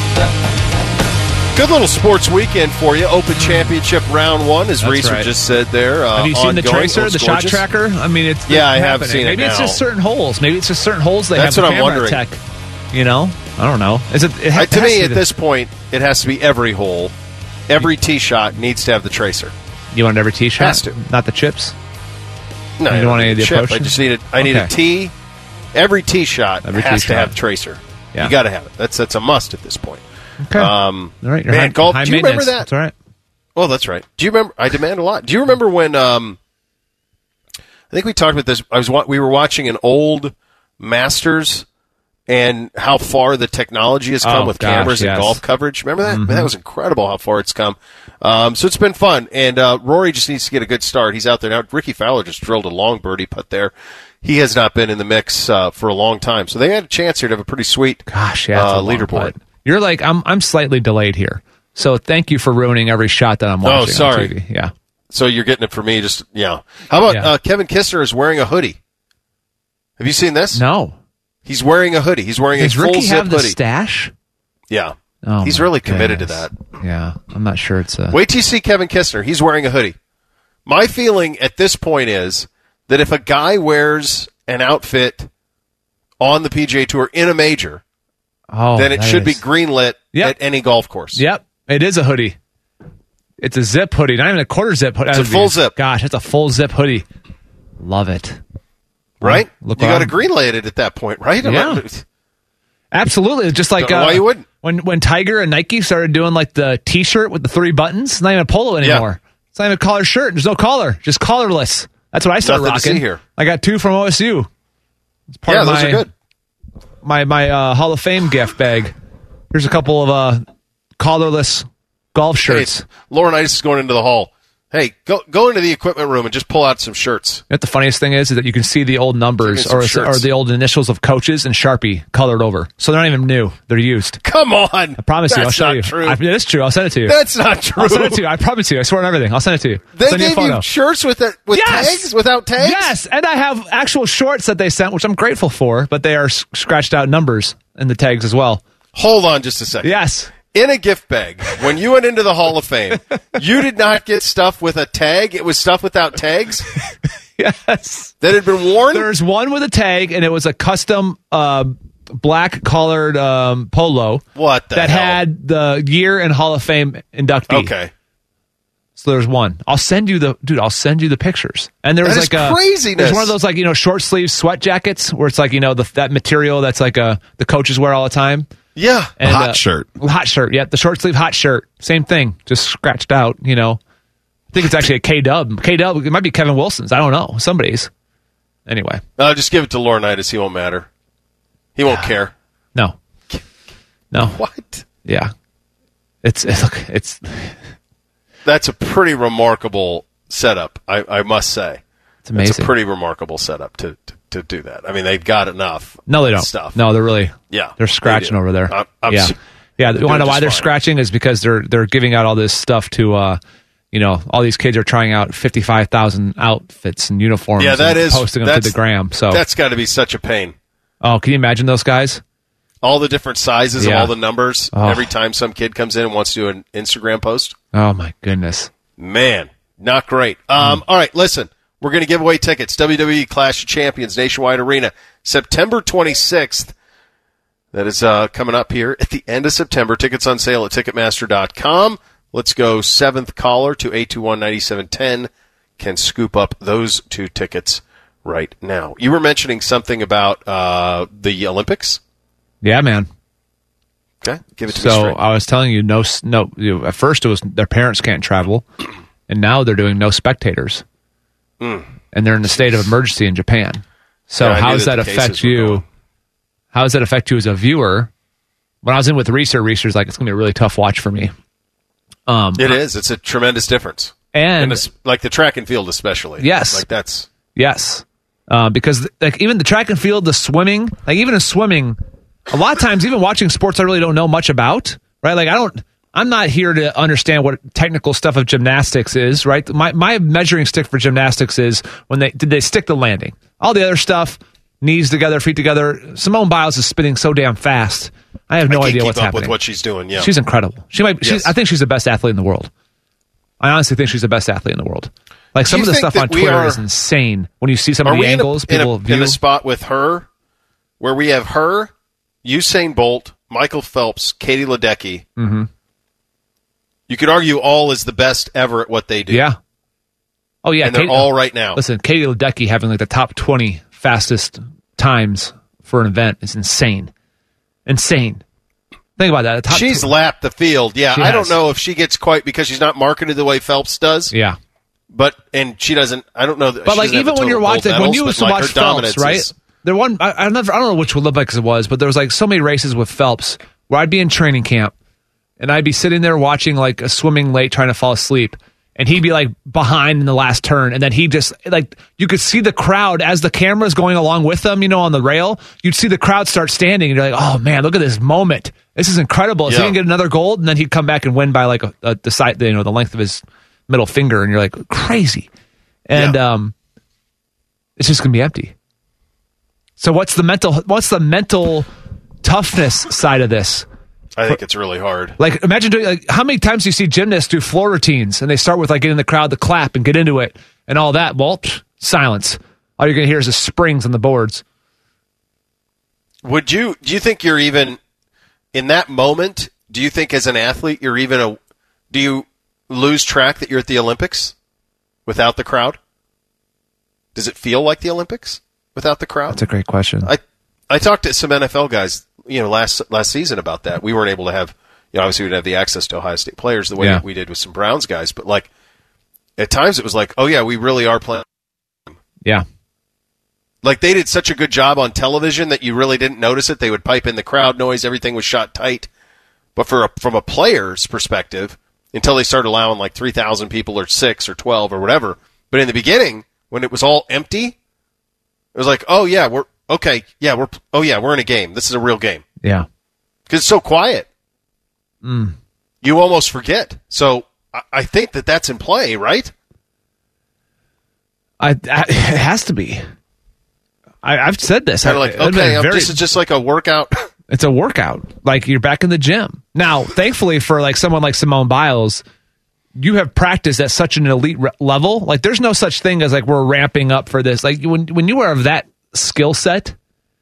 S5: Good little sports weekend for you. Open Championship round one, as
S6: That's
S5: Reese
S6: right.
S5: just said there. Uh,
S6: Have you seen the
S5: ongoing.
S6: tracer,
S5: Looks
S6: the shot
S5: gorgeous.
S6: tracker? I mean, it's
S5: Yeah,
S6: it's
S5: I have
S6: happening.
S5: seen it
S6: Maybe it's
S5: now.
S6: just certain holes. Maybe it's just certain holes they
S5: That's
S6: have
S5: what
S6: the
S5: I'm
S6: camera
S5: wondering.
S6: tech. You know, I don't know. Is it, it ha-
S5: Uh, to
S6: has
S5: me,
S6: be
S5: at
S6: the-
S5: this point, it has to be every hole. Every tee shot needs to have the tracer.
S6: You want every tee shot?
S5: Has to.
S6: Not the chips.
S5: No,
S6: You
S5: I
S6: don't want any of the
S5: chip.
S6: approach?
S5: I just need a, I need
S6: Okay.
S5: a tee. Every tee shot
S6: Every
S5: has
S6: tee
S5: to
S6: shot.
S5: have tracer.
S6: Yeah.
S5: You got to have it. That's that's a must at this point.
S6: Okay.
S5: Um,
S6: all right. You're
S5: man,
S6: high,
S5: golf.
S6: high
S5: Do you remember
S6: maintenance.
S5: that?
S6: That's all right.
S5: Well, that's right. Do you remember? I demand a lot. Do you remember when? Um, I think we talked about this. I was wa- we were watching an old Masters and how far the technology has come
S6: Oh,
S5: with
S6: gosh,
S5: cameras
S6: yes.
S5: and golf coverage. Remember that?
S6: Mhm.
S5: Man, that was incredible how far it's come. Um, so it's been fun. And uh, Rory just needs to get a good start. He's out there now. Ricky Fowler just drilled a long birdie putt there. He has not been in the mix uh, for a long time. So they had a chance here to have a pretty sweet
S6: Gosh, yeah, it's
S5: uh,
S6: a long
S5: leaderboard.
S6: putt. You're like, I'm I'm slightly delayed here. So thank you for ruining every shot that I'm watching
S5: Oh, sorry.
S6: on T V. Yeah.
S5: So you're getting it for me. Just yeah. How about
S6: Yeah.
S5: uh, Kevin Kistner is wearing a hoodie? Have you seen this?
S6: No.
S5: He's wearing a hoodie. He's wearing
S6: Does
S5: a full
S6: Ricky
S5: zip
S6: have the
S5: hoodie.
S6: stash?
S5: Yeah.
S6: Oh,
S5: He's
S6: my
S5: really committed
S6: goodness.
S5: to that.
S6: Yeah. I'm not sure it's a...
S5: Wait till you see Kevin Kistner. He's wearing a hoodie. My feeling at this point is that if a guy wears an outfit on the P G A Tour in a major,
S6: Oh,
S5: then it
S6: that
S5: should be
S6: is-
S5: greenlit
S6: Yep.
S5: at any golf course.
S6: Yep. It is a hoodie. It's a zip hoodie. Not even a quarter zip hoodie.
S5: It's a full zip.
S6: Gosh, it's a full zip hoodie. Love it.
S5: Right?
S6: Look
S5: you
S6: what
S5: got to
S6: I'm-
S5: greenlight it at that point, right?
S6: Yeah. Absolutely. It's just like
S5: Don't know
S6: uh,
S5: why you wouldn't.
S6: when when Tiger and Nike started doing like the T-shirt with the three buttons. It's not even a polo anymore. It's not even a collar shirt. There's no collar. Just collarless. That's what I started
S5: Nothing to
S6: rocking.
S5: see here.
S6: I got two from O S U. It's part
S5: Yeah,
S6: of
S5: those
S6: my,
S5: are good.
S6: My my uh, Hall of Fame gift bag. Here's a couple of uh, collarless golf shirts.
S5: Hey, Laurinaitis is going into the hall. Hey, go go into the equipment room and just pull out some shirts.
S6: You know what the funniest thing is, is that you can see the old numbers
S5: some
S6: or,
S5: shirts.
S6: or the old initials of coaches in Sharpie colored over. So they're not even new. They're used.
S5: Come on.
S6: I promise you. I'll
S5: That's
S6: show
S5: not
S6: you.
S5: true.
S6: I, it is true. I'll send it to you.
S5: That's not true.
S6: I'll send it to you. I promise you. I swear on everything. I'll send it to you.
S5: They
S6: send you a
S5: gave
S6: photo.
S5: you shirts with that with
S6: Yes!
S5: tags, without tags?
S6: Yes, and I have actual shorts that they sent, which I'm grateful for, but they are s- scratched out numbers in the tags as well.
S5: Hold on just a second.
S6: Yes.
S5: In a gift bag, when you went into the Hall of Fame, you did not get stuff with a tag. It was stuff without tags
S6: Yes.
S5: that had been worn.
S6: There's one with a tag, and it was a custom uh, black collared um, polo
S5: What the
S6: that
S5: hell?
S6: had the year and Hall of Fame inductee.
S5: Okay.
S6: So there's one. I'll send you the dude. I'll send you the pictures. And there was
S5: That is
S6: like a
S5: craziness.
S6: There's one of those like you know short sleeve sweat jackets where it's like you know the, that material that's like a the coaches wear all the time.
S5: Yeah.
S6: And,
S7: Hot
S6: uh,
S7: shirt.
S6: Hot shirt. Yeah, the short sleeve hot shirt. Same thing. Just scratched out. You know. I think it's actually a K Dub. K Dub. It might be Kevin Wilson's. I don't know. Somebody's. Anyway.
S5: Uh, just give it to Laurinaitis. He won't matter. He won't care.
S6: No. No.
S5: What?
S6: Yeah. It's it's look, it's
S5: That's a pretty remarkable setup, I, I must say.
S6: it's amazing.
S5: It's a pretty remarkable setup to, to, to do that. I mean, they've got enough
S6: No, they don't.
S5: stuff.
S6: No, they're really.
S5: Yeah,
S6: they're
S5: they
S6: scratching
S5: do.
S6: over there.
S5: I'm- I'm
S6: yeah,
S5: s-
S6: yeah.
S5: they're
S6: You want to know
S5: doing
S6: why
S5: just
S6: they're
S5: fine.
S6: scratching? Is because they're they're giving out all this stuff to, uh, you know, all these kids are trying out fifty five thousand outfits and uniforms.
S5: Yeah, that
S6: and
S5: is
S6: posting them to
S5: that's-
S6: the gram. So,
S5: That's got to be such a pain.
S6: oh, can you imagine those guys?
S5: All the different sizes
S6: Yeah.
S5: of all the numbers
S6: Oh.
S5: every time some kid comes in and wants to do an Instagram post.
S6: Oh my goodness.
S5: Man, not great. Um,
S6: Mm.
S5: All right, listen. We're going to give away tickets. W W E Clash of Champions Nationwide Arena, September twenty-sixth. That is uh, coming up here at the end of September. Tickets on sale at Ticketmaster dot com. Let's go seventh caller to eight two one, nine seven one zero. Can scoop up those two tickets right now. You were mentioning something about uh, the Olympics.
S6: Yeah, man.
S5: Okay, give it to me
S6: So
S5: straight.
S6: I was telling you, no, s- no. You know, at first, it was their parents can't travel, and now they're doing no spectators,
S5: Mm.
S6: and they're in a state of emergency in Japan. So
S5: Yeah, I knew
S6: how does
S5: that
S6: that,
S5: the
S6: affect
S5: cases were
S6: you?
S5: going.
S6: How does that affect you as a viewer? When I was in with Reeser, Reeser's like, it's going to be a really tough watch for me. Um,
S5: It is. It's a tremendous difference.
S6: and
S5: And it's, like the track and field especially.
S6: Yes.
S5: Like that's...
S6: yes, uh, because like even the track and field, the swimming, like even in swimming, a lot of times, even watching sports I really don't know much about, right? Like I don't, I'm not here to understand what technical stuff of gymnastics is, right? My my measuring stick for gymnastics is when they did they stick the landing. All the other stuff, knees together, feet together. Simone Biles is spinning so damn fast. I have no
S5: I can't
S6: idea
S5: keep
S6: what's
S5: up
S6: happening.
S5: with what she's doing. Yeah,
S6: She's incredible. She might.
S5: Yes.
S6: She's, I think she's the best athlete in the world. I honestly think she's the best athlete in the world. Like
S5: Do
S6: some
S5: you
S6: of the
S5: think
S6: stuff
S5: that
S6: on
S5: we
S6: Twitter
S5: are-
S6: is insane. When you see some
S5: Are
S6: of the
S5: we in a-
S6: angles
S5: in a,
S6: people
S5: in
S6: view.
S5: a spot with her where we have her, Usain Bolt, Michael Phelps, Katie Ledecky?
S6: Mhm.
S5: You could argue all is the best ever at what they do.
S6: Yeah. Oh yeah,
S5: and they're
S6: Katie-
S5: all right now.
S6: Listen, Katie Ledecky having like the top twenty fastest times for an event is insane. Insane. Think about that. The top
S5: She's
S6: tw-
S5: lapped the field. Yeah,
S6: She
S5: I
S6: has.
S5: don't know if she gets quite because she's not marketed the way Phelps does.
S6: Yeah.
S5: But and she doesn't. I don't know. that-
S6: But
S5: she
S6: like
S5: doesn't have
S6: even
S5: the
S6: when you're
S5: total
S6: watching,
S5: gold
S6: when
S5: medals,
S6: you
S5: but,
S6: used to
S5: like,
S6: watch
S5: her
S6: Phelps,
S5: dominance
S6: right?
S5: is-
S6: there one I, I never I don't know which Olympics it was, but there was like so many races with Phelps where I'd be in training camp and I'd be sitting there watching like a swimming late trying to fall asleep, and he'd be like behind in the last turn, and then he just like you could see the crowd as the camera's going along with them, you know, on the rail. You'd see the crowd start standing, and you're like, oh man, look at this moment. This is incredible. Is
S5: yeah.
S6: he gonna get another gold? And then he'd come back and win by like a, a, the side, you know, the length of his middle finger, and you're like, crazy. And
S5: yeah.
S6: um, it's just gonna be empty. So what's the mental? What's the mental toughness side of this?
S5: I think it's really hard.
S6: Like, imagine doing like how many times do you see gymnasts do floor routines, and they start with like getting the crowd to clap and get into it and all that. Well, psh, silence. All you're gonna hear is the springs on the boards.
S5: Would you? Do you think you're even in that moment? Do you think as an athlete you're even a? Do you lose track that you're at the Olympics without the crowd? Does it feel like the Olympics without the crowd?
S6: That's a great question.
S5: I I talked to some N F L guys, you know, last last season about that. We weren't able to have, you know, obviously we didn't have the access to Ohio State players the way
S6: Yeah.
S5: that we did with some Browns guys, but like at times it was like, oh yeah, we really are playing.
S6: Yeah.
S5: Like they did such a good job on television that you really didn't notice it. They would pipe in the crowd noise, everything was shot tight. But for a, from a player's perspective, until they started allowing like three thousand people or six or twelve or whatever. But in the beginning, when it was all empty, it was like, oh yeah, we're okay. Yeah, we're oh yeah, we're in a game. This is a real game.
S6: Yeah.
S5: Because it's so quiet.
S6: Mm.
S5: You almost forget. So I, I think that that's in play, right?
S6: I, I it has to be. I, I've said this.
S5: Kind of like,
S6: I- I've
S5: okay,
S6: been
S5: I'm-
S6: very-
S5: this is just like a workout.
S6: It's a workout. Like you're back in the gym. Now, thankfully for like someone like Simone Biles, you have practiced at such an elite re- level. Like there's no such thing as like we're ramping up for this. Like when when you are of that skill set,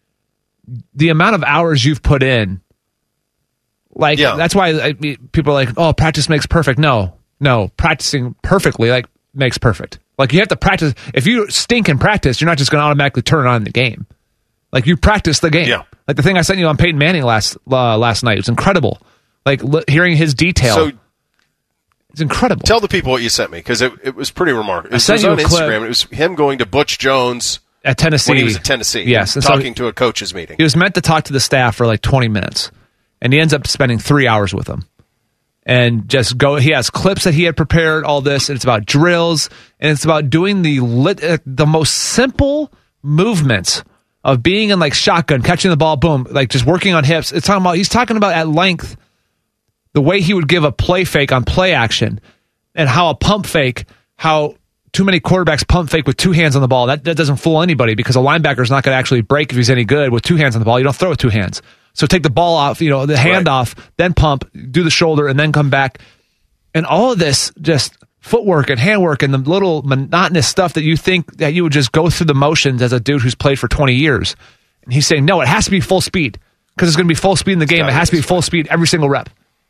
S6: the amount of hours you've put in, like
S5: Yeah.
S6: that's why I, people are like, oh, practice makes perfect. No, no, practicing perfectly like makes perfect. Like you have to practice. If you stink in practice, you're not just going to automatically turn on the game. Like you practice the game.
S5: Yeah.
S6: Like the thing I sent you on Peyton Manning last uh, last night. It was incredible. Like li- hearing his detail.
S5: So
S6: it's incredible.
S5: Tell the people what you sent me because it, it was pretty remarkable. It
S6: I
S5: was,
S6: sent
S5: it was
S6: you
S5: on
S6: a clip.
S5: Instagram. And it was him going to Butch Jones
S6: at Tennessee
S5: when he was at Tennessee.
S6: Yes, and so
S5: talking to a coach's meeting.
S6: He was meant to talk to the staff for like twenty minutes, and he ends up spending three hours with them. And just go. He has clips that he had prepared. All this, and it's about drills, and it's about doing the lit, uh, the most simple movements of being in like shotgun, catching the ball, boom, like just working on hips. It's talking about. He's talking about at length the way he would give a play fake on play action, and how a pump fake, how too many quarterbacks pump fake with two hands on the ball. That, that doesn't fool anybody because a linebacker is not going to actually break if he's any good with two hands on the ball. You don't throw with two hands. So take the ball off, you know, the hand
S5: Right.
S6: off, then pump, do the shoulder, and then come back. And all of this just footwork and handwork and the little monotonous stuff that you think that you would just go through the motions as a dude who's played for twenty years. And he's saying, no, it has to be full speed because it's going to be full speed in the game. It has to be full speed every single rep.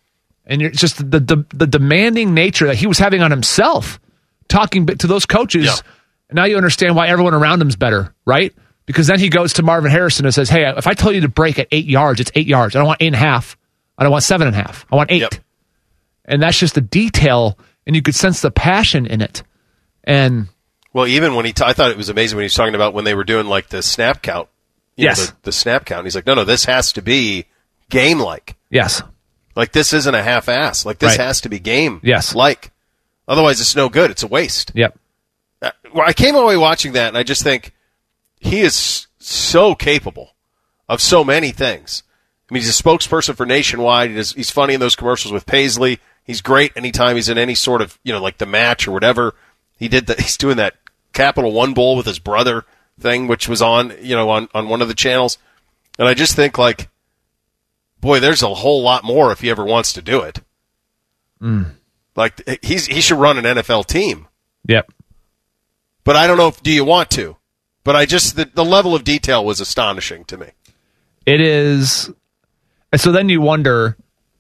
S6: And you're just the, the, the demanding nature that he was having on himself talking to those coaches.
S5: Yeah.
S6: And now you understand why everyone around him's better, right? Because then he goes to Marvin Harrison and says, hey, if I tell you to break at eight yards, it's eight yards. I don't want eight and a half. I don't want seven and a half. I want eight.
S5: Yep.
S6: And that's just the detail, and you could sense the passion in it. And
S5: Well, even when he, t- I thought it was amazing when he was talking about when they were doing like the snap count. You
S6: Yes.
S5: know, the, the snap count. He's like, no, no, this has to be game like.
S6: yes,
S5: Like this isn't a half ass. Like this
S6: Right.
S5: has to be game
S6: Yes.
S5: like. Otherwise, it's no good. It's a waste.
S6: yep.
S5: Uh, well, I came away watching that, and I just think he is so capable of so many things. I mean, he's a spokesperson for Nationwide. He does, he's funny in those commercials with Paisley. He's great anytime he's in any sort of, you know, like the match or whatever. He did that. He's doing that Capital One Bowl with his brother thing, which was on, you know, on, on one of the channels. And I just think like, boy, there's a whole lot more if he ever wants to do it.
S6: Mm.
S5: Like he's, he should run an N F L team.
S6: Yep.
S5: But I don't know if, do you want to? But I just, the, the level of detail was astonishing to me.
S6: It is. And so then you wonder,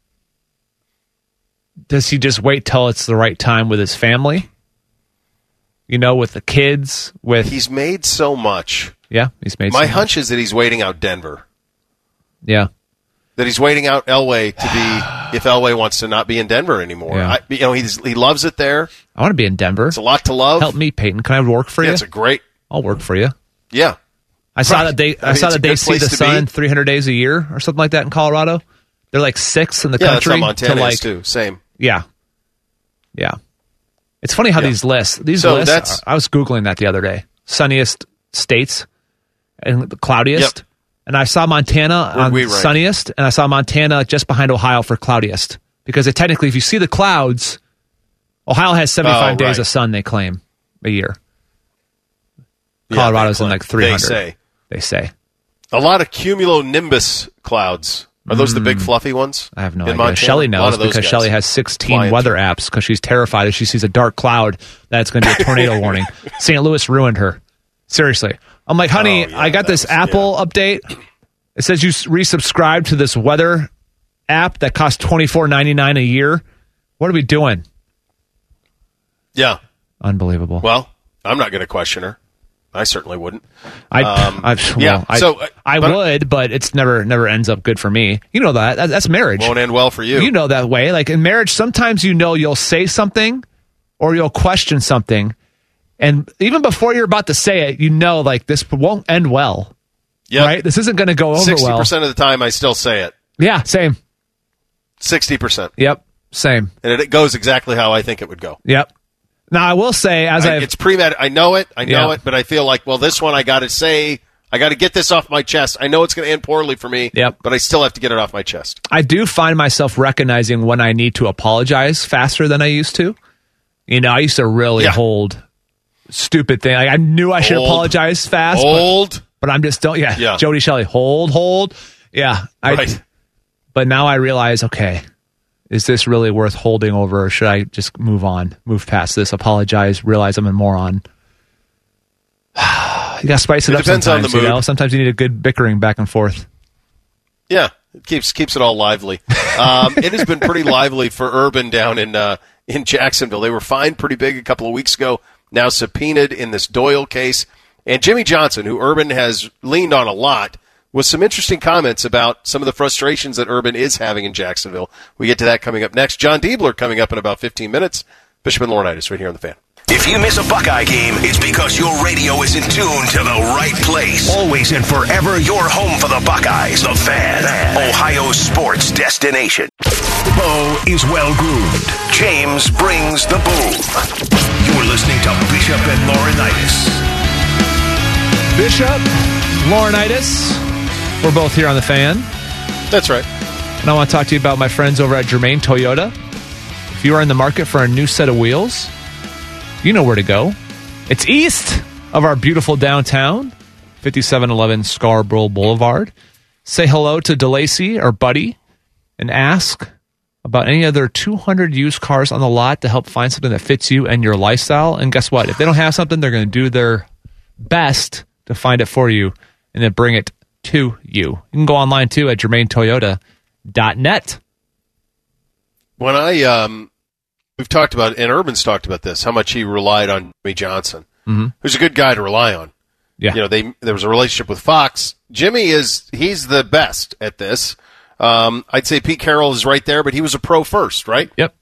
S6: does he just wait till it's the right time with his family? You know, with the kids, with...
S5: He's made so much.
S6: Yeah, he's made
S5: My
S6: so
S5: hunch is that he's waiting out Denver.
S6: Yeah.
S5: That he's waiting out Elway to be, if Elway wants to not be in Denver anymore.
S6: Yeah.
S5: I, you know, he's, he loves it there.
S6: I want to be in Denver.
S5: It's a lot to love.
S6: Help me, Peyton. Can I work for
S5: Yeah,
S6: you?
S5: it's a great...
S6: I'll work for you.
S5: Yeah.
S6: I saw
S5: Right.
S6: that they. I,
S5: I mean,
S6: saw
S5: it's
S6: that
S5: a
S6: they
S5: good
S6: see the
S5: place to
S6: sun
S5: be.
S6: three hundred days a year or something like that in Colorado. They're like six in the
S5: Yeah, that's
S6: country.
S5: how Montana
S6: to like,
S5: is too. Same.
S6: Yeah, yeah. It's funny how
S5: Yeah.
S6: these lists. These
S5: So
S6: lists.
S5: that's-
S6: I was googling that the other day. Sunniest states and the cloudiest.
S5: Yep.
S6: And I saw Montana
S5: Where'd
S6: on
S5: we rank?
S6: sunniest, and I saw Montana just behind Ohio for cloudiest. Because it, technically, if you see the clouds, Ohio has seventy-five
S5: Oh,
S6: days
S5: right.
S6: of sun, they claim, a year.
S5: Yeah,
S6: Colorado's
S5: they
S6: in
S5: claim.
S6: like three hundred.
S5: They say.
S6: They say.
S5: A lot of cumulonimbus clouds. Are those the big fluffy ones?
S6: I have no
S5: in
S6: idea.
S5: Montana?
S6: Shelly
S5: A lot
S6: knows
S5: of those
S6: because
S5: guys.
S6: Shelly has sixteen
S5: flying
S6: weather
S5: through.
S6: apps because she's terrified if she sees a dark cloud that it's going to be a tornado warning. Saint Louis ruined her. Seriously. I'm like, honey,
S5: Oh, yeah,
S6: I got
S5: that
S6: this
S5: was-
S6: Apple update. It says you s- resubscribe to this weather app that costs twenty-four ninety-nine a year. What are we doing?
S5: Yeah.
S6: Unbelievable.
S5: Well, I'm not going to question her. I certainly wouldn't.
S6: I,
S5: Um,
S6: I, well,
S5: yeah,
S6: I,
S5: so, uh,
S6: I
S5: but-
S6: would, but it's never never ends up good for me. You know that. that that's marriage.
S5: Won't end well for you.
S6: You know that way. Like in marriage, sometimes you know you'll say something or you'll question something. And even before you're about to say it, you know, like this won't end well.
S5: Yep.
S6: Right? This isn't going to go over
S5: sixty
S6: well.
S5: percent of the time, I still say it.
S6: Yeah, same.
S5: sixty percent.
S6: Yep, same.
S5: And it, it goes exactly how I think it would go.
S6: Yep. Now, I will say, as
S5: I,
S6: I've...
S5: it's pre-med. I know it. I know
S6: Yeah.
S5: it. But I feel like, well, this one I got to say, I got to get this off my chest. I know it's going to end poorly for me.
S6: Yep.
S5: But I still have to get it off my chest.
S6: I do find myself recognizing when I need to apologize faster than I used to. You know, I used to really
S5: Yeah.
S6: hold stupid thing. Like, I knew I should
S5: Old.
S6: apologize fast. but-
S5: Old.
S6: But, I'm just don't. Yeah,
S5: Yeah.
S6: Jody Shelley, hold, hold. Yeah, I,
S5: Right.
S6: But now I realize, okay, is this really worth holding over, or should I just move on, move past this, apologize, realize I'm a moron? You got to spice it,
S5: It
S6: up
S5: depends on
S6: sometimes.
S5: the
S6: You
S5: mood.
S6: know, sometimes you need a good bickering back and forth.
S5: Yeah, it keeps keeps it all lively. Um, it has been pretty lively for Urban down in uh, in Jacksonville. They were fined pretty big a couple of weeks ago. Now subpoenaed in this Doyle case. And Jimmy Johnson, who Urban has leaned on a lot, with some interesting comments about some of the frustrations that Urban is having in Jacksonville. We get to that coming up next. John Diebler coming up in about fifteen minutes. Bishop and Laurinaitis right here on The Fan.
S3: If you miss a Buckeye game, it's because your radio is in tune to the right place. Always and forever your home for the Buckeyes. The Fan, Ohio's sports destination. Bo is well groomed. James brings the boom. You're listening to Bishop and Laurinaitis.
S6: Bishop, Laurinaitis, we're both here on The Fan.
S5: That's right.
S6: And I want to talk to you about my friends over at Germain Toyota. If you are in the market for a new set of wheels, you know where to go. It's east of our beautiful downtown, fifty-seven eleven Scarborough Boulevard. Say hello to DeLacy or Buddy and ask about any other two hundred used cars on the lot to help find something that fits you and your lifestyle. And guess what? If they don't have something, they're going to do their best to find it for you and then bring it to you. You can go online too at germain toyota dot net.
S5: When I, um, we've talked about, and Urban's talked about this, how much he relied on Jimmy Johnson,
S6: mm-hmm.
S5: who's a good guy to rely on.
S6: Yeah.
S5: You know, they there was a relationship with Fox. Jimmy is, he's the best at this. Um, I'd say Pete Carroll is right there, but he was a pro first, right?
S6: Yep.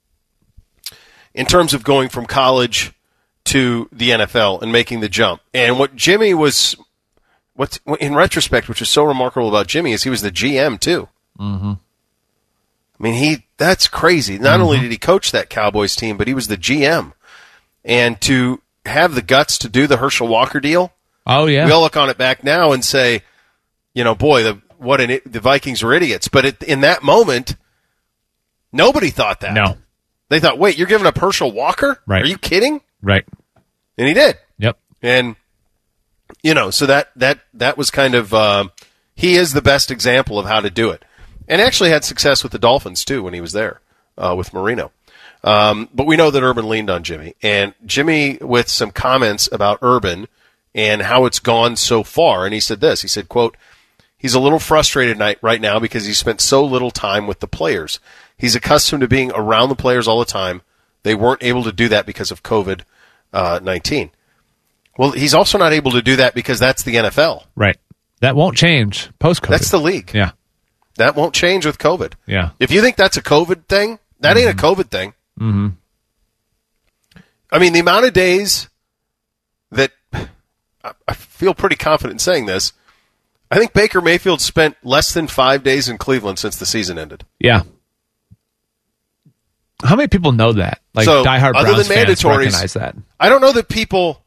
S5: In terms of going from college to the N F L and making the jump. And what Jimmy was, what's in retrospect, which is so remarkable about Jimmy, is he was the G M too.
S6: Mm-hmm.
S5: I mean, he that's crazy. Not
S6: Mm-hmm.
S5: only did he coach that Cowboys team, but he was the G M. And to have the guts to do the Herschel Walker deal,
S6: Oh, yeah.
S5: we all look on it back now and say, you know, boy, the what an, the Vikings were idiots. But it, in that moment, nobody thought that.
S6: No.
S5: They thought, wait, you're giving up Herschel Walker?
S6: Right.
S5: Are you kidding?
S6: Right.
S5: And he did.
S6: Yep.
S5: And, you know, so that that that was kind of, uh, he is the best example of how to do it. And actually had success with the Dolphins, too, when he was there uh, with Marino. Um, but we know that Urban leaned on Jimmy. And Jimmy, with some comments about Urban and how it's gone so far, and he said this, he said, quote, he's a little frustrated right now because he spent so little time with the players. He's accustomed to being around the players all the time. They weren't able to do that because of COVID nineteen. Well, he's also not able to do that because that's the N F L.
S6: Right. That won't change post-COVID.
S5: That's the league.
S6: Yeah.
S5: That won't change with COVID.
S6: Yeah.
S5: If you think that's a COVID thing, that
S6: mm-hmm.
S5: ain't a COVID thing.
S6: Mm-hmm.
S5: I mean, the amount of days that I, I feel pretty confident in saying this. I think Baker Mayfield spent less than five days in Cleveland since the season ended.
S6: Yeah. How many people know that? Like
S5: so,
S6: diehard
S5: other
S6: Browns
S5: than
S6: fans
S5: mandatories,
S6: recognize that.
S5: I don't know that people.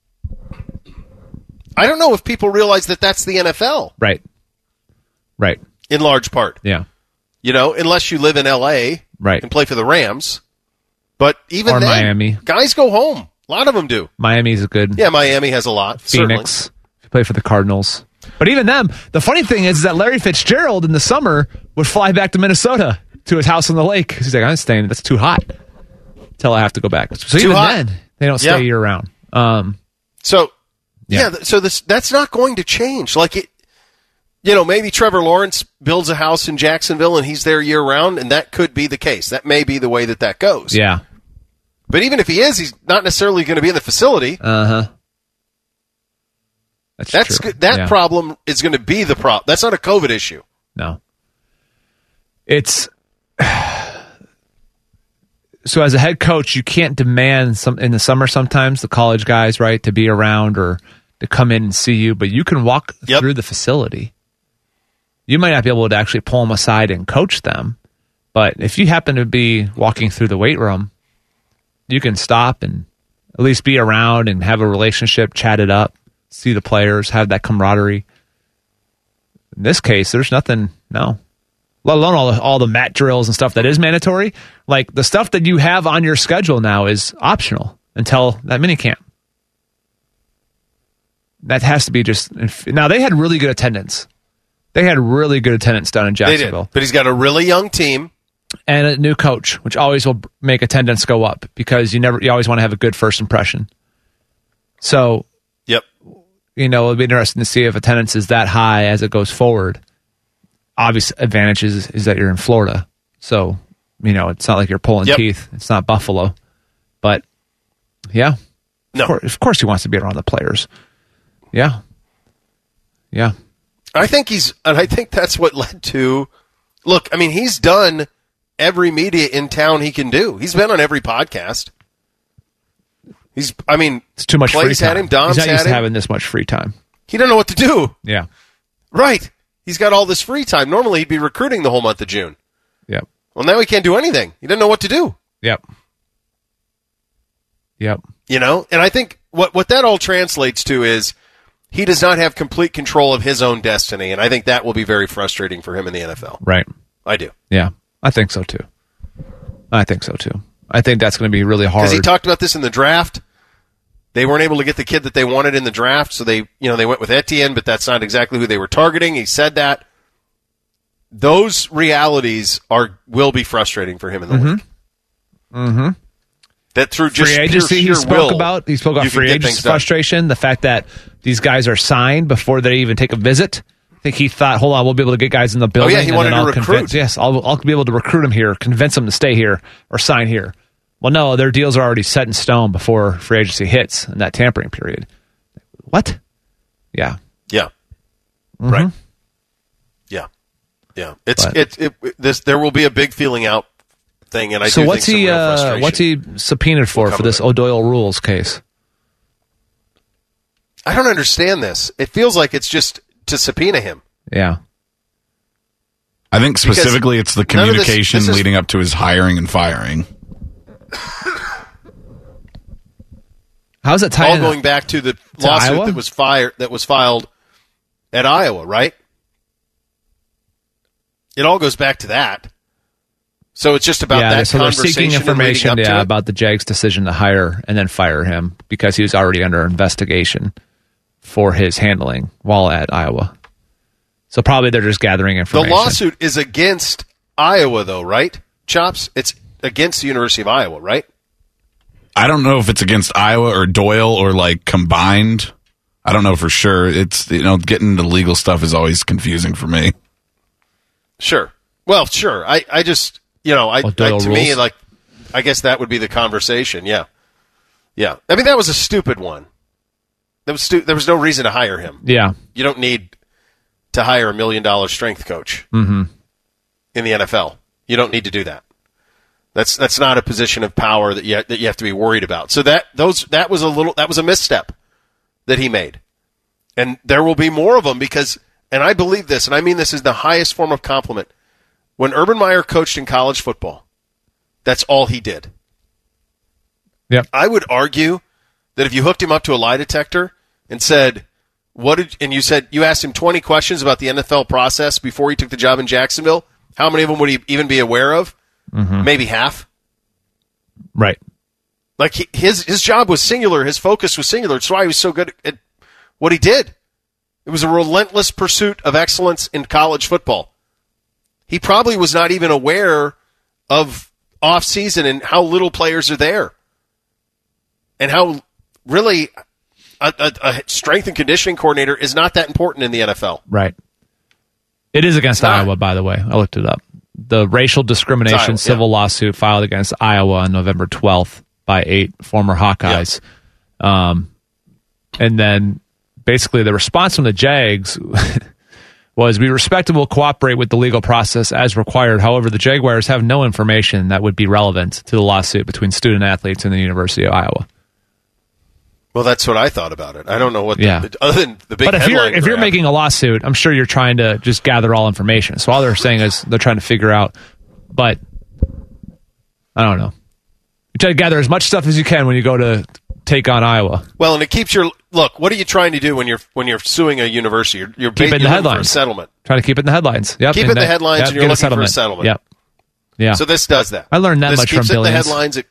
S5: I don't know if people realize that that's the N F L.
S6: Right. Right.
S5: In large part.
S6: Yeah.
S5: You know, unless you live in L A
S6: right.
S5: and play for the Rams. But even
S6: or
S5: then,
S6: Miami.
S5: Guys go home. A lot of them do.
S6: Miami's a good.
S5: Yeah, Miami has a lot.
S6: Phoenix.
S5: Certainly.
S6: Play for the Cardinals. But even them, the funny thing is that Larry Fitzgerald in the summer would fly back to Minnesota to his house on the lake. He's like, I'm staying. That's too hot. Until I have to go back. So
S5: too
S6: even
S5: hot.
S6: then, they don't stay
S5: yeah.
S6: year round. Um,
S5: so,
S6: yeah.
S5: yeah, so this that's not going to change. Like it, you know, maybe Trevor Lawrence builds a house in Jacksonville and he's there year round, and that could be the case. That may be the way that that goes.
S6: Yeah.
S5: But even if he is, he's not necessarily going to be in the facility.
S6: Uh huh. That's,
S5: That's
S6: true.
S5: good. That
S6: yeah.
S5: problem is going to be the problem. That's not a COVID issue.
S6: No. It's so as a head coach, you can't demand some in the summer sometimes the college guys, right, to be around or to come in and see you, but you can walk
S5: yep.
S6: through the facility. You might not be able to actually pull them aside and coach them, but if you happen to be walking through the weight room, you can stop and at least be around and have a relationship, chat it up. See the players, have that camaraderie. In this case, there's nothing, no. Let alone all the, all the mat drills and stuff that is mandatory. Like, the stuff that you have on your schedule now is optional until that minicamp. That has to be just... Now, they had really good attendance. They had really good attendance down in Jacksonville.
S5: They did, but he's got a really young team.
S6: And a new coach, which always will make attendance go up because you never, you always want to have a good first impression. So...
S5: Yep.
S6: You know, it'll be interesting to see if attendance is that high as it goes forward. Obvious advantage is, is that you're in Florida. So, you know, it's not like you're pulling
S5: yep.
S6: teeth. It's not Buffalo. But, yeah.
S5: No.
S6: Of course, of course he wants to be around the players. Yeah. Yeah.
S5: I think he's, and I think that's what led to, look, I mean, he's done every media in town he can do. He's been on every podcast. He's, I mean,
S6: it's too much
S5: Clay's
S6: free time.
S5: Had him, Dom's
S6: He's not
S5: had
S6: used to
S5: him.
S6: having this much free time.
S5: He doesn't know what to do.
S6: Yeah.
S5: Right. He's got all this free time. Normally he'd be recruiting the whole month of June.
S6: Yep.
S5: Well, now he can't do anything. He doesn't know what to do.
S6: Yep. Yep.
S5: You know, and I think what, what that all translates to is he does not have complete control of his own destiny, and I think that will be very frustrating for him in the N F L.
S6: Right.
S5: I do.
S6: Yeah. I think so, too. I think so, too. I think that's going to be really hard.
S5: Because he talked about this in the draft. They weren't able to get the kid that they wanted in the draft, so they, you know, they went with Etienne, but that's not exactly who they were targeting. He said that. Those realities are will be frustrating for him in the
S6: mm-hmm.
S5: league.
S6: Mm-hmm.
S5: That through just
S6: free agency
S5: pure,
S6: he
S5: sheer
S6: spoke
S5: will,
S6: about. He spoke about
S5: you can
S6: free
S5: get
S6: agency
S5: things done.
S6: frustration, the fact that these guys are signed before they even take a visit. I think he thought, hold on, we'll be able to get guys in the building.
S5: Oh, yeah, he
S6: and
S5: wanted
S6: then
S5: to
S6: I'll
S5: recruit.
S6: Convince, yes, I'll, I'll be able to recruit them here, convince them to stay here or sign here. Well, no, their deals are already set in stone before free agency hits in that tampering period. What? Yeah.
S5: Yeah.
S6: Mm-hmm.
S5: Right. Yeah. Yeah. It's
S6: But-
S5: it, it this there will be a big feeling out thing, and I
S6: so
S5: do
S6: what's
S5: think some
S6: he?
S5: real
S6: Uh,
S5: frustration
S6: what's he subpoenaed for
S5: will
S6: for
S5: come
S6: this
S5: of it.
S6: O'Doyle rules case?
S5: I don't understand this. It feels like it's just to subpoena him.
S6: Yeah.
S7: I think
S5: Because
S7: specifically it's the
S5: none of this-
S7: communication
S5: this is-
S7: leading up to his hiring and firing.
S6: How's it tied
S5: All
S6: in?
S5: going back to the lawsuit
S6: Iowa?
S5: that was fired that was filed at Iowa, right? It all goes back to that. So it's just about
S6: yeah,
S5: that
S6: so they're
S5: conversation
S6: seeking
S5: and leading
S6: information
S5: up to
S6: yeah,
S5: it?
S6: about the Jags' decision to hire and then fire him because he was already under investigation for his handling while at Iowa. So probably they're just gathering
S5: The
S6: information.
S5: lawsuit is against Iowa, though, right? Chops, it's against the University of Iowa, right?
S7: I don't know if it's against Iowa or Doyle or like combined. I don't know for sure. It's, you know, getting into legal stuff is always confusing for me.
S5: Sure. Well, sure. I, I just, you know, I,
S6: Oh, Doyle
S5: I to me,
S6: rules?
S5: like, I guess that would be the conversation. Yeah. Yeah. I mean, that was a stupid one. That was stu- there was no reason to hire him.
S6: Yeah.
S5: You don't need to hire a million dollar strength coach
S6: Mm-hmm.
S5: in the N F L. You don't need to do that. That's that's not a position of power that you that you have to be worried about. So that those that was a little that was a misstep that he made. And there will be more of them because, and I believe this, and I mean this is the highest form of compliment. When Urban Meyer coached in college football, that's all he did.
S6: Yep.
S5: I would argue that if you hooked him up to a lie detector and said, what did, and you said, you asked him twenty questions about the N F L process before he took the job in Jacksonville, how many of them would he even be aware of?
S6: Mm-hmm.
S5: Maybe half.
S6: Right.
S5: Like he, his his job was singular. His focus was singular. That's why he was so good at what he did. It was a relentless pursuit of excellence in college football. He probably was not even aware of off-season and how little players are there. And how really a, a, a strength and conditioning coordinator is not that important in the N F L.
S6: Right. It is against Iowa, by the way. I looked it up. The racial discrimination
S5: Iowa,
S6: civil
S5: yeah.
S6: lawsuit filed against Iowa on November twelfth by eight former Hawkeyes. Yeah. Um, and then basically the response from the Jags was, we respect and will cooperate with the legal process as required. However, the Jaguars have no information that would be relevant to the lawsuit between student athletes and the University of Iowa.
S5: Well, that's what I thought about it. I don't know what the,
S6: yeah.
S5: other than the big
S6: But if you're
S5: headline
S6: if you're
S5: grab.
S6: making a lawsuit, I'm sure you're trying to just gather all information. So all they're saying is they're trying to figure out, but I don't know. You try to gather as much stuff as you can when you go to take on Iowa.
S5: Well, and it keeps your look. What are you trying to do when you're when you're suing a university? You're, you're
S6: keep it in the headlines.
S5: For a settlement.
S6: Trying to keep it in the headlines. Yep.
S5: Keep
S6: and
S5: it in the
S6: that,
S5: headlines,
S6: yep,
S5: and you're
S6: get
S5: looking
S6: a
S5: for a settlement.
S6: Yep. Yeah.
S5: So this does that.
S6: I learned that
S5: this
S6: much
S5: keeps
S6: from
S5: it in
S6: Billions.
S5: the headlines. It,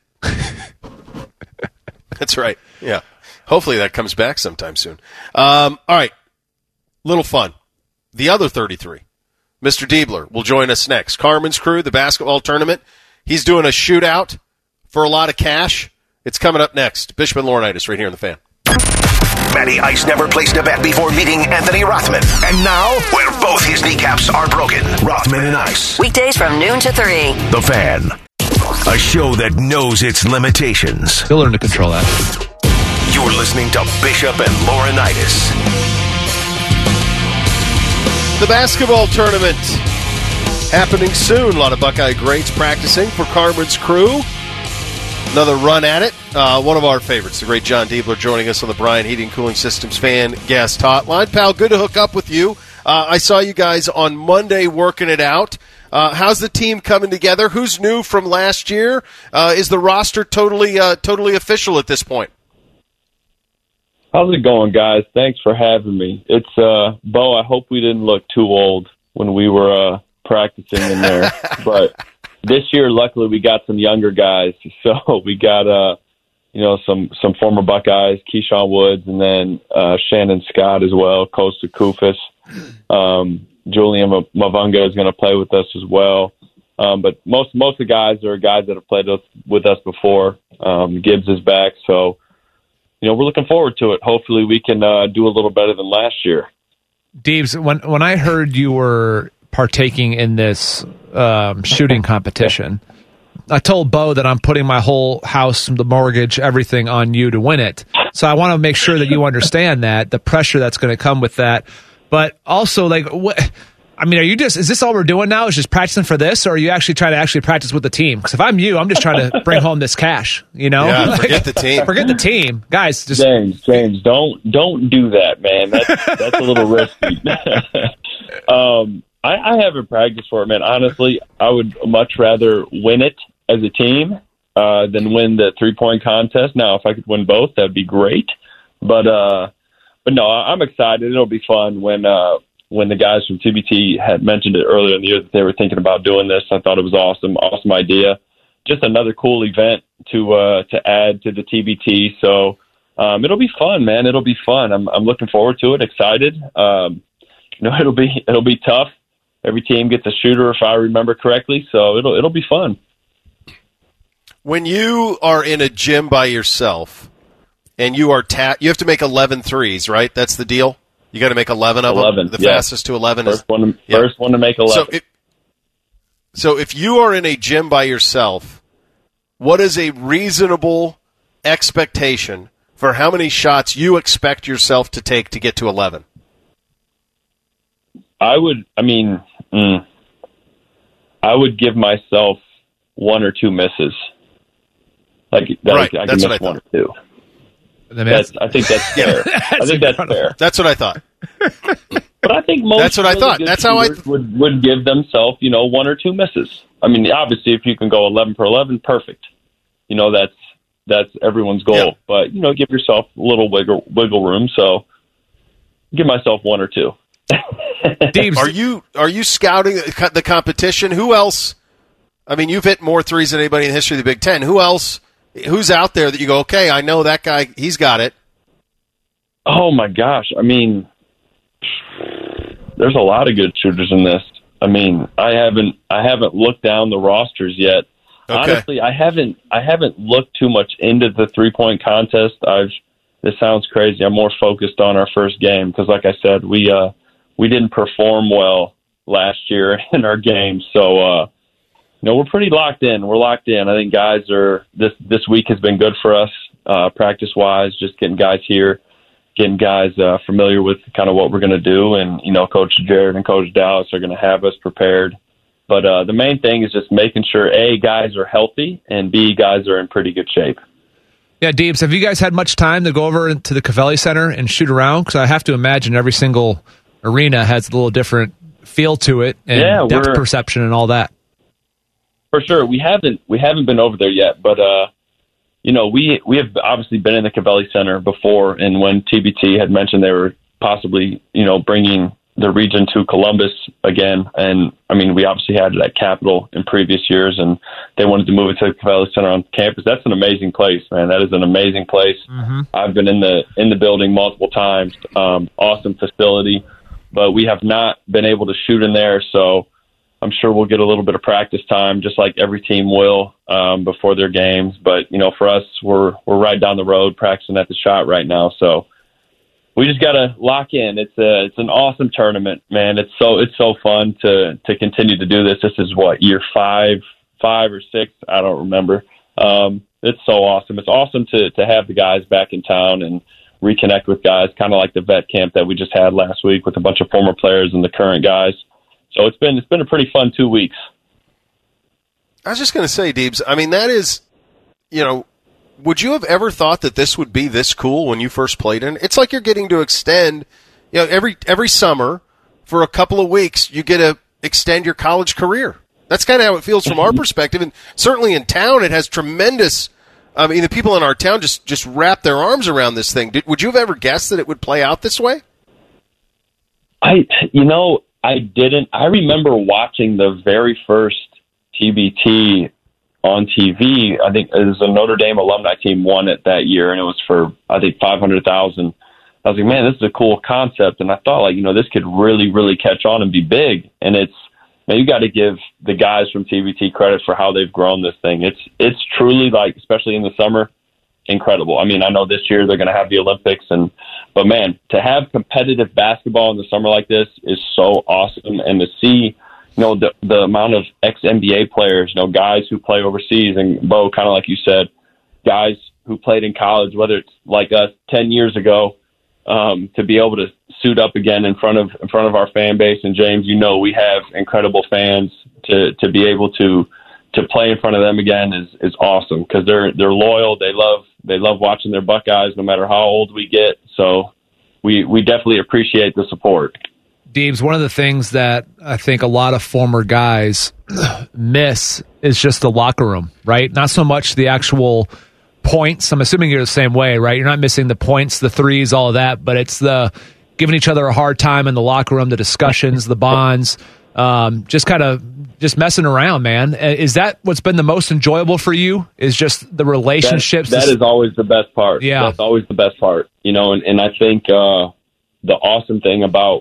S5: that's right. Yeah. Hopefully that comes back sometime soon. Um, all right. Little fun. The other thirty-three, Mister Diebler, will join us next. Carmen's Crew, the basketball tournament. He's doing a shootout for a lot of cash. It's coming up next. Bishop and Laurinaitis right here on The Fan.
S3: Matty Ice never placed a bet before meeting Anthony Rothman. And now, where both his kneecaps are broken, Rothman and Ice.
S4: Weekdays from noon to three.
S3: The Fan. A show that knows its limitations.
S6: Still learn to control that.
S3: You're listening to Bishop and Laurinaitis.
S5: The basketball tournament happening soon. A lot of Buckeye greats practicing for Carmen's Crew. Another run at it. Uh, one of our favorites, the great John Diebler, joining us on the Bryan Heating Cooling Systems Fan Guest Hotline. Pal, good to hook up with you. Uh, I saw you guys on Monday working it out. Uh, how's the team coming together? Who's new from last year? Uh, is the roster totally uh, totally official at this point?
S12: How's it going, guys? Thanks for having me. It's uh, Bo. I hope we didn't look too old when we were uh, practicing in there, but this year, luckily, we got some younger guys. So we got uh, you know, some some former Buckeyes, Keyshawn Woods, and then uh, Shannon Scott as well, Costa Kufis. Um, Julian Mavunga is going to play with us as well. Um, but most most of the guys are guys that have played with, with us before. Um, Gibbs is back, so you know we're looking forward to it. Hopefully, we can uh, do a little better than last year.
S6: Deebs, when when I heard you were partaking in this um, shooting competition, I told Bo that I'm putting my whole house, the mortgage, everything on you to win it. So I want to make sure that you understand that the pressure that's going to come with that. But also, like, what? I mean, are you just, is this all we're doing now? Is just practicing for this? Or are you actually trying to actually practice with the team? Because if I'm you, I'm just trying to bring home this cash, you know?
S5: Yeah,
S6: Like,
S5: forget the team.
S6: Forget the team. Guys, just.
S12: James, James, don't don't do that, man. That's, that's a little risky. um, I, I haven't practiced for it, man. Honestly, I would much rather win it as a team uh, than win the three-point contest. Now, if I could win both, that'd be great. But, uh, but no, I'm excited. It'll be fun when uh, – when the guys from T B T had mentioned it earlier in the year that they were thinking about doing this. I thought it was awesome, awesome idea. Just another cool event to uh, to add to the T B T. So um, it'll be fun, man. It'll be fun. I'm I'm looking forward to it. Excited. Um, you know, it'll be it'll be tough. Every team gets a shooter, if I remember correctly. So it'll it'll be fun.
S5: When you are in a gym by yourself and you are ta- you have to make eleven threes, right? That's the deal. You got to make eleven of
S12: eleven,
S5: them. The
S12: yeah.
S5: fastest to eleven
S12: first
S5: is
S12: one to,
S5: yeah.
S12: first one to make eleven.
S5: So, it, so if you are in a gym by yourself, what is a reasonable expectation for how many shots you expect yourself to take to get to eleven?
S12: I would. I mean, mm, I would give myself one or two misses. Like,
S5: Right,
S12: I, I
S5: that's
S12: can
S5: what
S12: miss
S5: I
S12: one or two. That's, I think that's fair.
S6: That's
S12: I think that's fair.
S5: That's what I thought.
S12: But I think most
S5: That's what I
S12: really
S5: thought.
S12: good
S5: That's how I
S12: shooters would would give themselves, you know, one or two misses. I mean, obviously, if you can go eleven for eleven, perfect. You know, that's that's everyone's goal.
S5: Yeah.
S12: But you know, give yourself a little wiggle wiggle room. So, give myself one or two.
S6: Deebs,
S5: Are you are you scouting the the competition? Who else? I mean, you've hit more threes than anybody in the history of the Big Ten. Who else? Who's out there that you go, okay, I know that guy. He's got it.
S12: Oh my gosh! I mean, there's a lot of good shooters in this. I mean, I haven't I haven't looked down the rosters yet.
S5: Okay.
S12: Honestly, I haven't I haven't looked too much into the three point contest. I've this sounds crazy. I'm more focused on our first game because, like I said, we uh, we didn't perform well last year in our game. So, uh, you know, we're pretty locked in. We're locked in. I think guys are this this week has been good for us uh, practice wise. Just getting guys here. Getting guys uh, familiar with kind of what we're going to do. And, you know, Coach Jared and Coach Dallas are going to have us prepared. But uh, the main thing is just making sure, A, guys are healthy, and B, guys are in pretty good shape.
S6: Yeah, Deebs, have you guys had much time to go over to the Covelli Center and shoot around? Because I have to imagine every single arena has a little different feel to it and
S12: Yeah,
S6: depth
S12: we're-
S6: perception and all that.
S12: For sure. We haven't we haven't been over there yet, but uh, you know, we we have obviously been in the Covelli Center before, and when T B T had mentioned they were possibly, you know, bringing the region to Columbus again, and I mean, we obviously had it at Capitol in previous years, and they wanted to move it to the Covelli Center on campus. That's an amazing place, man. That is an amazing place.
S6: Mm-hmm.
S12: I've been in the in the building multiple times. Um, awesome facility, but we have not been able to shoot in there, so I'm sure we'll get a little bit of practice time, just like every team will um, before their games. But you know, for us, we're we're right down the road practicing at the shot right now. So we just got to lock in. It's a it's an awesome tournament, man. It's so it's so fun to to continue to do this. This is what year five, five or six, I don't remember. Um, it's so awesome. It's awesome to to have the guys back in town and reconnect with guys, kind of like the vet camp that we just had last week with a bunch of former players and the current guys. So it's been it's been a pretty fun two weeks.
S5: I was just going to say, Deebs, I mean, that is, you know, would you have ever thought that this would be this cool when you first played in? It's like you're getting to extend, you know, every every summer for a couple of weeks, you get to extend your college career. That's kind of how it feels from our perspective. And certainly in town, it has tremendous, I mean, the people in our town just, just wrap their arms around this thing. Did, would you have ever guessed that it would play out this way?
S12: I, you know, I didn't. I remember watching the very first T B T on T V. I think it was a Notre Dame alumni team won it that year, and it was for, I think, five hundred thousand dollars. I was like, man, this is a cool concept. And I thought, like, you know, this could really, really catch on and be big. And it's, now you got to give the guys from T B T credit for how they've grown this thing. It's, it's truly, like, especially in the summer, incredible. I mean, I know this year they're going to have the Olympics, and but man, to have competitive basketball in the summer like this is so awesome. And to see, you know, the the amount of ex N B A players, you know, guys who play overseas, and Bo, kind of like you said, guys who played in college, whether it's like us ten years ago, um, to be able to suit up again in front of in front of our fan base. And James, you know, we have incredible fans. To to be able to to play in front of them again is is awesome, because they're they're loyal. They love they love watching their Buckeyes, no matter how old we get. So we we definitely appreciate the support.
S6: Deebs, one of the things that I think a lot of former guys miss is just the locker room, right? Not so much the actual points. I'm assuming you're the same way, right? You're not missing the points, the threes, all of that, but it's the giving each other a hard time in the locker room, the discussions, the bonds, um, just kind of just messing around, man. Is that what's been the most enjoyable for you, is just the relationships?
S12: That, that is always the best part.
S6: Yeah.
S12: That's always the best part, you know, and, and I think uh, the awesome thing about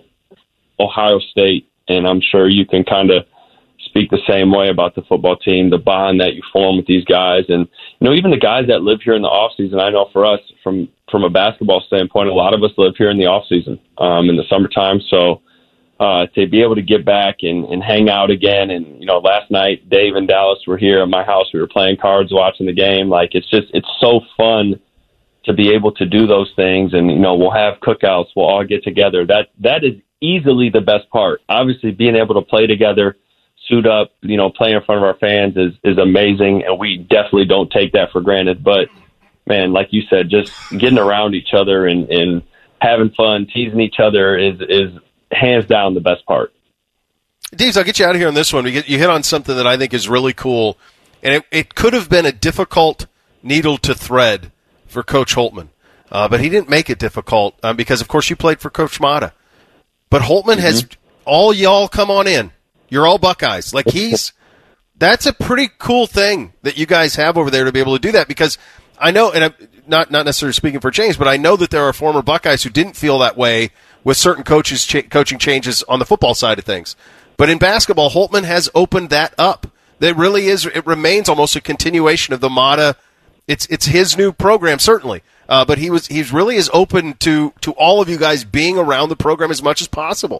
S12: Ohio State, and I'm sure you can kind of speak the same way about the football team, the bond that you form with these guys. And, you know, even the guys that live here in the off season, I know for us from, from a basketball standpoint, a lot of us live here in the off season, um, in the summertime. So, uh, to be able to get back and, and hang out again. And, you know, last night, Dave and Dallas were here at my house. We were playing cards, watching the game. Like, it's just, it's so fun to be able to do those things. And, you know, we'll have cookouts. We'll all get together. That, that is easily the best part. Obviously, being able to play together, suit up, you know, play in front of our fans is, is amazing. And we definitely don't take that for granted. But man, like you said, just getting around each other and, and having fun, teasing each other is, is hands down the best part.
S5: Deeves, I'll get you out of here on this one. We get, you hit on something that I think is really cool, and it, it could have been a difficult needle to thread for Coach Holtmann, uh, but he didn't make it difficult um, because, of course, you played for Coach Mata. But Holtmann mm-hmm. has all y'all come on in. You're all Buckeyes. Like he's that's a pretty cool thing that you guys have over there to be able to do that, because I know, and I'm not not necessarily speaking for James, but I know that there are former Buckeyes who didn't feel that way with certain coaches ch- coaching changes on the football side of things. But in basketball, Holtmann has opened that up. That really is. It remains almost a continuation of the Mata. It's it's his new program, certainly. Uh, but he was he's really is open to to all of you guys being around the program as much as possible.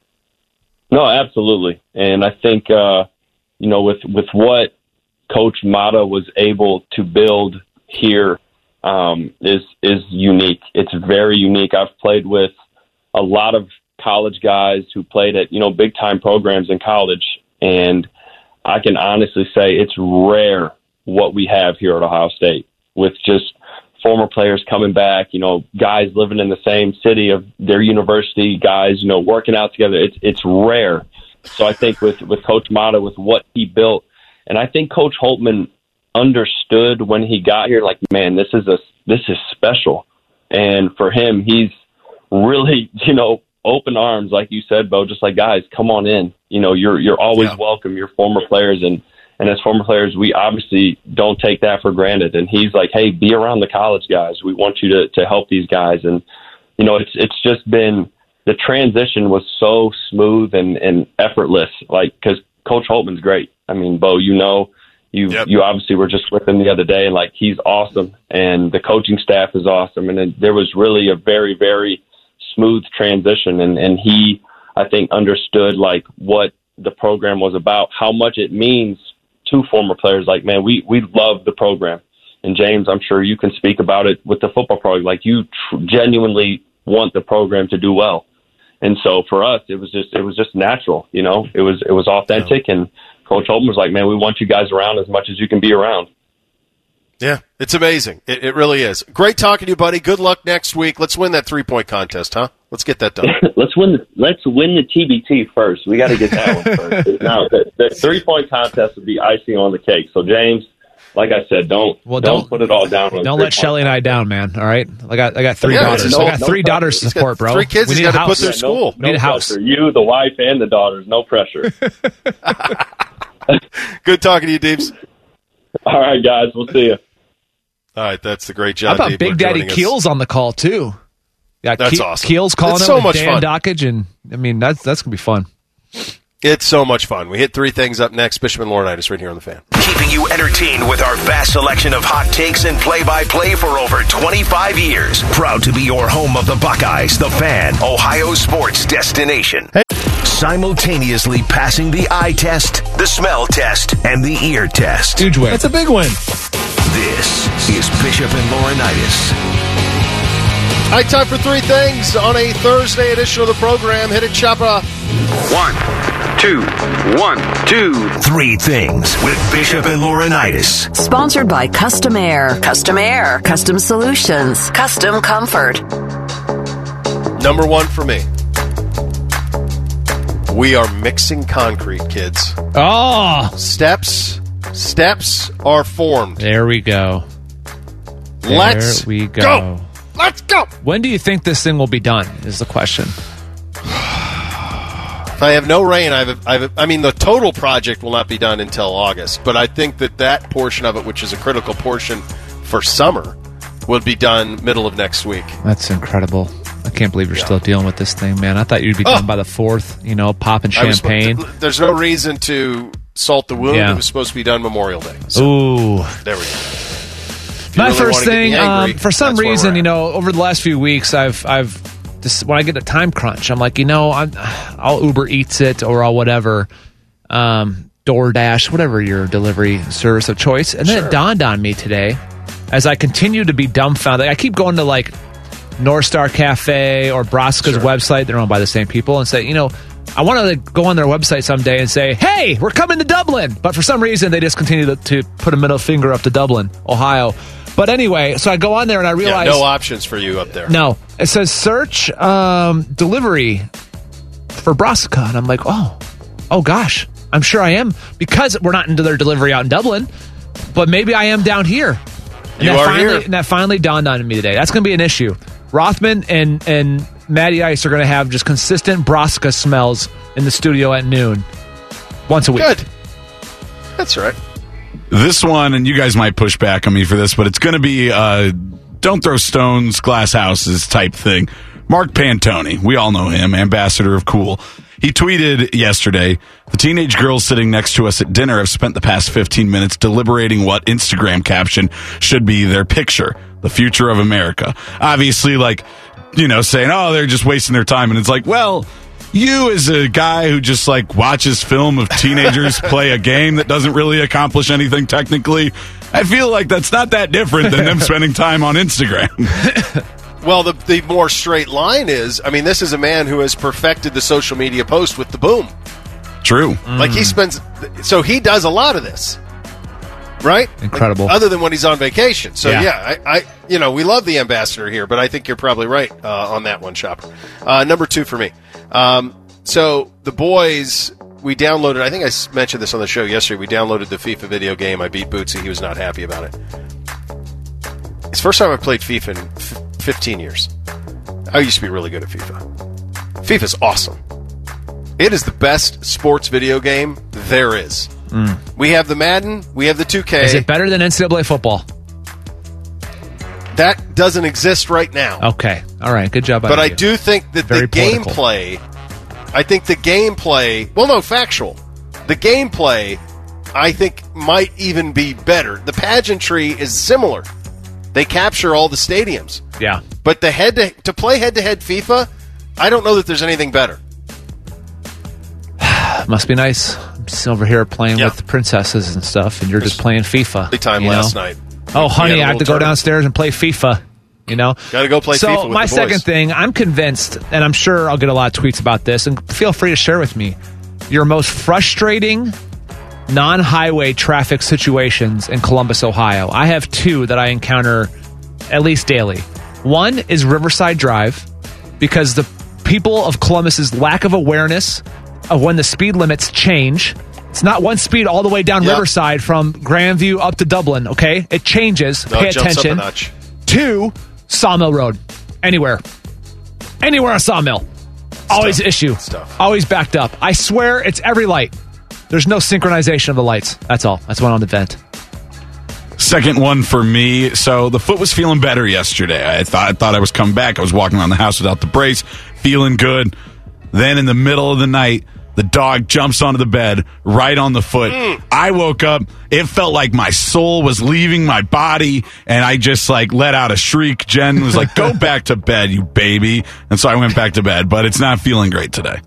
S12: No, absolutely. And I think uh, you know with with what Coach Mata was able to build here um, is is unique. It's very unique. I've played with a lot of college guys who played at you know big time programs in college, and I can honestly say it's rare what we have here at Ohio State, with just former players coming back, you know, guys living in the same city of their university, guys, you know, working out together. It's it's rare. So I think with, with Coach Mata, with what he built, and I think Coach Holtmann understood when he got here, like, man, this is a this is special. And for him, he's really, you know, open arms, like you said, Bo, just like, guys, come on in. You know, you're you're always yeah. welcome. You're former players, and And as former players, we obviously don't take that for granted. And he's like, hey, be around the college guys. We want you to, to help these guys. And, you know, it's it's just been, the transition was so smooth and, and effortless, like, because Coach Holtmann's great. I mean, Bo, you know, you yep. you obviously were just with him the other day, and, like, he's awesome. And the coaching staff is awesome. And it, there was really a very, very smooth transition. And, and he, I think, understood, like, what the program was about, how much it means to former players. Like, man, we, we love the program. And James, I'm sure you can speak about it with the football program. Like, you tr- genuinely want the program to do well. And so for us, it was just, it was just natural, you know, it was, it was authentic. Yeah. And Coach Holtmann was like, man, we want you guys around as much as you can be around.
S5: Yeah, it's amazing. It, it really is. Great talking to you, buddy. Good luck next week. Let's win that three-point contest, huh? Let's get that done.
S12: let's win. The, let's win the T B T first. We got to get that one first. Now, the, the three-point contest would be icing on the cake. So, James, like I said, don't
S6: well,
S12: don't,
S6: don't
S12: put it all down. On
S6: don't let Shelly and I down, man. All right, I got I got three
S5: yeah,
S6: daughters.
S5: no,
S6: I got
S5: no
S6: three
S5: pressure.
S6: daughters to
S5: He's
S6: support, bro.
S5: Three kids.
S6: We
S5: He's
S6: need
S5: got
S6: a
S5: to put their
S6: yeah,
S5: school.
S6: No, we need a house.
S12: Pressure. You, the wife, and the daughters. No pressure.
S5: Good talking to you, Deeps.
S12: All right, guys. We'll see you.
S5: All right, that's the great John.
S6: How about
S5: Diebler
S6: Big Daddy
S5: joining us.
S6: Keels on the call too? Yeah,
S5: That's
S6: Ke-
S5: awesome.
S6: Keels calling
S5: It's
S6: it
S5: so
S6: with
S5: much
S6: Dan
S5: fun.
S6: Dockage, and I mean that's that's gonna be fun.
S5: It's so much fun. We hit three things up next. Bishop and Laurinaitis right here on The Fan.
S3: Keeping you entertained with our vast selection of hot takes and play-by-play for over twenty-five years. Proud to be your home of the Buckeyes, The Fan, Ohio sports destination. Hey. Simultaneously passing the eye test, the smell test, and the ear test.
S6: Huge win.
S13: That's a big win.
S3: This is Bishop and Laurinaitis.
S5: All right, time for three things on a Thursday edition of the program. Hit it, Choppa.
S3: One, two, one, two, three things with Bishop and Laurinaitis.
S4: Sponsored by Custom Air. Custom Air. Custom Solutions. Custom Comfort.
S5: Number one for me. We are mixing concrete, kids.
S6: Oh,
S5: Steps, steps are formed.
S6: there we go. There
S5: Let's
S6: we go.
S5: go. Let's go.
S6: When do you think this thing will be done? Is the question.
S5: If I have no rain, I've, I've, I mean, the total project will not be done until August, but I think that that portion of it, which is a critical portion for summer, will be done middle of next week.
S6: That's incredible. I can't believe you're
S5: Yeah.
S6: still dealing with this thing, man. I thought you'd be
S5: Oh.
S6: done by the fourth, you know, popping
S5: I was-
S6: champagne.
S5: there's no reason to salt the wound.
S6: Yeah.
S5: It was supposed to be done Memorial Day. So,
S6: Ooh.
S5: there we go. If you
S6: My
S5: really
S6: first
S5: wanna get me
S6: thing,
S5: angry,
S6: um, for some
S5: that's where we're
S6: reason,
S5: at.
S6: you know, over the last few weeks, I've, I've, just, when I get a time crunch, I'm like, you know, I'm, I'll Uber Eats it or I'll whatever, um, DoorDash, whatever your delivery service of choice. And then
S5: Sure.
S6: it dawned on me today, as I continue to be dumbfounded. I keep going to like North Star Cafe or Broska's
S5: Sure.
S6: website. They're owned by the same people, and say, you know, I want to go on their website someday and say, hey, we're coming to Dublin. But for some reason, they just continue to, to put a middle finger up to Dublin, Ohio. But anyway, so I go on there and I realize
S5: yeah, no options for you up there.
S6: No, it says search um, delivery for Brassica, and I'm like, oh, oh gosh, I'm sure I am because we're not into their delivery out in Dublin, but maybe I am down here. And
S5: you
S6: that
S5: are
S6: finally,
S5: here.
S6: And that finally dawned on me today. That's going to be an issue. Rothman and and Matty Ice are going to have just consistent Brassica smells in the studio at noon, once a week.
S5: Good. That's right.
S7: This one, and you guys might push back on me for this, but it's going to be uh, don't throw stones, glass houses type thing. Mark Pantone, we all know him, ambassador of cool. He tweeted yesterday, the teenage girls sitting next to us at dinner have spent the past fifteen minutes deliberating what Instagram caption should be their picture, the future of America. Obviously, like, you know, saying, oh, they're just wasting their time. And it's like, well, you as a guy who just like watches film of teenagers play a game that doesn't really accomplish anything technically, I feel like that's not that different than them spending time on Instagram.
S5: Well, the the more straight line is, I mean, this is a man who has perfected the social media post with the boom.
S7: True.
S5: Mm. Like he spends, so he does a lot of this, right?
S6: Incredible.
S5: Other than when he's on vacation. So
S6: Yeah.
S5: yeah, I, I you know, we love the ambassador here, but I think you're probably right uh, on that one, Chopper. Uh, number two for me. Um, so the boys, we downloaded, I think I s- mentioned this on the show yesterday, we downloaded the FIFA video game. I beat Bootsy. He was not happy about it. It's the first time I played FIFA in f- fifteen years. I used to be really good at FIFA. FIFA's awesome. It is the best sports video game there is.
S6: Mm.
S5: We have the Madden. We have the two K.
S6: Is it better than N C double A football?
S5: That doesn't exist right now.
S6: Okay. All right. Good job.
S5: But I
S6: you.
S5: do think that
S6: Very
S5: the
S6: political.
S5: gameplay, I think the gameplay, well, no, factual. The gameplay, I think, might even be better. The pageantry is similar. They capture all the stadiums.
S6: Yeah.
S5: But the head to, to play head-to-head FIFA, I don't know that there's anything better.
S6: Must be nice. I'm just over here playing
S5: Yeah.
S6: with princesses and stuff, and you're just playing FIFA.
S5: Big time
S6: you
S5: last
S6: know?
S5: night.
S6: Oh,
S5: We
S6: honey,
S5: had a
S6: I have to
S5: little
S6: go
S5: tournament.
S6: downstairs and play FIFA. You know,
S5: Got to go play
S6: so
S5: FIFA with
S6: my
S5: the boys.
S6: second thing, I'm convinced, and I'm sure I'll get a lot of tweets about this, and feel free to share with me your most frustrating non-highway traffic situations in Columbus, Ohio. I have two that I encounter at least daily. One is Riverside Drive, because the people of Columbus's lack of awareness of when the speed limits change. It's not one speed all the way down
S5: Yep.
S6: Riverside from Grandview up to Dublin, okay? It changes.
S5: No,
S6: Pay
S5: it jumps up a
S6: attention.
S5: notch.
S6: Two, Sawmill Road. Anywhere. Anywhere on Sawmill. Always
S5: tough.
S6: issue.
S5: It's tough.
S6: Always backed up. I swear it's every light. There's no synchronization of the lights. That's all. That's one on the vent.
S7: Second one for me. So the foot was feeling better yesterday. I thought I thought I was coming back. I was walking around the house without the brace, feeling good. Then in the middle of the night, the dog jumps onto the bed right on the foot.
S5: Mm.
S7: I woke up. It felt like my soul was leaving my body, and I just like let out a shriek. Jen was like, "Go back to bed, you baby." And so I went back to bed, but it's not feeling great today.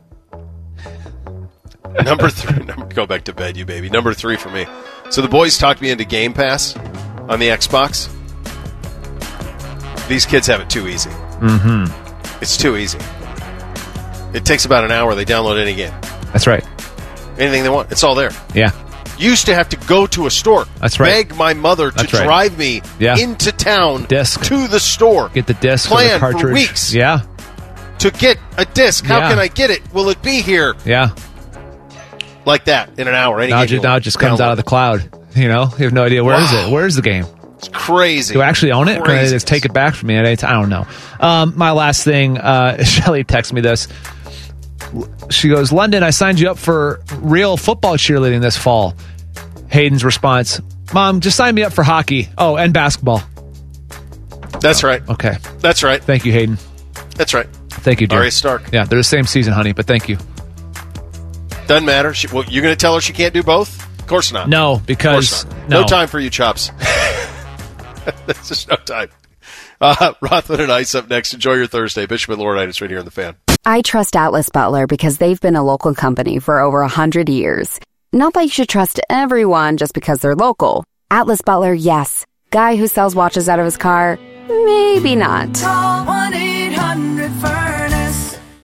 S5: Number three, number, go back to bed, you baby. Number three for me. So the boys talked me into Game Pass on the Xbox. These kids have it too easy.
S6: Mm-hmm.
S5: It's too easy. It takes about an hour. They download any game.
S6: That's right.
S5: Anything they want. It's all there.
S6: Yeah.
S5: Used to have to go to a store.
S6: That's right.
S5: Beg my mother to
S6: That's right.
S5: drive me
S6: Yeah.
S5: into town
S6: Disc.
S5: to the store.
S6: Get the disc or the
S5: Plan for
S6: cartridge.
S5: weeks.
S6: Yeah.
S5: To get a disc. How
S6: Yeah.
S5: can I get it? Will it be here?
S6: Yeah.
S5: Like that in an hour. Any
S6: Now, it
S5: game
S6: just, now it just comes out of the cloud. You know, you have no idea where is
S5: Wow.
S6: it. Where's the game?
S5: It's crazy.
S6: Do I actually own it? Or can I
S5: Crazy.
S6: just take it back from me at any time? I don't know. Um, my last thing, uh, Shelly texted me this. She goes, London, I signed you up for real football cheerleading this fall. Hayden's response, Mom, just sign me up for hockey. Oh, and basketball.
S5: That's right.
S6: Okay.
S5: That's right.
S6: Thank you, Hayden.
S5: That's right.
S6: Thank you, dear.
S5: Arya Stark.
S6: Yeah, they're the same season, honey, but thank you.
S5: Doesn't matter. She, well, you're going to tell her she can't do both? Of course not.
S6: No,
S5: Of
S6: because
S5: course not.
S6: no.
S5: No time for you, Chops. There's just no time. Uh, Rothman and Ice up next. Enjoy your Thursday. Bishop and Laurinaitis right here on The Fan.
S1: I trust Atlas Butler because they've been a local company for over one hundred years. Not that you should trust everyone just because they're local. Atlas Butler, yes. Guy who sells watches out of his car, maybe not.
S2: Call one eight hundred F U R